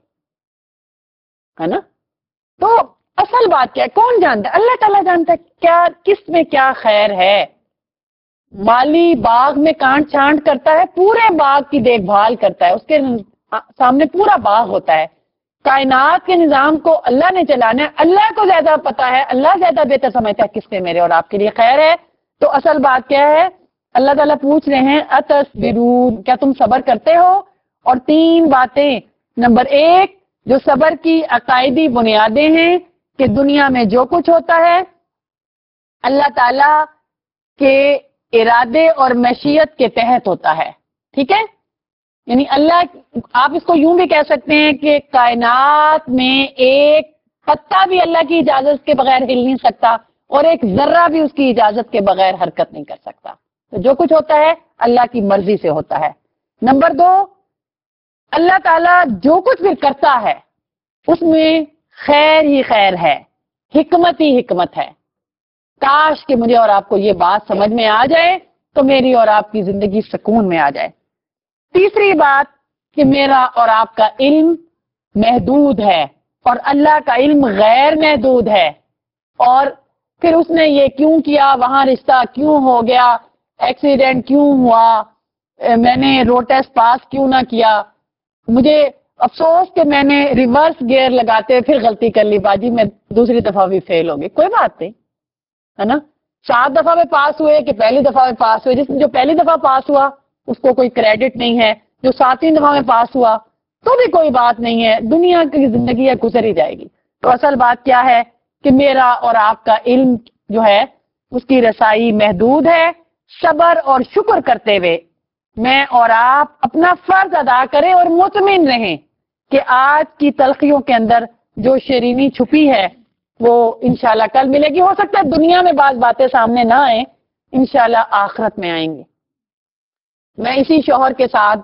ہے نا. تو اصل بات کیا ہے؟ کون جانتا ہے؟ اللہ تعالیٰ جانتا ہے کیا کس میں کیا خیر ہے. مالی باغ میں کانٹ چھانٹ کرتا ہے، پورے باغ کی دیکھ بھال کرتا ہے، اس کے سامنے پورا باغ ہوتا ہے. کائنات کے نظام کو اللہ نے چلانا ہے، اللہ کو زیادہ پتا ہے، اللہ زیادہ بہتر سمجھتا ہے کس میں میرے اور آپ کے لیے خیر ہے. تو اصل بات کیا ہے؟ اللہ تعالیٰ پوچھ رہے ہیں اتصبرون، کیا تم صبر کرتے ہو؟ اور تین باتیں. نمبر ایک جو صبر کی عقائدی بنیادیں ہیں کہ دنیا میں جو کچھ ہوتا ہے اللہ تعالیٰ کے ارادے اور مشیت کے تحت ہوتا ہے. ٹھیک ہے، یعنی اللہ، آپ اس کو یوں بھی کہہ سکتے ہیں کہ کائنات میں ایک پتا بھی اللہ کی اجازت کے بغیر ہل نہیں سکتا، اور ایک ذرہ بھی اس کی اجازت کے بغیر حرکت نہیں کر سکتا. تو جو کچھ ہوتا ہے اللہ کی مرضی سے ہوتا ہے. نمبر دو، اللہ تعالیٰ جو کچھ بھی کرتا ہے اس میں خیر ہی خیر ہے، حکمت ہی حکمت ہے. کاش کہ مجھے اور آپ کو یہ بات سمجھ میں آ جائے تو میری اور آپ کی زندگی سکون میں آ جائے۔ تیسری بات کہ میرا اور آپ کا علم محدود ہے اور اللہ کا علم غیر محدود ہے، اور پھر اس نے یہ کیوں کیا، وہاں رشتہ کیوں ہو گیا، ایکسیڈنٹ کیوں ہوا، میں نے روڈ ٹیسٹ پاس کیوں نہ کیا، مجھے افسوس کہ میں نے ریورس گیئر لگاتے پھر غلطی کر لی، باجی میں دوسری دفعہ بھی فیل ہو گئی، کوئی بات نہیں ہے نا۔ سات دفعہ میں پاس ہوئے کہ پہلی دفعہ میں پاس ہوئے، جس جو پہلی دفعہ پاس ہوا اس کو کوئی کریڈٹ نہیں ہے، جو ساتویں دفعہ میں پاس ہوا تو بھی کوئی بات نہیں ہے، دنیا کی زندگی ہے گزر ہی جائے گی۔ تو اصل بات کیا ہے کہ میرا اور آپ کا علم جو ہے اس کی رسائی محدود ہے۔ صبر اور شکر کرتے ہوئے میں اور آپ اپنا فرض ادا کریں اور مطمئن رہیں کہ آج کی تلخیوں کے اندر جو شیرینی چھپی ہے وہ انشاءاللہ کل ملے گی۔ ہو سکتا ہے دنیا میں بعض باتیں سامنے نہ آئیں، انشاءاللہ آخرت میں آئیں گی۔ میں اسی شوہر کے ساتھ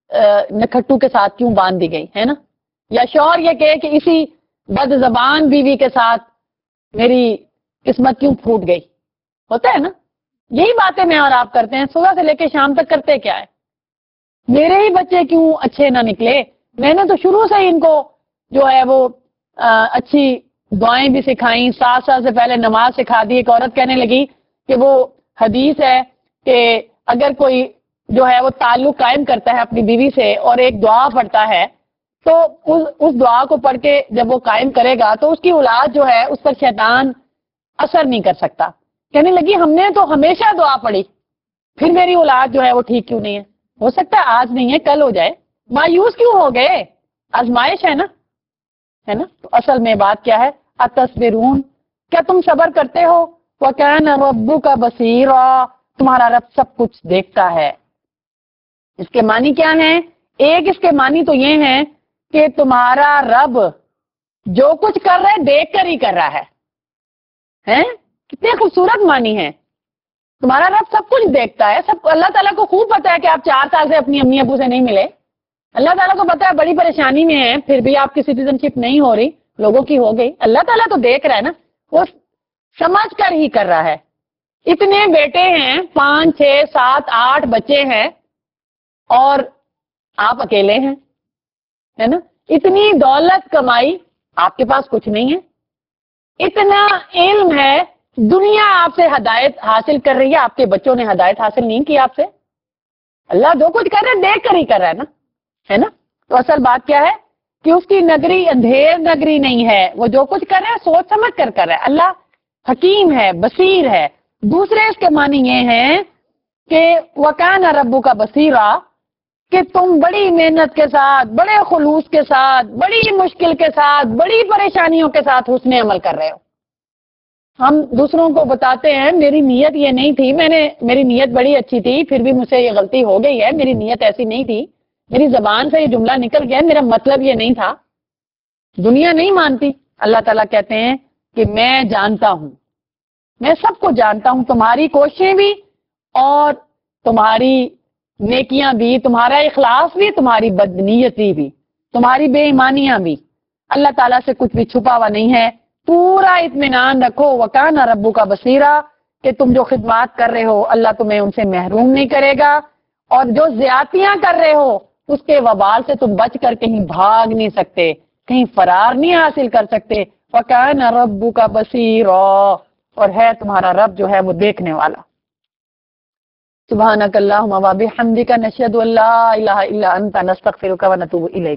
نکھٹو کے ساتھ کیوں باندھ دی گئی ہے نا، یا شوہر یہ کہے کہ اسی بد زبان بیوی کے ساتھ میری قسمت کیوں پھوٹ گئی، ہوتا ہے نا۔ یہی باتیں میں اور آپ کرتے ہیں، صبح سے لے کے شام تک کرتے کیا ہے، میرے ہی بچے کیوں اچھے نہ نکلے، میں نے تو شروع سے ہی ان کو جو ہے وہ اچھی دعائیں بھی سکھائیں، سات سال سے پہلے نماز سکھا دی۔ ایک عورت کہنے لگی کہ وہ حدیث ہے کہ اگر کوئی جو ہے وہ تعلق قائم کرتا ہے اپنی بیوی سے اور ایک دعا پڑھتا ہے تو اس دعا کو پڑھ کے جب وہ قائم کرے گا تو اس کی اولاد جو ہے اس پر شیطان اثر نہیں کر سکتا۔ کہنے لگی ہم نے تو ہمیشہ دعا پڑھی، پھر میری اولاد جو ہے وہ ٹھیک کیوں نہیں ہے؟ ہو سکتا ہے آج نہیں ہے کل ہو جائے، مایوس کیوں ہو گئے؟ آزمائش ہے نا، ہے نا۔ تو اصل میں بات کیا ہے، اتصبرون، کیا تم صبر کرتے ہو؟ وَكَانَ رَبُّكَ بَصِيرًا، تمہارا رب سب کچھ دیکھتا ہے۔ اس کے معنی کیا ہیں؟ ایک اس کے معنی تو یہ ہیں کہ تمہارا رب جو کچھ کر رہا ہے دیکھ کر ہی کر رہا ہے، ہیں؟ کتنے خوبصورت معنی ہیں۔ تمہارا رب سب کچھ دیکھتا ہے، سب اللہ تعالیٰ کو خوب پتا ہے کہ آپ چار سال سے اپنی امی ابو سے نہیں ملے، اللہ تعالیٰ کو پتا ہے بڑی پریشانی میں ہیں، پھر بھی آپ کی سٹیزن شپ نہیں ہو رہی، لوگوں کی ہو گئی، اللہ تعالیٰ تو دیکھ رہا ہے نا، وہ سمجھ کر ہی کر رہا ہے۔ اتنے بیٹے ہیں، پانچ چھ سات آٹھ بچے ہیں اور آپ اکیلے ہیں، ہے نا۔ اتنی دولت کمائی، آپ کے پاس کچھ نہیں ہے، اتنا علم ہے، دنیا آپ سے ہدایت حاصل کر رہی ہے، آپ کے بچوں نے ہدایت حاصل نہیں کی آپ سے، اللہ جو کچھ کر رہا ہے دیکھ کر ہی کر رہا ہے نا، ہے نا۔ تو اصل بات کیا ہے کہ اس کی نگری اندھیر نگری نہیں ہے، وہ جو کچھ کر رہا ہے سوچ سمجھ کر کر رہا ہے، اللہ حکیم ہے، بصیر ہے۔ دوسرے اس کے معنی یہ ہیں کہ وَكَانَ رَبُّكَ بَصِيرًا، کہ تم بڑی محنت کے ساتھ، بڑے خلوص کے ساتھ، بڑی مشکل کے ساتھ، بڑی پریشانیوں کے ساتھ حسن عمل کر رہے ہو۔ ہم دوسروں کو بتاتے ہیں میری نیت یہ نہیں تھی، میں نے میری نیت بڑی اچھی تھی، پھر بھی مجھ سے یہ غلطی ہو گئی ہے، میری نیت ایسی نہیں تھی، میری زبان سے یہ جملہ نکل گیا، میرا مطلب یہ نہیں تھا۔ دنیا نہیں مانتی، اللہ تعالیٰ کہتے ہیں کہ میں جانتا ہوں، میں سب کو جانتا ہوں، تمہاری کوششیں بھی اور تمہاری نیکیاں بھی، تمہارا اخلاص بھی، تمہاری بدنیتی بھی، تمہاری بے ایمانیاں بھی، اللہ تعالیٰ سے کچھ بھی چھپا ہوا نہیں ہے۔ پورا اطمینان رکھو، وَكَانَ رَبُّكَ بَصِيرًا، کہ تم جو خدمات کر رہے ہو اللہ تمہیں ان سے محروم نہیں کرے گا، اور جو زیادتیاں کر رہے ہو اس کے وبال سے تم بچ کر کہیں بھاگ نہیں سکتے، کہیں فرار نہیں حاصل کر سکتے۔ وَكَانَ رَبُّكَ بَصِيرًا، اور ہے تمہارا رب جو ہے وہ دیکھنے والا۔ سبحانک اللہم و بحمدک، نشہد ان لا الہ الا انت، نستغفرک و نتوب الیک۔